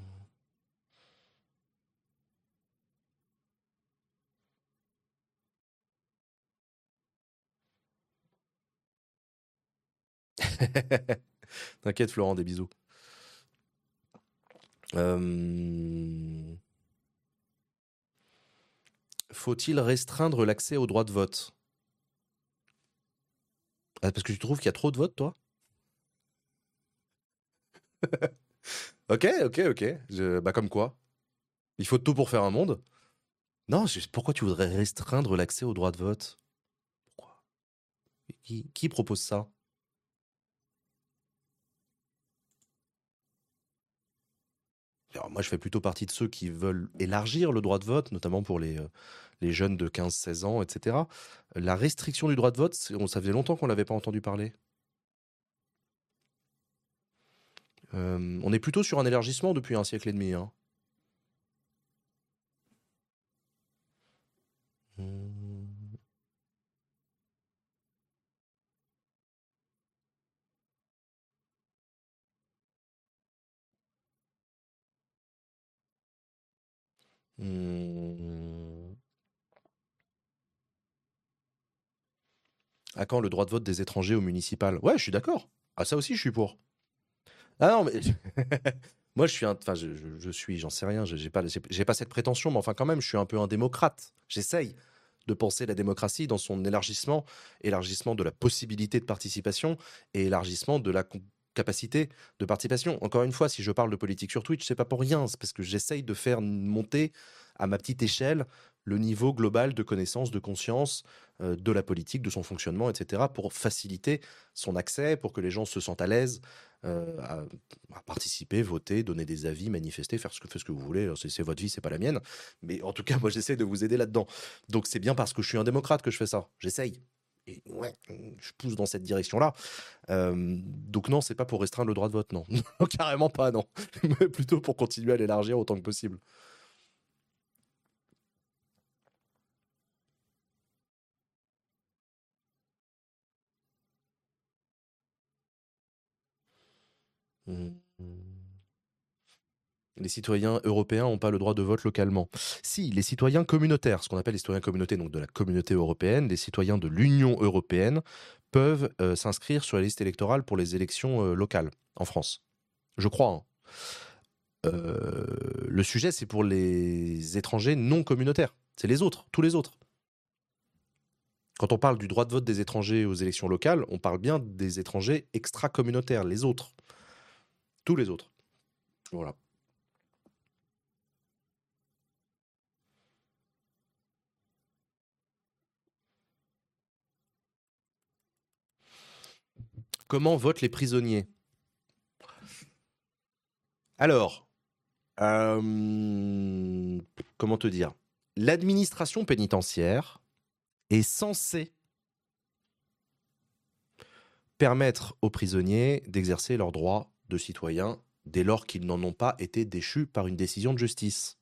Speaker 1: T'inquiète, Florent, des bisous. Euh, Faut-il restreindre l'accès au droit de vote? Ah, parce que tu trouves qu'il y a trop de votes, toi? Ok, ok, ok. Je- Bah comme quoi? Il faut tout pour faire un monde? Non, je- pourquoi tu voudrais restreindre l'accès au droit de vote? Pourquoi? Qui, qui propose ça? Alors, moi, je fais plutôt partie de ceux qui veulent élargir le droit de vote, notamment pour les, euh, les jeunes de quinze seize ans, et cetera. La restriction du droit de vote, c'est- on- ça faisait longtemps qu'on l'avait pas entendu parler. Euh, on est plutôt sur un élargissement depuis un siècle et demi. Hein. Hmm. Hmm. À quand le droit de vote des étrangers au municipal? Ouais, je suis d'accord. Ah, ça aussi, je suis pour. Ah non, mais moi, je suis un. Enfin, je, je- je suis, j'en sais rien, j'ai j'ai pas, j'ai j'ai pas cette prétention, mais enfin, quand même, je suis un peu un démocrate. J'essaye de penser la démocratie dans son élargissement, élargissement de la possibilité de participation et élargissement de la com- capacité de participation. Encore une fois, si je parle de politique sur Twitch, c'est pas pour rien, c'est parce que j'essaye de faire monter à ma petite échelle le niveau global de connaissance, de conscience euh, de la politique, de son fonctionnement, et cetera, pour faciliter son accès, pour que les gens se sentent à l'aise euh, à, à participer, voter, donner des avis, manifester, faire ce que, faire ce que vous voulez. C'est c'est votre vie, c'est pas la mienne. Mais en tout cas, moi, j'essaie de vous aider là-dedans. Donc, c'est bien parce que je suis un démocrate que je fais ça. J'essaye. Et ouais, je pousse dans cette direction-là. Euh, donc non, c'est pas pour restreindre le droit de vote, non. Non, carrément pas, non. Mais plutôt pour continuer à l'élargir autant que possible. Mhm. Les citoyens européens n'ont pas le droit de vote localement. Si, les citoyens communautaires, ce qu'on appelle les citoyens communautés, donc de la communauté européenne, les citoyens de l'Union européenne peuvent euh, s'inscrire sur la liste électorale pour les élections euh, locales en France. Je crois. Hein. Euh, le sujet, c'est pour les étrangers non communautaires. C'est les autres, tous les autres. Quand on parle du droit de vote des étrangers aux élections locales, on parle bien des étrangers extra-communautaires, les autres. Tous les autres. Voilà. Comment votent les prisonniers? Alors, euh, comment te dire? L'administration pénitentiaire est censée permettre aux prisonniers d'exercer leurs droits de citoyens dès lors qu'ils n'en ont pas été déchus par une décision de justice.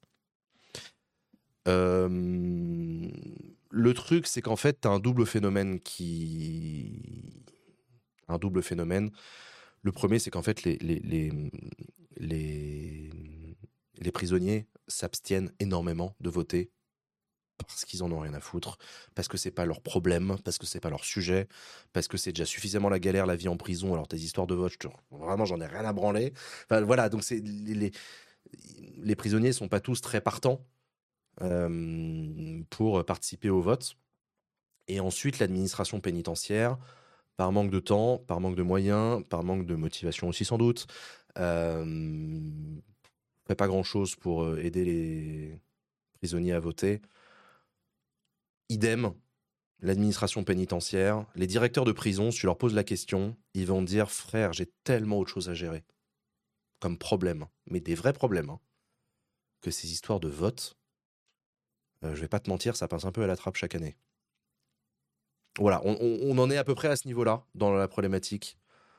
Speaker 1: Euh, le truc, c'est qu'en fait, tu as un double phénomène qui. Un double phénomène. Le premier, c'est qu'en fait, les, les, les, les, les prisonniers s'abstiennent énormément de voter parce qu'ils en ont rien à foutre, parce que c'est pas leur problème, parce que c'est pas leur sujet, parce que c'est déjà suffisamment la galère, la vie en prison. Alors tes histoires de vote, je te- vraiment, j'en ai rien à branler. Enfin voilà, donc c'est les, les, les prisonniers sont pas tous très partants euh, pour participer au vote. Et ensuite, l'administration pénitentiaire, par manque de temps, par manque de moyens, par manque de motivation aussi sans doute, euh, fait pas grand-chose pour euh, aider les prisonniers à voter. Idem, l'administration pénitentiaire, les directeurs de prison, si tu leur poses la question, ils vont te dire frère, j'ai tellement autre chose à gérer comme problème, mais des vrais problèmes, hein, que ces histoires de vote, euh, je vais pas te mentir, ça passe un peu à la trappe chaque année. Voilà, on, on- on en est à peu près à ce niveau-là dans la problématique.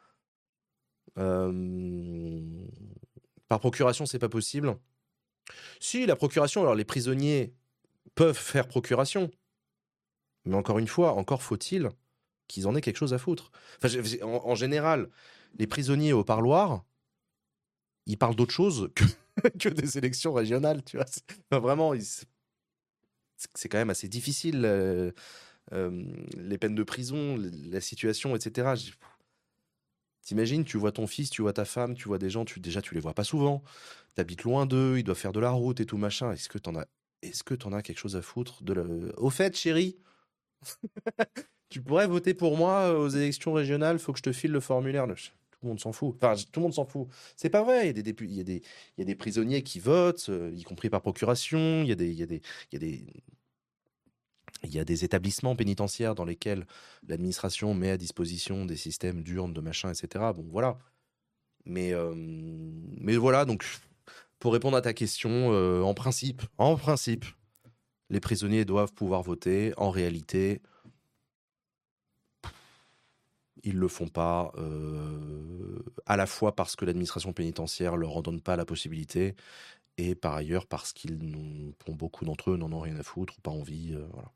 Speaker 1: Euh, Par procuration, c'est pas possible. Si, la procuration, alors les prisonniers peuvent faire procuration, mais encore une fois, encore faut-il qu'ils en aient quelque chose à foutre. Enfin, en, en général, les prisonniers au parloir, ils parlent d'autre chose que, que des élections régionales, tu vois. Enfin, vraiment, ils- c'est quand même assez difficile, euh, euh, les peines de prison, la situation, et cetera. J- T'imagines, tu vois ton fils, tu vois ta femme, tu vois des gens, tu, déjà tu les vois pas souvent, t'habites loin d'eux, ils doivent faire de la route et tout machin. Est-ce que t'en as, est-ce que t'en as quelque chose à foutre de la... Au fait, chérie, tu pourrais voter pour moi euh, aux élections régionales, faut que je te file le formulaire. Le- Tout le monde s'en fout. Enfin, tout le monde s'en fout. C'est pas vrai. Il y a des, dépu- il y a des, il y a des prisonniers qui votent, euh, y compris par procuration. Il y a des, il y a des, il y a des, il y a des établissements pénitentiaires dans lesquels l'administration met à disposition des systèmes d'urnes, de machin, et cetera. Bon, voilà. Mais, euh, mais voilà, donc, pour répondre à ta question, euh, en principe, en principe, les prisonniers doivent pouvoir voter. En réalité, Ils le font pas, euh, à la fois parce que l'administration pénitentiaire leur en donne pas la possibilité, et par ailleurs parce qu'ils n'ont, pour beaucoup d'entre eux, n'en ont rien à foutre ou pas envie. euh, voilà.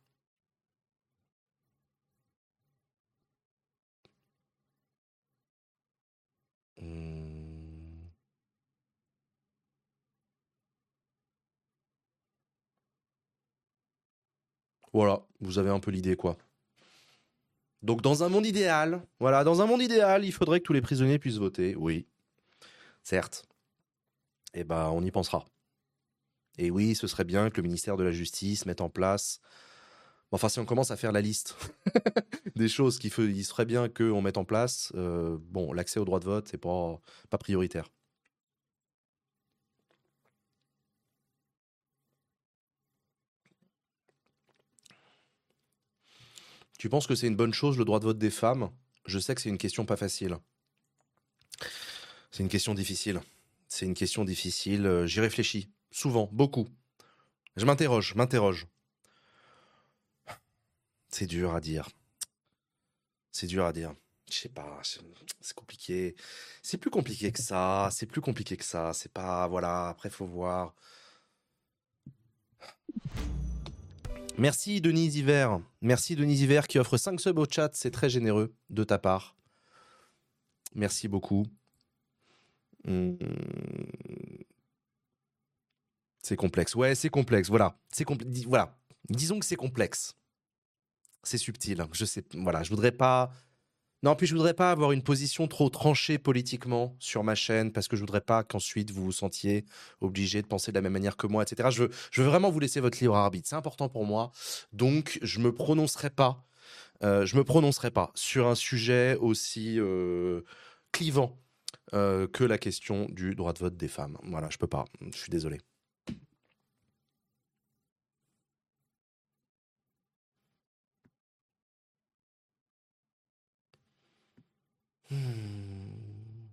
Speaker 1: Hum, Voilà, vous avez un peu l'idée, quoi. Donc dans un monde idéal, voilà, dans un monde idéal, il faudrait que tous les prisonniers puissent voter. Oui, certes. Eh ben, on y pensera. Et oui, ce serait bien que le ministère de la Justice mette en place. Enfin, si on commence à faire la liste des choses qu'il faut, il serait bien qu'on mette en place. euh, bon, l'accès au droit de vote, c'est pas, pas prioritaire. Tu penses que c'est une bonne chose, le droit de vote des femmes? Je sais que c'est une question pas facile. C'est une question difficile. C'est une question difficile. euh, J'y réfléchis. Souvent, beaucoup. Je m'interroge, je m'interroge. C'est dur à dire. C'est dur à dire. Je sais pas, c'est c'est compliqué. C'est plus compliqué que ça. C'est plus compliqué que ça. C'est pas, voilà, après, faut voir. Merci Denise Hiver. Merci Denise Hiver qui offre cinq subs au chat. C'est très généreux de ta part. Merci beaucoup. Hum, C'est complexe. Ouais, c'est complexe. Voilà. C'est compl- dis- voilà. Disons que c'est complexe. C'est subtil. Je sais. Voilà. Je voudrais pas. Non, puis je voudrais pas avoir une position trop tranchée politiquement sur ma chaîne parce que je voudrais pas qu'ensuite vous vous sentiez obligé de penser de la même manière que moi, et cetera. Je veux, je veux vraiment vous laisser votre libre arbitre. C'est important pour moi. Donc, je me prononcerai pas. euh, je me prononcerai pas sur un sujet aussi euh, clivant euh, que la question du droit de vote des femmes. Voilà, je peux pas. Je suis désolé. Hmm.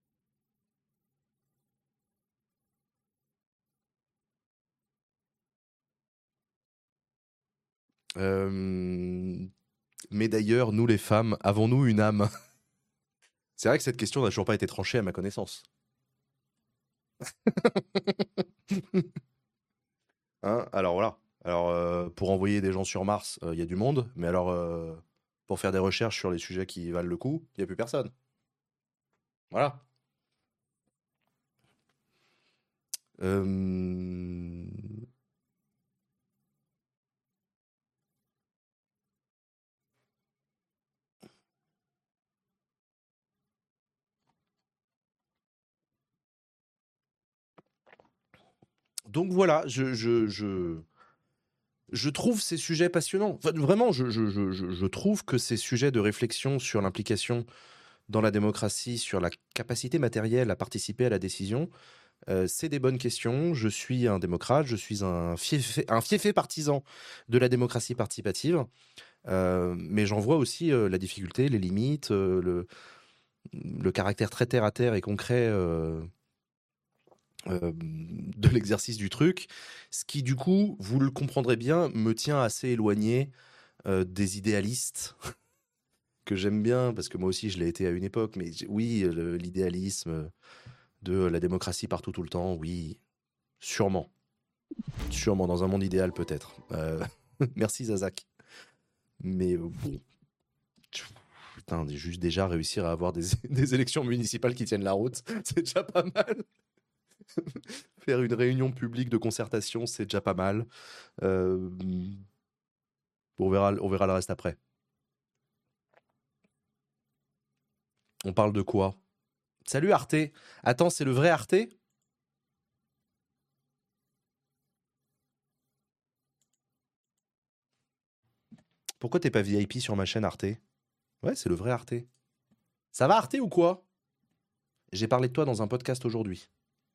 Speaker 1: Euh, mais d'ailleurs, nous les femmes, avons-nous une âme? C'est vrai que cette question n'a toujours pas été tranchée à ma connaissance. Hein, alors voilà. Alors euh, pour envoyer des gens sur Mars, il y a du monde, mais alors euh, pour faire des recherches sur les sujets qui valent le coup, il n'y a plus personne. Voilà. Euh, Donc voilà, je, je, je, je trouve ces sujets passionnants. Enfin, vraiment, je, je, je, je je trouve que ces sujets de réflexion sur l'implication dans la démocratie, sur la capacité matérielle à participer à la décision, euh, c'est des bonnes questions. Je suis un démocrate, je suis un fiefé, un fiefé partisan de la démocratie participative. Euh, mais j'en vois aussi euh, la difficulté, les limites, euh, le, le caractère très terre à terre et concret euh, euh, de l'exercice du truc. Ce qui, du coup, vous le comprendrez bien, me tient assez éloigné euh, des idéalistes que j'aime bien, parce que moi aussi je l'ai été à une époque. Mais j- oui, le- l'idéalisme de la démocratie partout tout le temps, oui, sûrement. Sûrement, dans un monde idéal peut-être. Euh, Merci Zazak. Mais euh, bon, putain, juste déjà réussir à avoir des, des élections municipales qui tiennent la route, c'est déjà pas mal. Faire une réunion publique de concertation, c'est déjà pas mal. Euh, on verra, on verra le reste après. On parle de quoi? Salut Arte. Attends, c'est le vrai Arte? Pourquoi t'es pas V I P sur ma chaîne Arte? Ouais, c'est le vrai Arte. Ça va Arte ou quoi? J'ai parlé de toi dans un podcast aujourd'hui.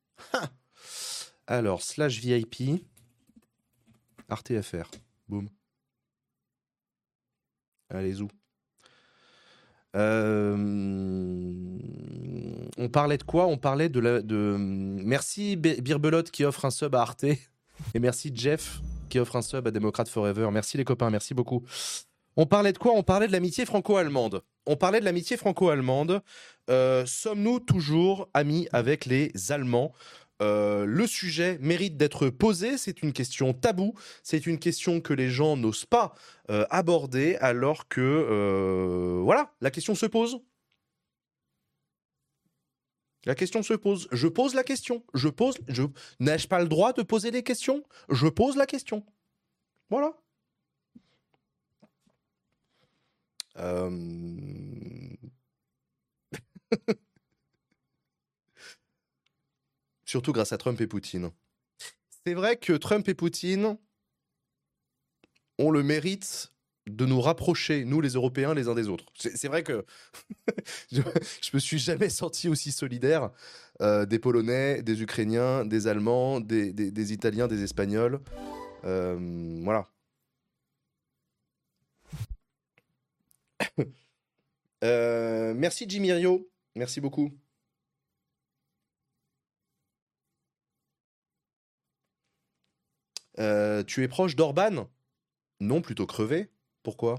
Speaker 1: Alors, slash V I P, Arte F R. Boum. Allez, zou. Euh, On parlait de quoi? On parlait de la. De... Merci Birbelote qui offre un sub à Arte. Et merci Jeff qui offre un sub à Démocrate Forever. Merci les copains, merci beaucoup. On parlait de quoi? On parlait de l'amitié franco-allemande. On parlait de l'amitié franco-allemande. Euh, sommes-nous toujours amis avec les Allemands? Euh, le sujet mérite d'être posé. C'est une question taboue. C'est une question que les gens n'osent pas euh, aborder, alors que euh, voilà, la question se pose. La question se pose. Je pose la question. Je pose. Je n'ai-je pas le droit de poser des questions? Je pose la question. Voilà. Euh, Surtout grâce à Trump et Poutine. C'est vrai que Trump et Poutine ont le mérite de nous rapprocher, nous les Européens, les uns des autres. C'est c'est vrai que je, je me suis jamais senti aussi solidaire euh, des Polonais, des Ukrainiens, des Allemands, des, des- des Italiens, des Espagnols. Euh, voilà. Euh, merci Jimmy Rio. Merci beaucoup. Euh, tu es proche d'Orban? Non, plutôt crevé. Pourquoi?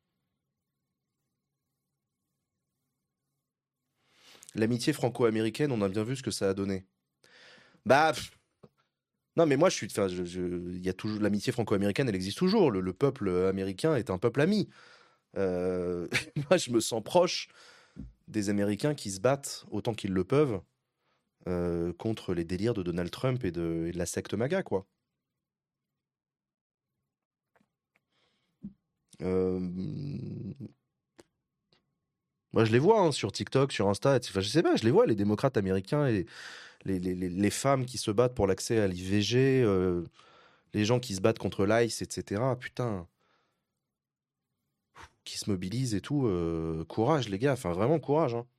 Speaker 1: L'amitié franco-américaine, on a bien vu ce que ça a donné. Bah, pff, non, mais moi, je suis. Enfin, je, je- il y a toujours l'amitié franco-américaine, elle existe toujours. Le, le peuple américain est un peuple ami. Euh, moi, je me sens proche des Américains qui se battent autant qu'ils le peuvent euh, contre les délires de Donald Trump et de, et de la secte MAGA, quoi. Euh, Moi, je les vois hein, sur TikTok, sur Insta. Enfin, je sais pas, je les vois, les démocrates américains et les, les, les- les femmes qui se battent pour l'accès à l'I V G, euh, les gens qui se battent contre l'ICE, et cetera. Putain, qui se mobilisent et tout. euh, courage, les gars. Enfin, vraiment courage. Hein.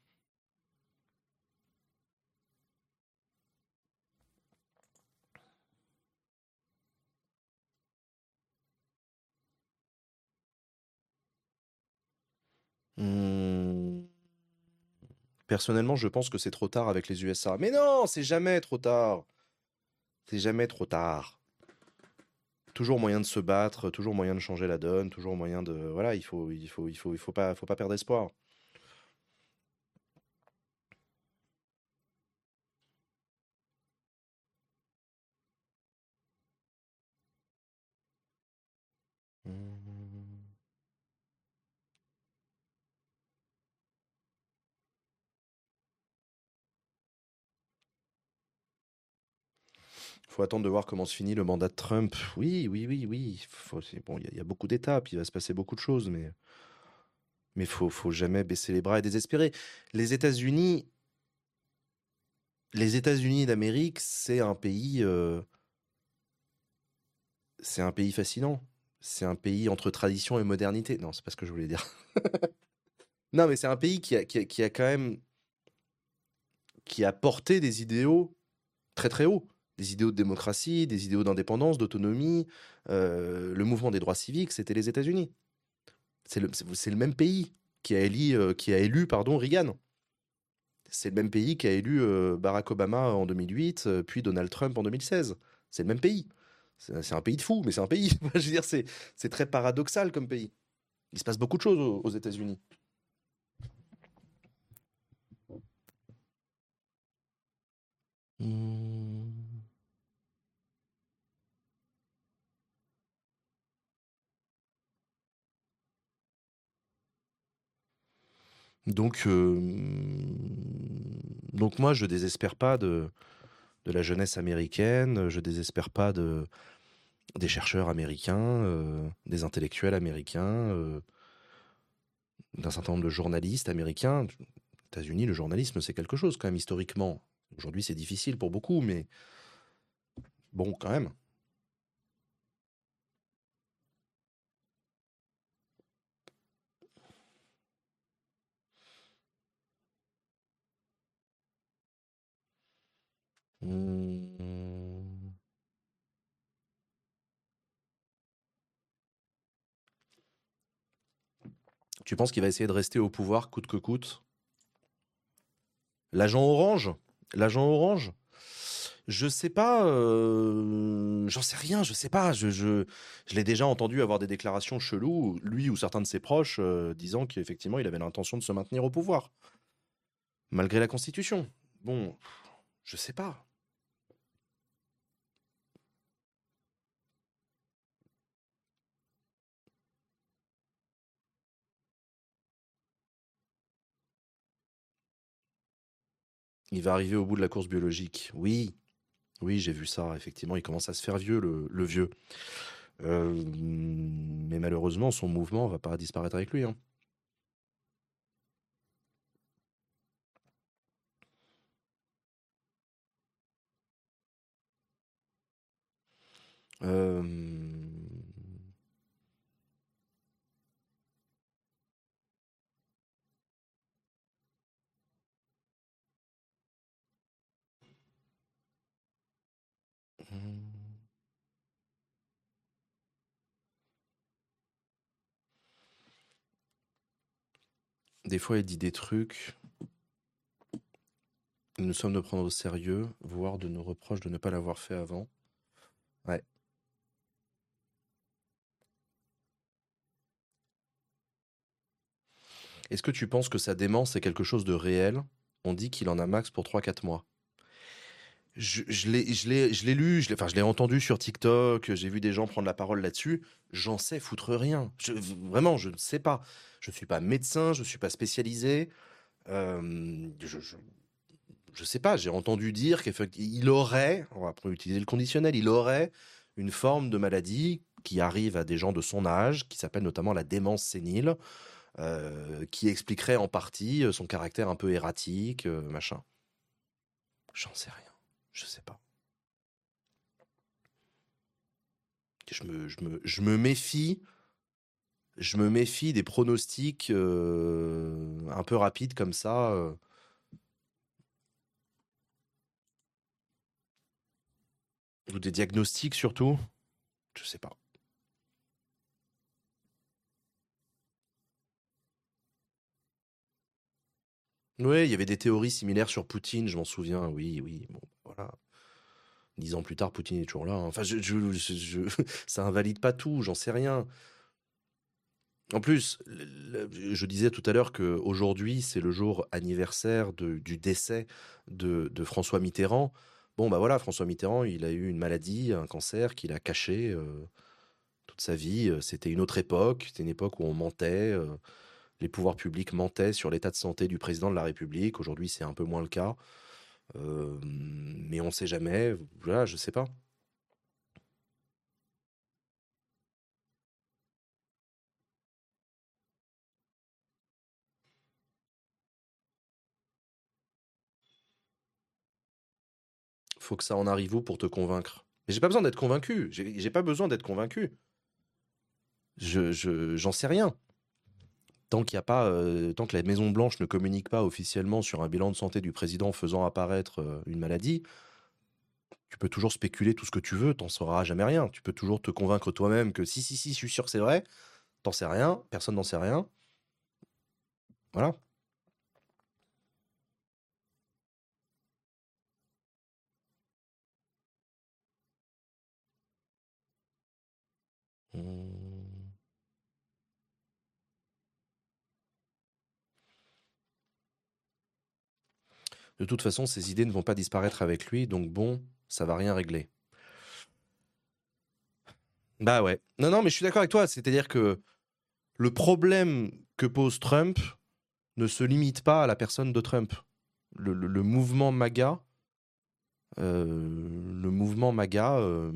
Speaker 1: Hmm. Personnellement, je pense que c'est trop tard avec les U S A. Mais non, c'est jamais trop tard. C'est jamais trop tard. Toujours moyen de se battre, toujours moyen de changer la donne, toujours moyen de voilà, il faut il faut il faut il faut pas faut pas perdre espoir. Mmh. Faut attendre de voir comment se finit le mandat de Trump. Oui, oui, oui, oui. Faut, c'est bon, il y, a il y a beaucoup d'étapes, il va se passer beaucoup de choses, mais mais faut faut jamais baisser les bras et désespérer. Les États-Unis, les États-Unis d'Amérique, c'est un pays, euh, c'est un pays fascinant. C'est un pays entre tradition et modernité. Non, c'est pas ce que je voulais dire. Non, mais c'est un pays qui a, qui a, qui a quand même qui a porté des idéaux très très haut. Des idéaux de démocratie, des idéaux d'indépendance, d'autonomie. Euh, le mouvement des droits civiques, c'était les États-Unis. C'est le, c'est c'est le même pays qui a élu, euh, qui a élu pardon, Reagan. C'est le même pays qui a élu euh, Barack Obama en deux mille huit, euh, puis Donald Trump en deux mille seize. C'est le même pays. C'est c'est un pays de fous, mais c'est un pays. Je veux dire, c'est c'est très paradoxal comme pays. Il se passe beaucoup de choses aux, aux États-Unis. Hmm. Donc, euh, donc moi, je désespère pas de, de la jeunesse américaine, je désespère pas de, des chercheurs américains, euh, des intellectuels américains, euh, d'un certain nombre de journalistes américains. Aux États-Unis, le journalisme, c'est quelque chose quand même historiquement. Aujourd'hui, c'est difficile pour beaucoup, mais bon, quand même. Hmm. Tu penses qu'il va essayer de rester au pouvoir coûte que coûte? L'agent orange? L'agent orange? Je sais pas, euh, j'en sais rien, je sais pas. Je, je, je l'ai déjà entendu avoir des déclarations cheloues, lui ou certains de ses proches, euh, disant qu'effectivement il avait l'intention de se maintenir au pouvoir, malgré la Constitution. Bon, je sais pas. Il va arriver au bout de la course biologique. Oui, oui, j'ai vu ça. Effectivement, il commence à se faire vieux, le, le vieux. Euh, mais malheureusement, son mouvement va pas disparaître avec lui, hein. Euh, Des fois, il dit des trucs. Nous sommes de prendre au sérieux, voire de nos reproches de ne pas l'avoir fait avant. Ouais. Est-ce que tu penses que sa démence est quelque chose de réel? On dit qu'il en a max pour trois quatre mois. Je, je l'ai, je l'ai, je l'ai lu, je l'ai, enfin, je l'ai entendu sur TikTok, j'ai vu des gens prendre la parole là-dessus. J'en sais foutre rien. Je- vraiment, je ne sais pas. Je ne suis pas médecin, je ne suis pas spécialisé. Euh, je, je, je sais pas, j'ai entendu dire qu'il aurait, on va utiliser le conditionnel, il aurait une forme de maladie qui arrive à des gens de son âge, qui s'appelle notamment la démence sénile, euh, qui expliquerait en partie euh, son caractère un peu erratique, euh, machin. J'en sais rien. Je sais pas. Je me, je me, je me méfie. Je me méfie des pronostics euh, un peu rapides comme ça. euh. Ou des diagnostics surtout. Je sais pas. Oui, il y avait des théories similaires sur Poutine, je m'en souviens. Oui, oui. Bon, voilà. Dix ans plus tard, Poutine est toujours là, hein. Enfin, je, je, je- je- ça invalide pas tout, j'en sais rien. En plus, le- le- je disais tout à l'heure qu'aujourd'hui, c'est le jour anniversaire de- du décès de, de François Mitterrand. Bon, bah voilà, François Mitterrand, il a eu une maladie, un cancer qu'il a caché euh, toute sa vie. Euh, C'était une autre époque, c'était une époque où on mentait, euh, les pouvoirs publics mentaient sur l'état de santé du président de la République. Aujourd'hui, c'est un peu moins le cas. Euh, mais on sait jamais, voilà, je sais pas. Faut que ça en arrive où pour te convaincre? Mais j'ai pas besoin d'être convaincu. J'ai j'ai pas besoin d'être convaincu. Je, je- j'en sais rien. Tant qu'il y a pas, euh, tant que la Maison Blanche ne communique pas officiellement sur un bilan de santé du président faisant apparaître euh, une maladie, tu peux toujours spéculer tout ce que tu veux, t'en sauras jamais rien. Tu peux toujours te convaincre toi-même que si, si, si, je suis sûr que c'est vrai. T'en sais rien, personne n'en sait rien. Voilà. Hum. De toute façon, ces idées ne vont pas disparaître avec lui, donc bon, ça va rien régler. Bah ouais. Non, non, mais je suis d'accord avec toi. C'est-à-dire que le problème que pose Trump ne se limite pas à la personne de Trump. Le, le- le mouvement MAGA, euh, le mouvement MAGA euh,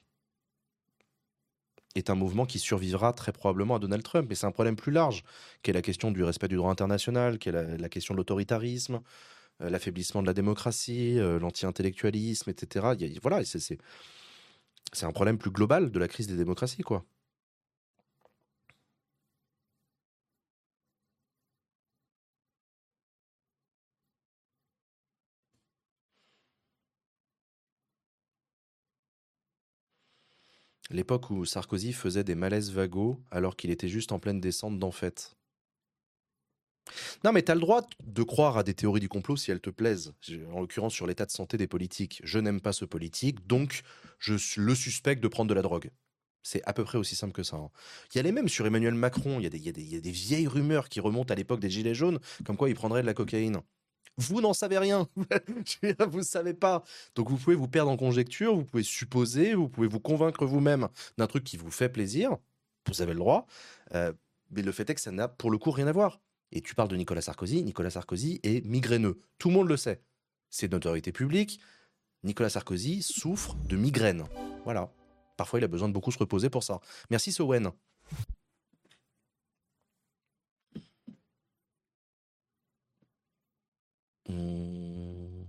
Speaker 1: est un mouvement qui survivra très probablement à Donald Trump. Et c'est un problème plus large, qui est la question du respect du droit international, qui est la, la question de l'autoritarisme, euh, l'affaiblissement de la démocratie, euh, l'anti-intellectualisme, et cetera. Il y a- voilà, c'est c'est- c'est un problème plus global de la crise des démocraties, quoi. L'époque où Sarkozy faisait des malaises vagos alors qu'il était juste en pleine descente d'en fait. Non, mais tu as le droit de croire à des théories du complot si elles te plaisent. J'ai- En l'occurrence, sur l'état de santé des politiques. Je n'aime pas ce politique, donc je suis le suspecte de prendre de la drogue. C'est à peu près aussi simple que ça, hein. Il y a les mêmes sur Emmanuel Macron. Il y, a des, il, y a des, il y a des vieilles rumeurs qui remontent à l'époque des Gilets jaunes, comme quoi il prendrait de la cocaïne. Vous n'en savez rien. Je veux dire, vous ne savez pas. Donc vous pouvez vous perdre en conjecture, vous pouvez supposer, vous pouvez vous convaincre vous-même d'un truc qui vous fait plaisir. Vous avez le droit. Euh, mais le fait est que ça n'a pour le coup rien à voir. Et tu parles de Nicolas Sarkozy. Nicolas Sarkozy est migraineux. Tout le monde le sait. C'est de notoriété publique. Nicolas Sarkozy souffre de migraine. Voilà. Parfois, il a besoin de beaucoup se reposer pour ça. Merci, Sowen. Hum.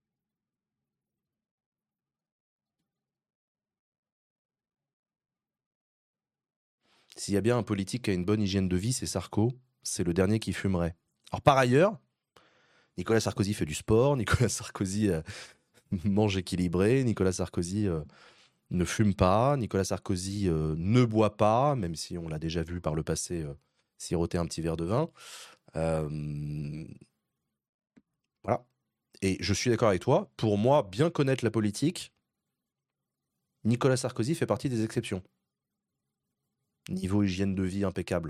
Speaker 1: S'il y a bien un politique qui a une bonne hygiène de vie, c'est Sarko. C'est le dernier qui fumerait. Alors, par ailleurs, Nicolas Sarkozy fait du sport. Nicolas Sarkozy euh, mange équilibré. Nicolas Sarkozy euh, ne fume pas. Nicolas Sarkozy euh, ne boit pas, même si on l'a déjà vu par le passé euh, siroter un petit verre de vin. Euh, voilà. Et je suis d'accord avec toi. Pour moi, bien connaître la politique, Nicolas Sarkozy fait partie des exceptions. Niveau hygiène de vie impeccable.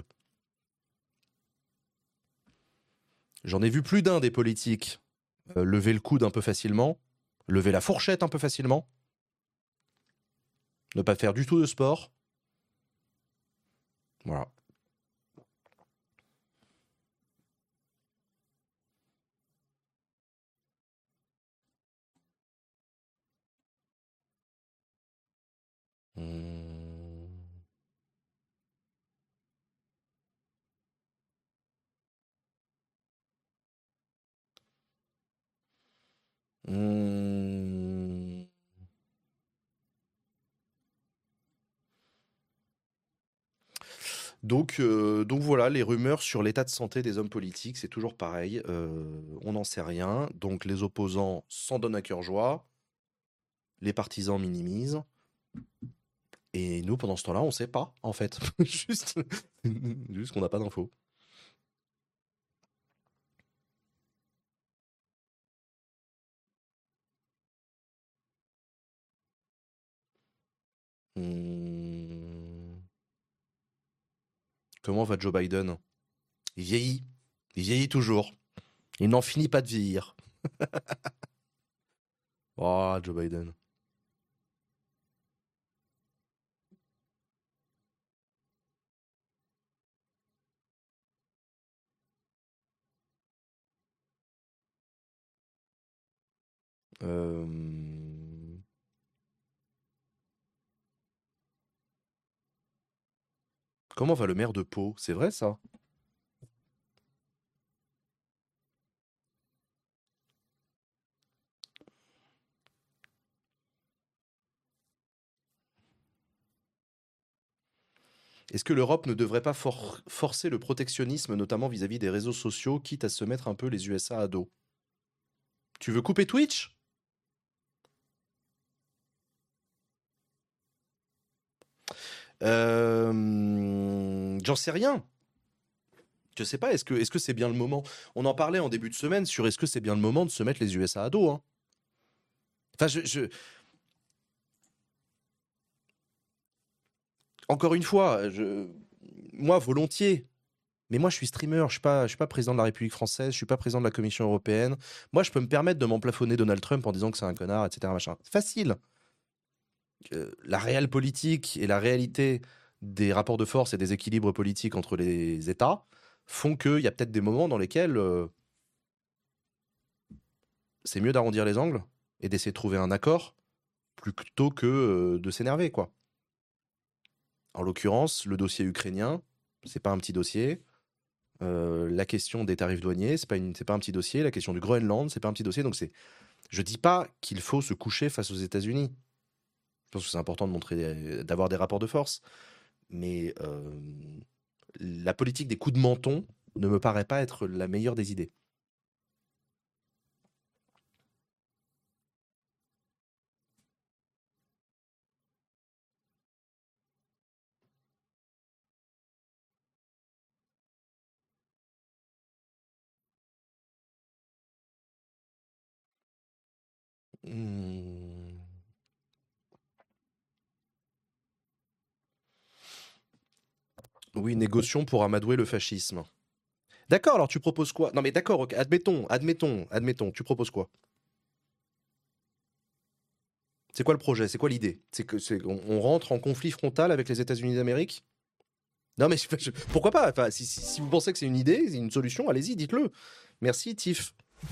Speaker 1: J'en ai vu plus d'un des politiques euh, lever le coude un peu facilement, lever la fourchette un peu facilement, ne pas faire du tout de sport. Voilà. Hum. Hum. Donc, euh, donc voilà, les rumeurs sur l'état de santé des hommes politiques, c'est toujours pareil. euh, on n'en sait rien. Donc les opposants s'en donnent à cœur joie, les partisans minimisent. Et nous, pendant ce temps-là, on sait pas, en fait. Juste, juste qu'on n'a pas d'infos. Hum. Comment va Joe Biden? Il vieillit. Il vieillit toujours. Il n'en finit pas de vieillir. Oh, Joe Biden. Euh, Comment va le maire de Pau? C'est vrai ça? Est-ce que l'Europe ne devrait pas for- forcer le protectionnisme, notamment vis-à-vis des réseaux sociaux, quitte à se mettre un peu les U S A à dos? Tu veux couper Twitch? Euh, J'en sais rien. Je sais pas, est-ce que est-ce que c'est bien le moment? On en parlait en début de semaine sur est-ce que c'est bien le moment de se mettre les U S A à dos, hein. Enfin, je, je- encore une fois, je, moi volontiers. Mais moi, je suis streamer, je suis pas, je suis pas président de la République française, je suis pas président de la Commission européenne. Moi, je peux me permettre de m'emplafonner Donald Trump en disant que c'est un connard, et cetera. Machin. C'est facile. Euh, la réelle politique et la réalité des rapports de force et des équilibres politiques entre les États font qu'il y a peut-être des moments dans lesquels euh, c'est mieux d'arrondir les angles et d'essayer de trouver un accord plutôt que euh, de s'énerver, quoi. En l'occurrence, le dossier ukrainien, c'est pas un petit dossier. Euh, la question des tarifs douaniers, c'est pas une, c'est pas un petit dossier. La question du Groenland, c'est pas un petit dossier. Donc c'est, je dis pas qu'il faut se coucher face aux États-Unis. Je pense que c'est important de montrer, d'avoir des rapports de force. Mais euh, la politique des coups de menton ne me paraît pas être la meilleure des idées. Hmm. Oui, négocions pour amadouer le fascisme. D'accord, alors tu proposes quoi? Non mais d'accord, ok, admettons, admettons, admettons, tu proposes quoi? C'est quoi le projet? C'est quoi l'idée? C'est que c'est on, on rentre en conflit frontal avec les États-Unis d'Amérique? Non mais je- je- pourquoi pas? Enfin, si, si- si vous pensez que c'est une idée, c'est une solution, allez-y, dites-le. Merci, Tiff.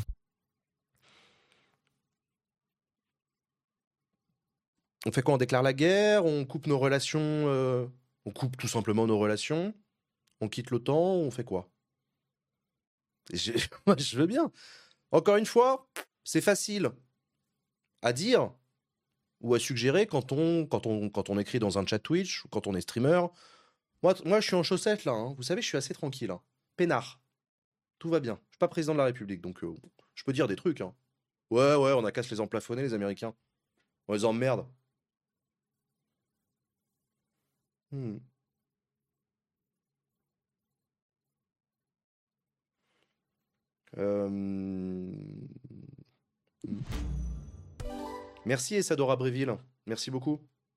Speaker 1: On fait quoi? On déclare la guerre? On coupe nos relations? euh, On coupe tout simplement nos relations? On quitte l'OTAN? On fait quoi? J'ai- Moi, je veux bien. Encore une fois, c'est facile à dire ou à suggérer quand on, quand on, quand on écrit dans un chat Twitch ou quand on est streamer. Moi, t- moi je suis en chaussettes là, hein. Vous savez, je suis assez tranquille, hein. Peinard. Tout va bien. Je suis pas président de la République, donc euh, je peux dire des trucs, hein. Ouais, ouais, on a qu'à se les emplafonner, les Américains. On les emmerde. Hmm. Euh, hmm. Merci, Essadora Bréville. Merci beaucoup.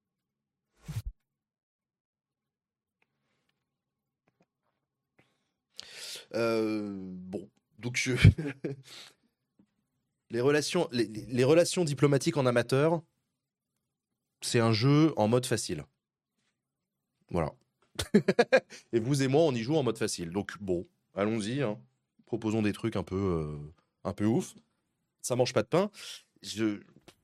Speaker 1: Euh, bon, donc je... les relations, les, les- les relations diplomatiques en amateur, c'est un jeu en mode facile. Voilà. Et vous et moi, on y joue en mode facile. Donc bon, allons-y, hein. Proposons des trucs un peu, euh, un peu ouf. Ça mange pas de pain. Je,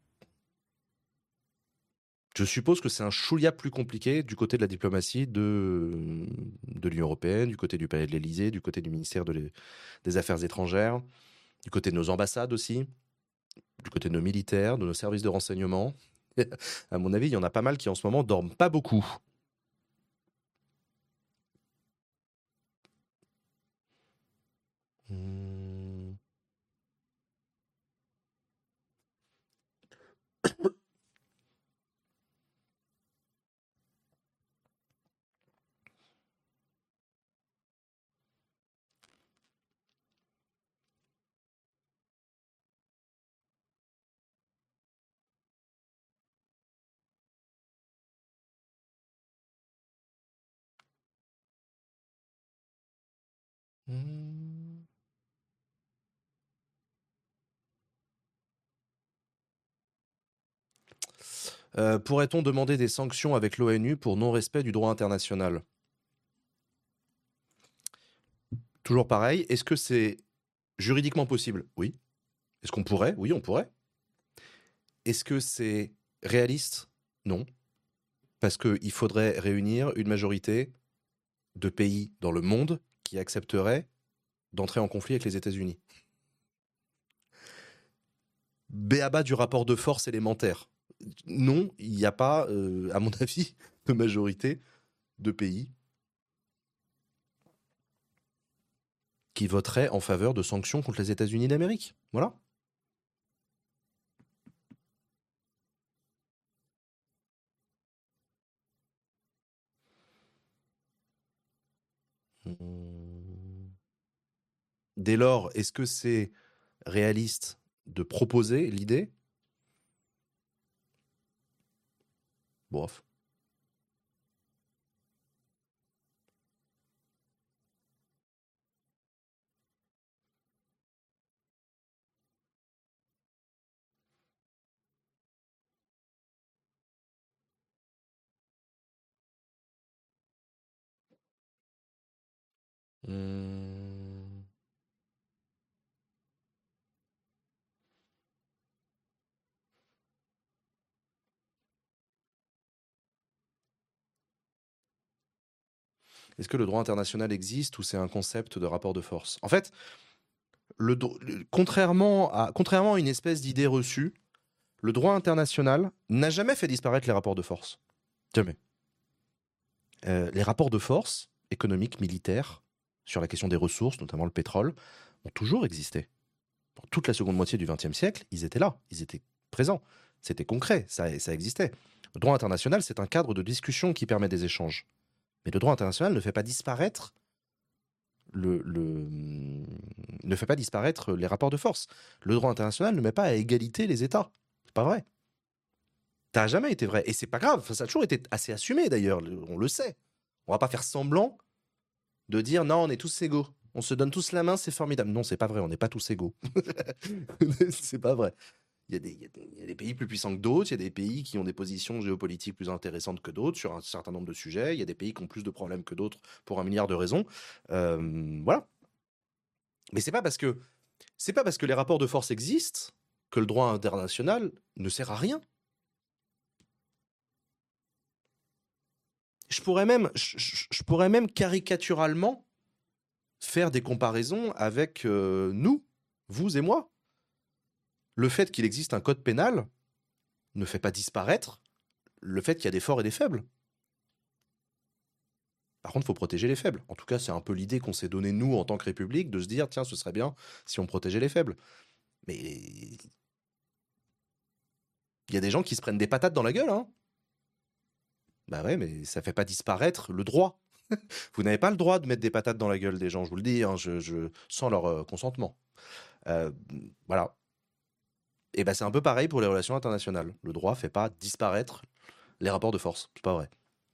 Speaker 1: je suppose que c'est un chouïa plus compliqué du côté de la diplomatie de, de l'Union européenne, du côté du palais de l'Élysée, du côté du ministère de l'é- des Affaires étrangères, du côté de nos ambassades aussi, du côté de nos militaires, de nos services de renseignement. À mon avis, il y en a pas mal qui en ce moment dorment pas beaucoup. Hmm. Hmm. Euh, pourrait-on demander des sanctions avec l'ONU pour non-respect du droit international? Toujours pareil, est-ce que c'est juridiquement possible? Oui. Est-ce qu'on pourrait? Oui, on pourrait. Est-ce que c'est réaliste? Non. Parce qu'il faudrait réunir une majorité de pays dans le monde qui accepteraient d'entrer en conflit avec les États-Unis. Béaba du rapport de force élémentaire. Non, il n'y a pas, euh, à mon avis, de majorité de pays qui voteraient en faveur de sanctions contre les États-Unis d'Amérique. Voilà. Hmm. Dès lors, est-ce que c'est réaliste de proposer l'idée? Bof. Hmm. Est-ce que le droit international existe ou c'est un concept de rapport de force? En fait, le, dro- le- contrairement, à, contrairement à une espèce d'idée reçue, le droit international n'a jamais fait disparaître les rapports de force. Jamais. Euh, les rapports de force économiques, militaires, sur la question des ressources, notamment le pétrole, ont toujours existé. Pour toute la seconde moitié du XXe siècle, ils étaient là, ils étaient présents. C'était concret, ça, ça existait. Le droit international, c'est un cadre de discussion qui permet des échanges. Mais le droit international ne fait pas disparaître le, le- ne fait pas disparaître les rapports de force. Le droit international ne met pas à égalité les États. C'est pas vrai. Ça n'a jamais été vrai. Et c'est pas grave. Enfin, ça a toujours été assez assumé d'ailleurs. On le sait. On va pas faire semblant de dire non, on est tous égaux. On se donne tous la main, c'est formidable. Non, c'est pas vrai. On n'est pas tous égaux. C'est pas vrai. Il y, a des, il, y a des, il y a des pays plus puissants que d'autres. Il y a des pays qui ont des positions géopolitiques plus intéressantes que d'autres sur un certain nombre de sujets. Il y a des pays qui ont plus de problèmes que d'autres pour un milliard de raisons. Euh, voilà. Mais c'est pas parce que c'est pas parce que les rapports de force existent que le droit international ne sert à rien. Je pourrais même, je, je- je pourrais même caricaturalement faire des comparaisons avec euh, nous, vous et moi. Le fait qu'il existe un code pénal ne fait pas disparaître le fait qu'il y a des forts et des faibles. Par contre, il faut protéger les faibles. En tout cas, c'est un peu l'idée qu'on s'est donnée, nous, en tant que République, de se dire, tiens, ce serait bien si on protégeait les faibles. Mais il y a des gens qui se prennent des patates dans la gueule, hein. Bah ouais, mais ça fait pas disparaître le droit. Vous n'avez pas le droit de mettre des patates dans la gueule des gens, je vous le dis, hein, je, je- sans leur euh, consentement. Euh, voilà. Et ben c'est un peu pareil pour les relations internationales. Le droit fait pas disparaître les rapports de force. C'est pas vrai.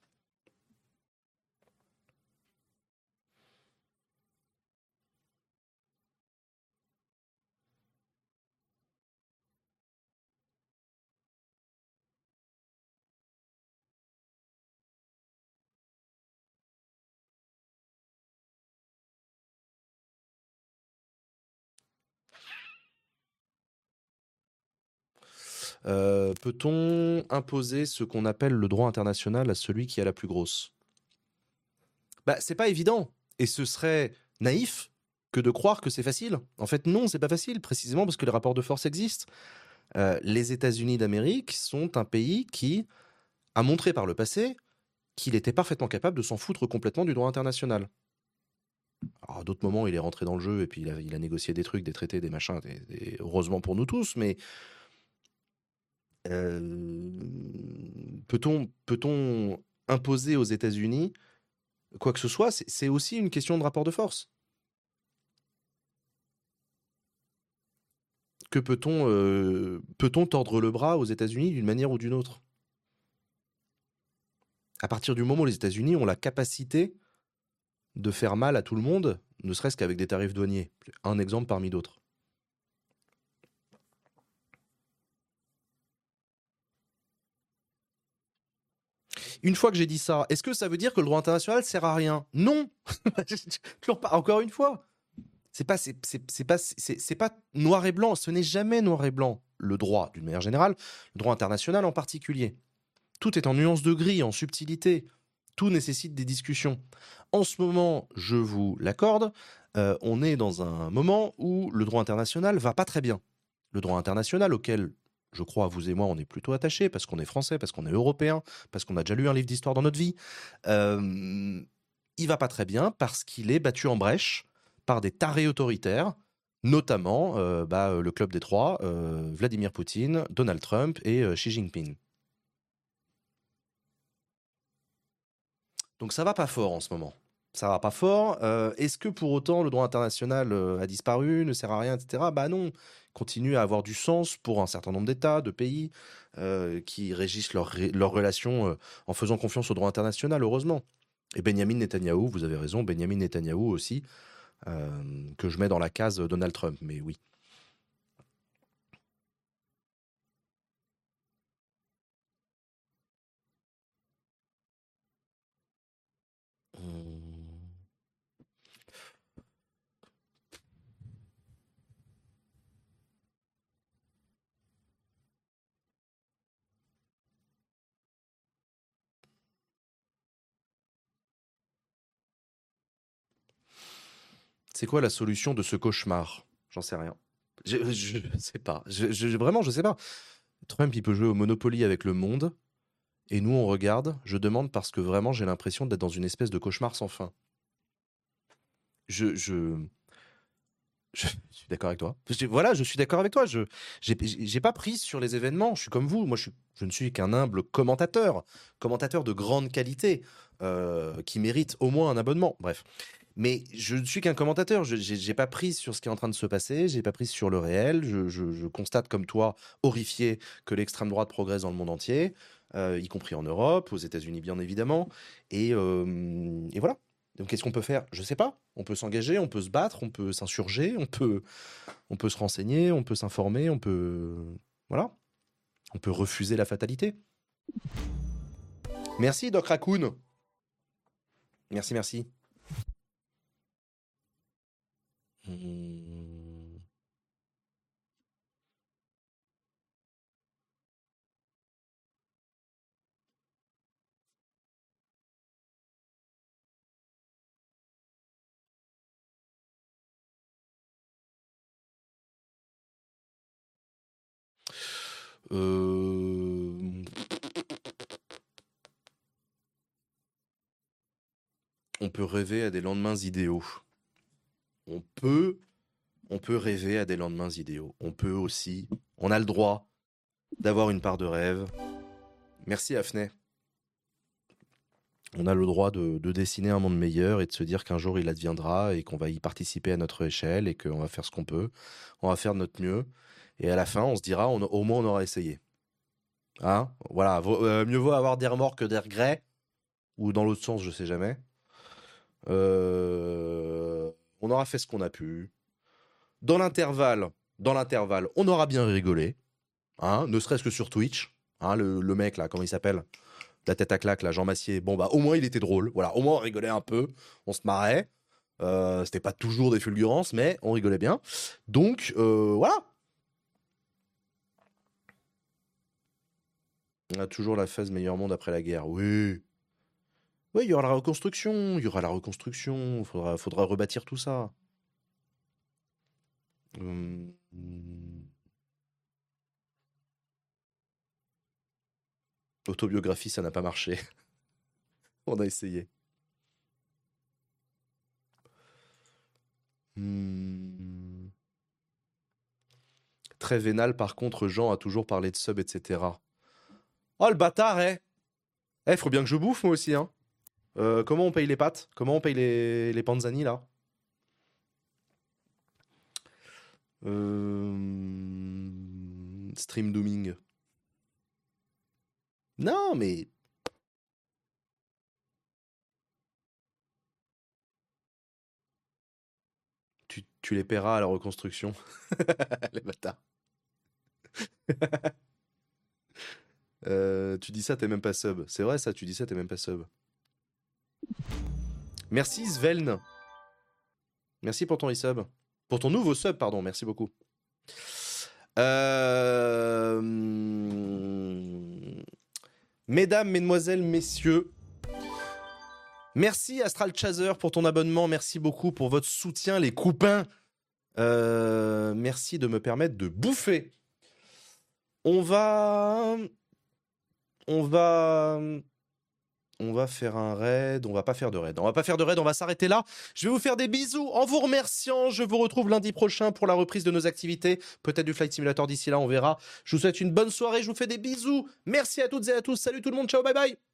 Speaker 1: Euh, peut-on imposer ce qu'on appelle le droit international à celui qui a la plus grosse? Bah, c'est pas évident. Et ce serait naïf que de croire que c'est facile. En fait, non, c'est pas facile, précisément parce que les rapports de force existent. Euh, les États-Unis d'Amérique sont un pays qui a montré par le passé qu'il était parfaitement capable de s'en foutre complètement du droit international. Alors, à d'autres moments, il est rentré dans le jeu et puis il a, il a négocié des trucs, des traités, des machins, des- des- heureusement pour nous tous, mais euh, peut-on peut-on imposer aux États-Unis quoi que ce soit? C'est c'est aussi une question de rapport de force. Que peut-on euh, peut-on tordre le bras aux États-Unis d'une manière ou d'une autre? À partir du moment où les États-Unis ont la capacité de faire mal à tout le monde, ne serait-ce qu'avec des tarifs douaniers. Un exemple parmi d'autres. Une fois que j'ai dit ça, est-ce que ça veut dire que le droit international sert à rien? Non. Toujours pas. Encore une fois, c'est pas c'est c'est- c'est pas c'est c'est pas noir et blanc. Ce n'est jamais noir et blanc. Le droit, d'une manière générale, le droit international en particulier. Tout est en nuances de gris, en subtilité. Tout nécessite des discussions. En ce moment, je vous l'accorde, euh, on est dans un moment où le droit international va pas très bien. Le droit international auquel, je crois, vous et moi, on est plutôt attachés, parce qu'on est français, parce qu'on est européen, parce qu'on a déjà lu un livre d'histoire dans notre vie, euh, il va pas très bien parce qu'il est battu en brèche par des tarés autoritaires, notamment euh, bah, le Club des Trois, euh, Vladimir Poutine, Donald Trump et euh, Xi Jinping. Donc ça va pas fort en ce moment. Ça va pas fort. Euh, Est-ce que pour autant le droit international euh, a disparu, ne sert à rien, et cetera. Bah non, continue à avoir du sens pour un certain nombre d'États, de pays euh, qui régissent leurs ré- leurs relations euh, en faisant confiance au droit international, heureusement. Et Benjamin Netanyahou, vous avez raison, Benjamin Netanyahou aussi, euh, que je mets dans la case Donald Trump, mais oui. Hum. C'est quoi la solution de ce cauchemar? J'en sais rien. Je, je, je sais pas. Je, je- vraiment, je sais pas. Trump, il peut jouer au Monopoly avec le monde. Et nous, on regarde, je demande parce que vraiment, j'ai l'impression d'être dans une espèce de cauchemar sans fin. Je, je, je suis d'accord avec toi. Je- voilà, je suis d'accord avec toi. Je, j'ai, j'ai pas prise sur les événements. Je suis comme vous. Moi, je, suis- je ne suis qu'un humble commentateur, commentateur de grande qualité, euh, qui mérite au moins un abonnement. Bref. Mais je ne suis qu'un commentateur. Je n'ai pas pris sur ce qui est en train de se passer, j'ai pas pris sur le réel. Je, je, je constate comme toi, horrifié, que l'extrême droite progresse dans le monde entier, euh, y compris en Europe, aux États-Unis bien évidemment. Et, euh, et voilà. Donc qu'est-ce qu'on peut faire? Je sais pas. On peut s'engager, on peut se battre, on peut s'insurger, on peut, on peut se renseigner, on peut s'informer, on peut... Voilà. On peut refuser la fatalité. Merci Doc Raccoon. Merci, merci. Hmm. Euh... On peut rêver à des lendemains idéaux. On peut, on peut rêver à des lendemains idéaux. On peut aussi, on a le droit d'avoir une part de rêve. Merci Afnay. On a le droit de, de dessiner un monde meilleur et de se dire qu'un jour il adviendra et qu'on va y participer à notre échelle et qu'on va faire ce qu'on peut. On va faire de notre mieux. Et à la fin, on se dira, on, au moins on aura essayé. Hein? Voilà, vaut, euh, mieux vaut avoir des remords que des regrets. Ou dans l'autre sens, je sais jamais. Euh, on aura fait ce qu'on a pu. Dans l'intervalle, dans l'intervalle, on aura bien rigolé. Hein, ne serait-ce que sur Twitch. Hein, le, le mec, là, comment il s'appelle? La tête à claque, là, Jean Massier. Bon, bah, au moins, il était drôle. Voilà, au moins, on rigolait un peu. On se marrait. Euh, C'était pas toujours des fulgurances, mais on rigolait bien. Donc, euh, voilà. On a toujours la phase meilleur monde après la guerre. Oui. Oui, il y aura la reconstruction. Il y aura la reconstruction. Faudra, faudra rebâtir tout ça. Hum... Autobiographie, ça n'a pas marché. On a essayé. Hmm. Très vénal, par contre, Jean a toujours parlé de sub, et cetera. Oh, le bâtard, eh Eh, faut bien que je bouffe, moi aussi, hein. Euh, comment on paye les pâtes? Comment on paye les, les panzani, là? euh... Stream dooming. Non, mais... Tu, tu les paieras à la reconstruction. Les bâtards. Euh, tu dis ça, t'es même pas sub. C'est vrai ça, tu dis ça, t'es même pas sub. Merci Sveln. Merci pour ton resub. Pour ton nouveau sub, pardon, merci beaucoup. Euh... Mesdames, mesdemoiselles, messieurs, merci Astral Chaser pour ton abonnement, merci beaucoup pour votre soutien, les copains. Euh... Merci de me permettre de bouffer. On va... On va... On va faire un raid, on va pas faire de raid. On va pas faire de raid, on va s'arrêter là. Je vais vous faire des bisous en vous remerciant. Je vous retrouve lundi prochain pour la reprise de nos activités. Peut-être du Flight Simulator d'ici là, on verra. Je vous souhaite une bonne soirée, je vous fais des bisous. Merci à toutes et à tous. Salut tout le monde, ciao, bye bye.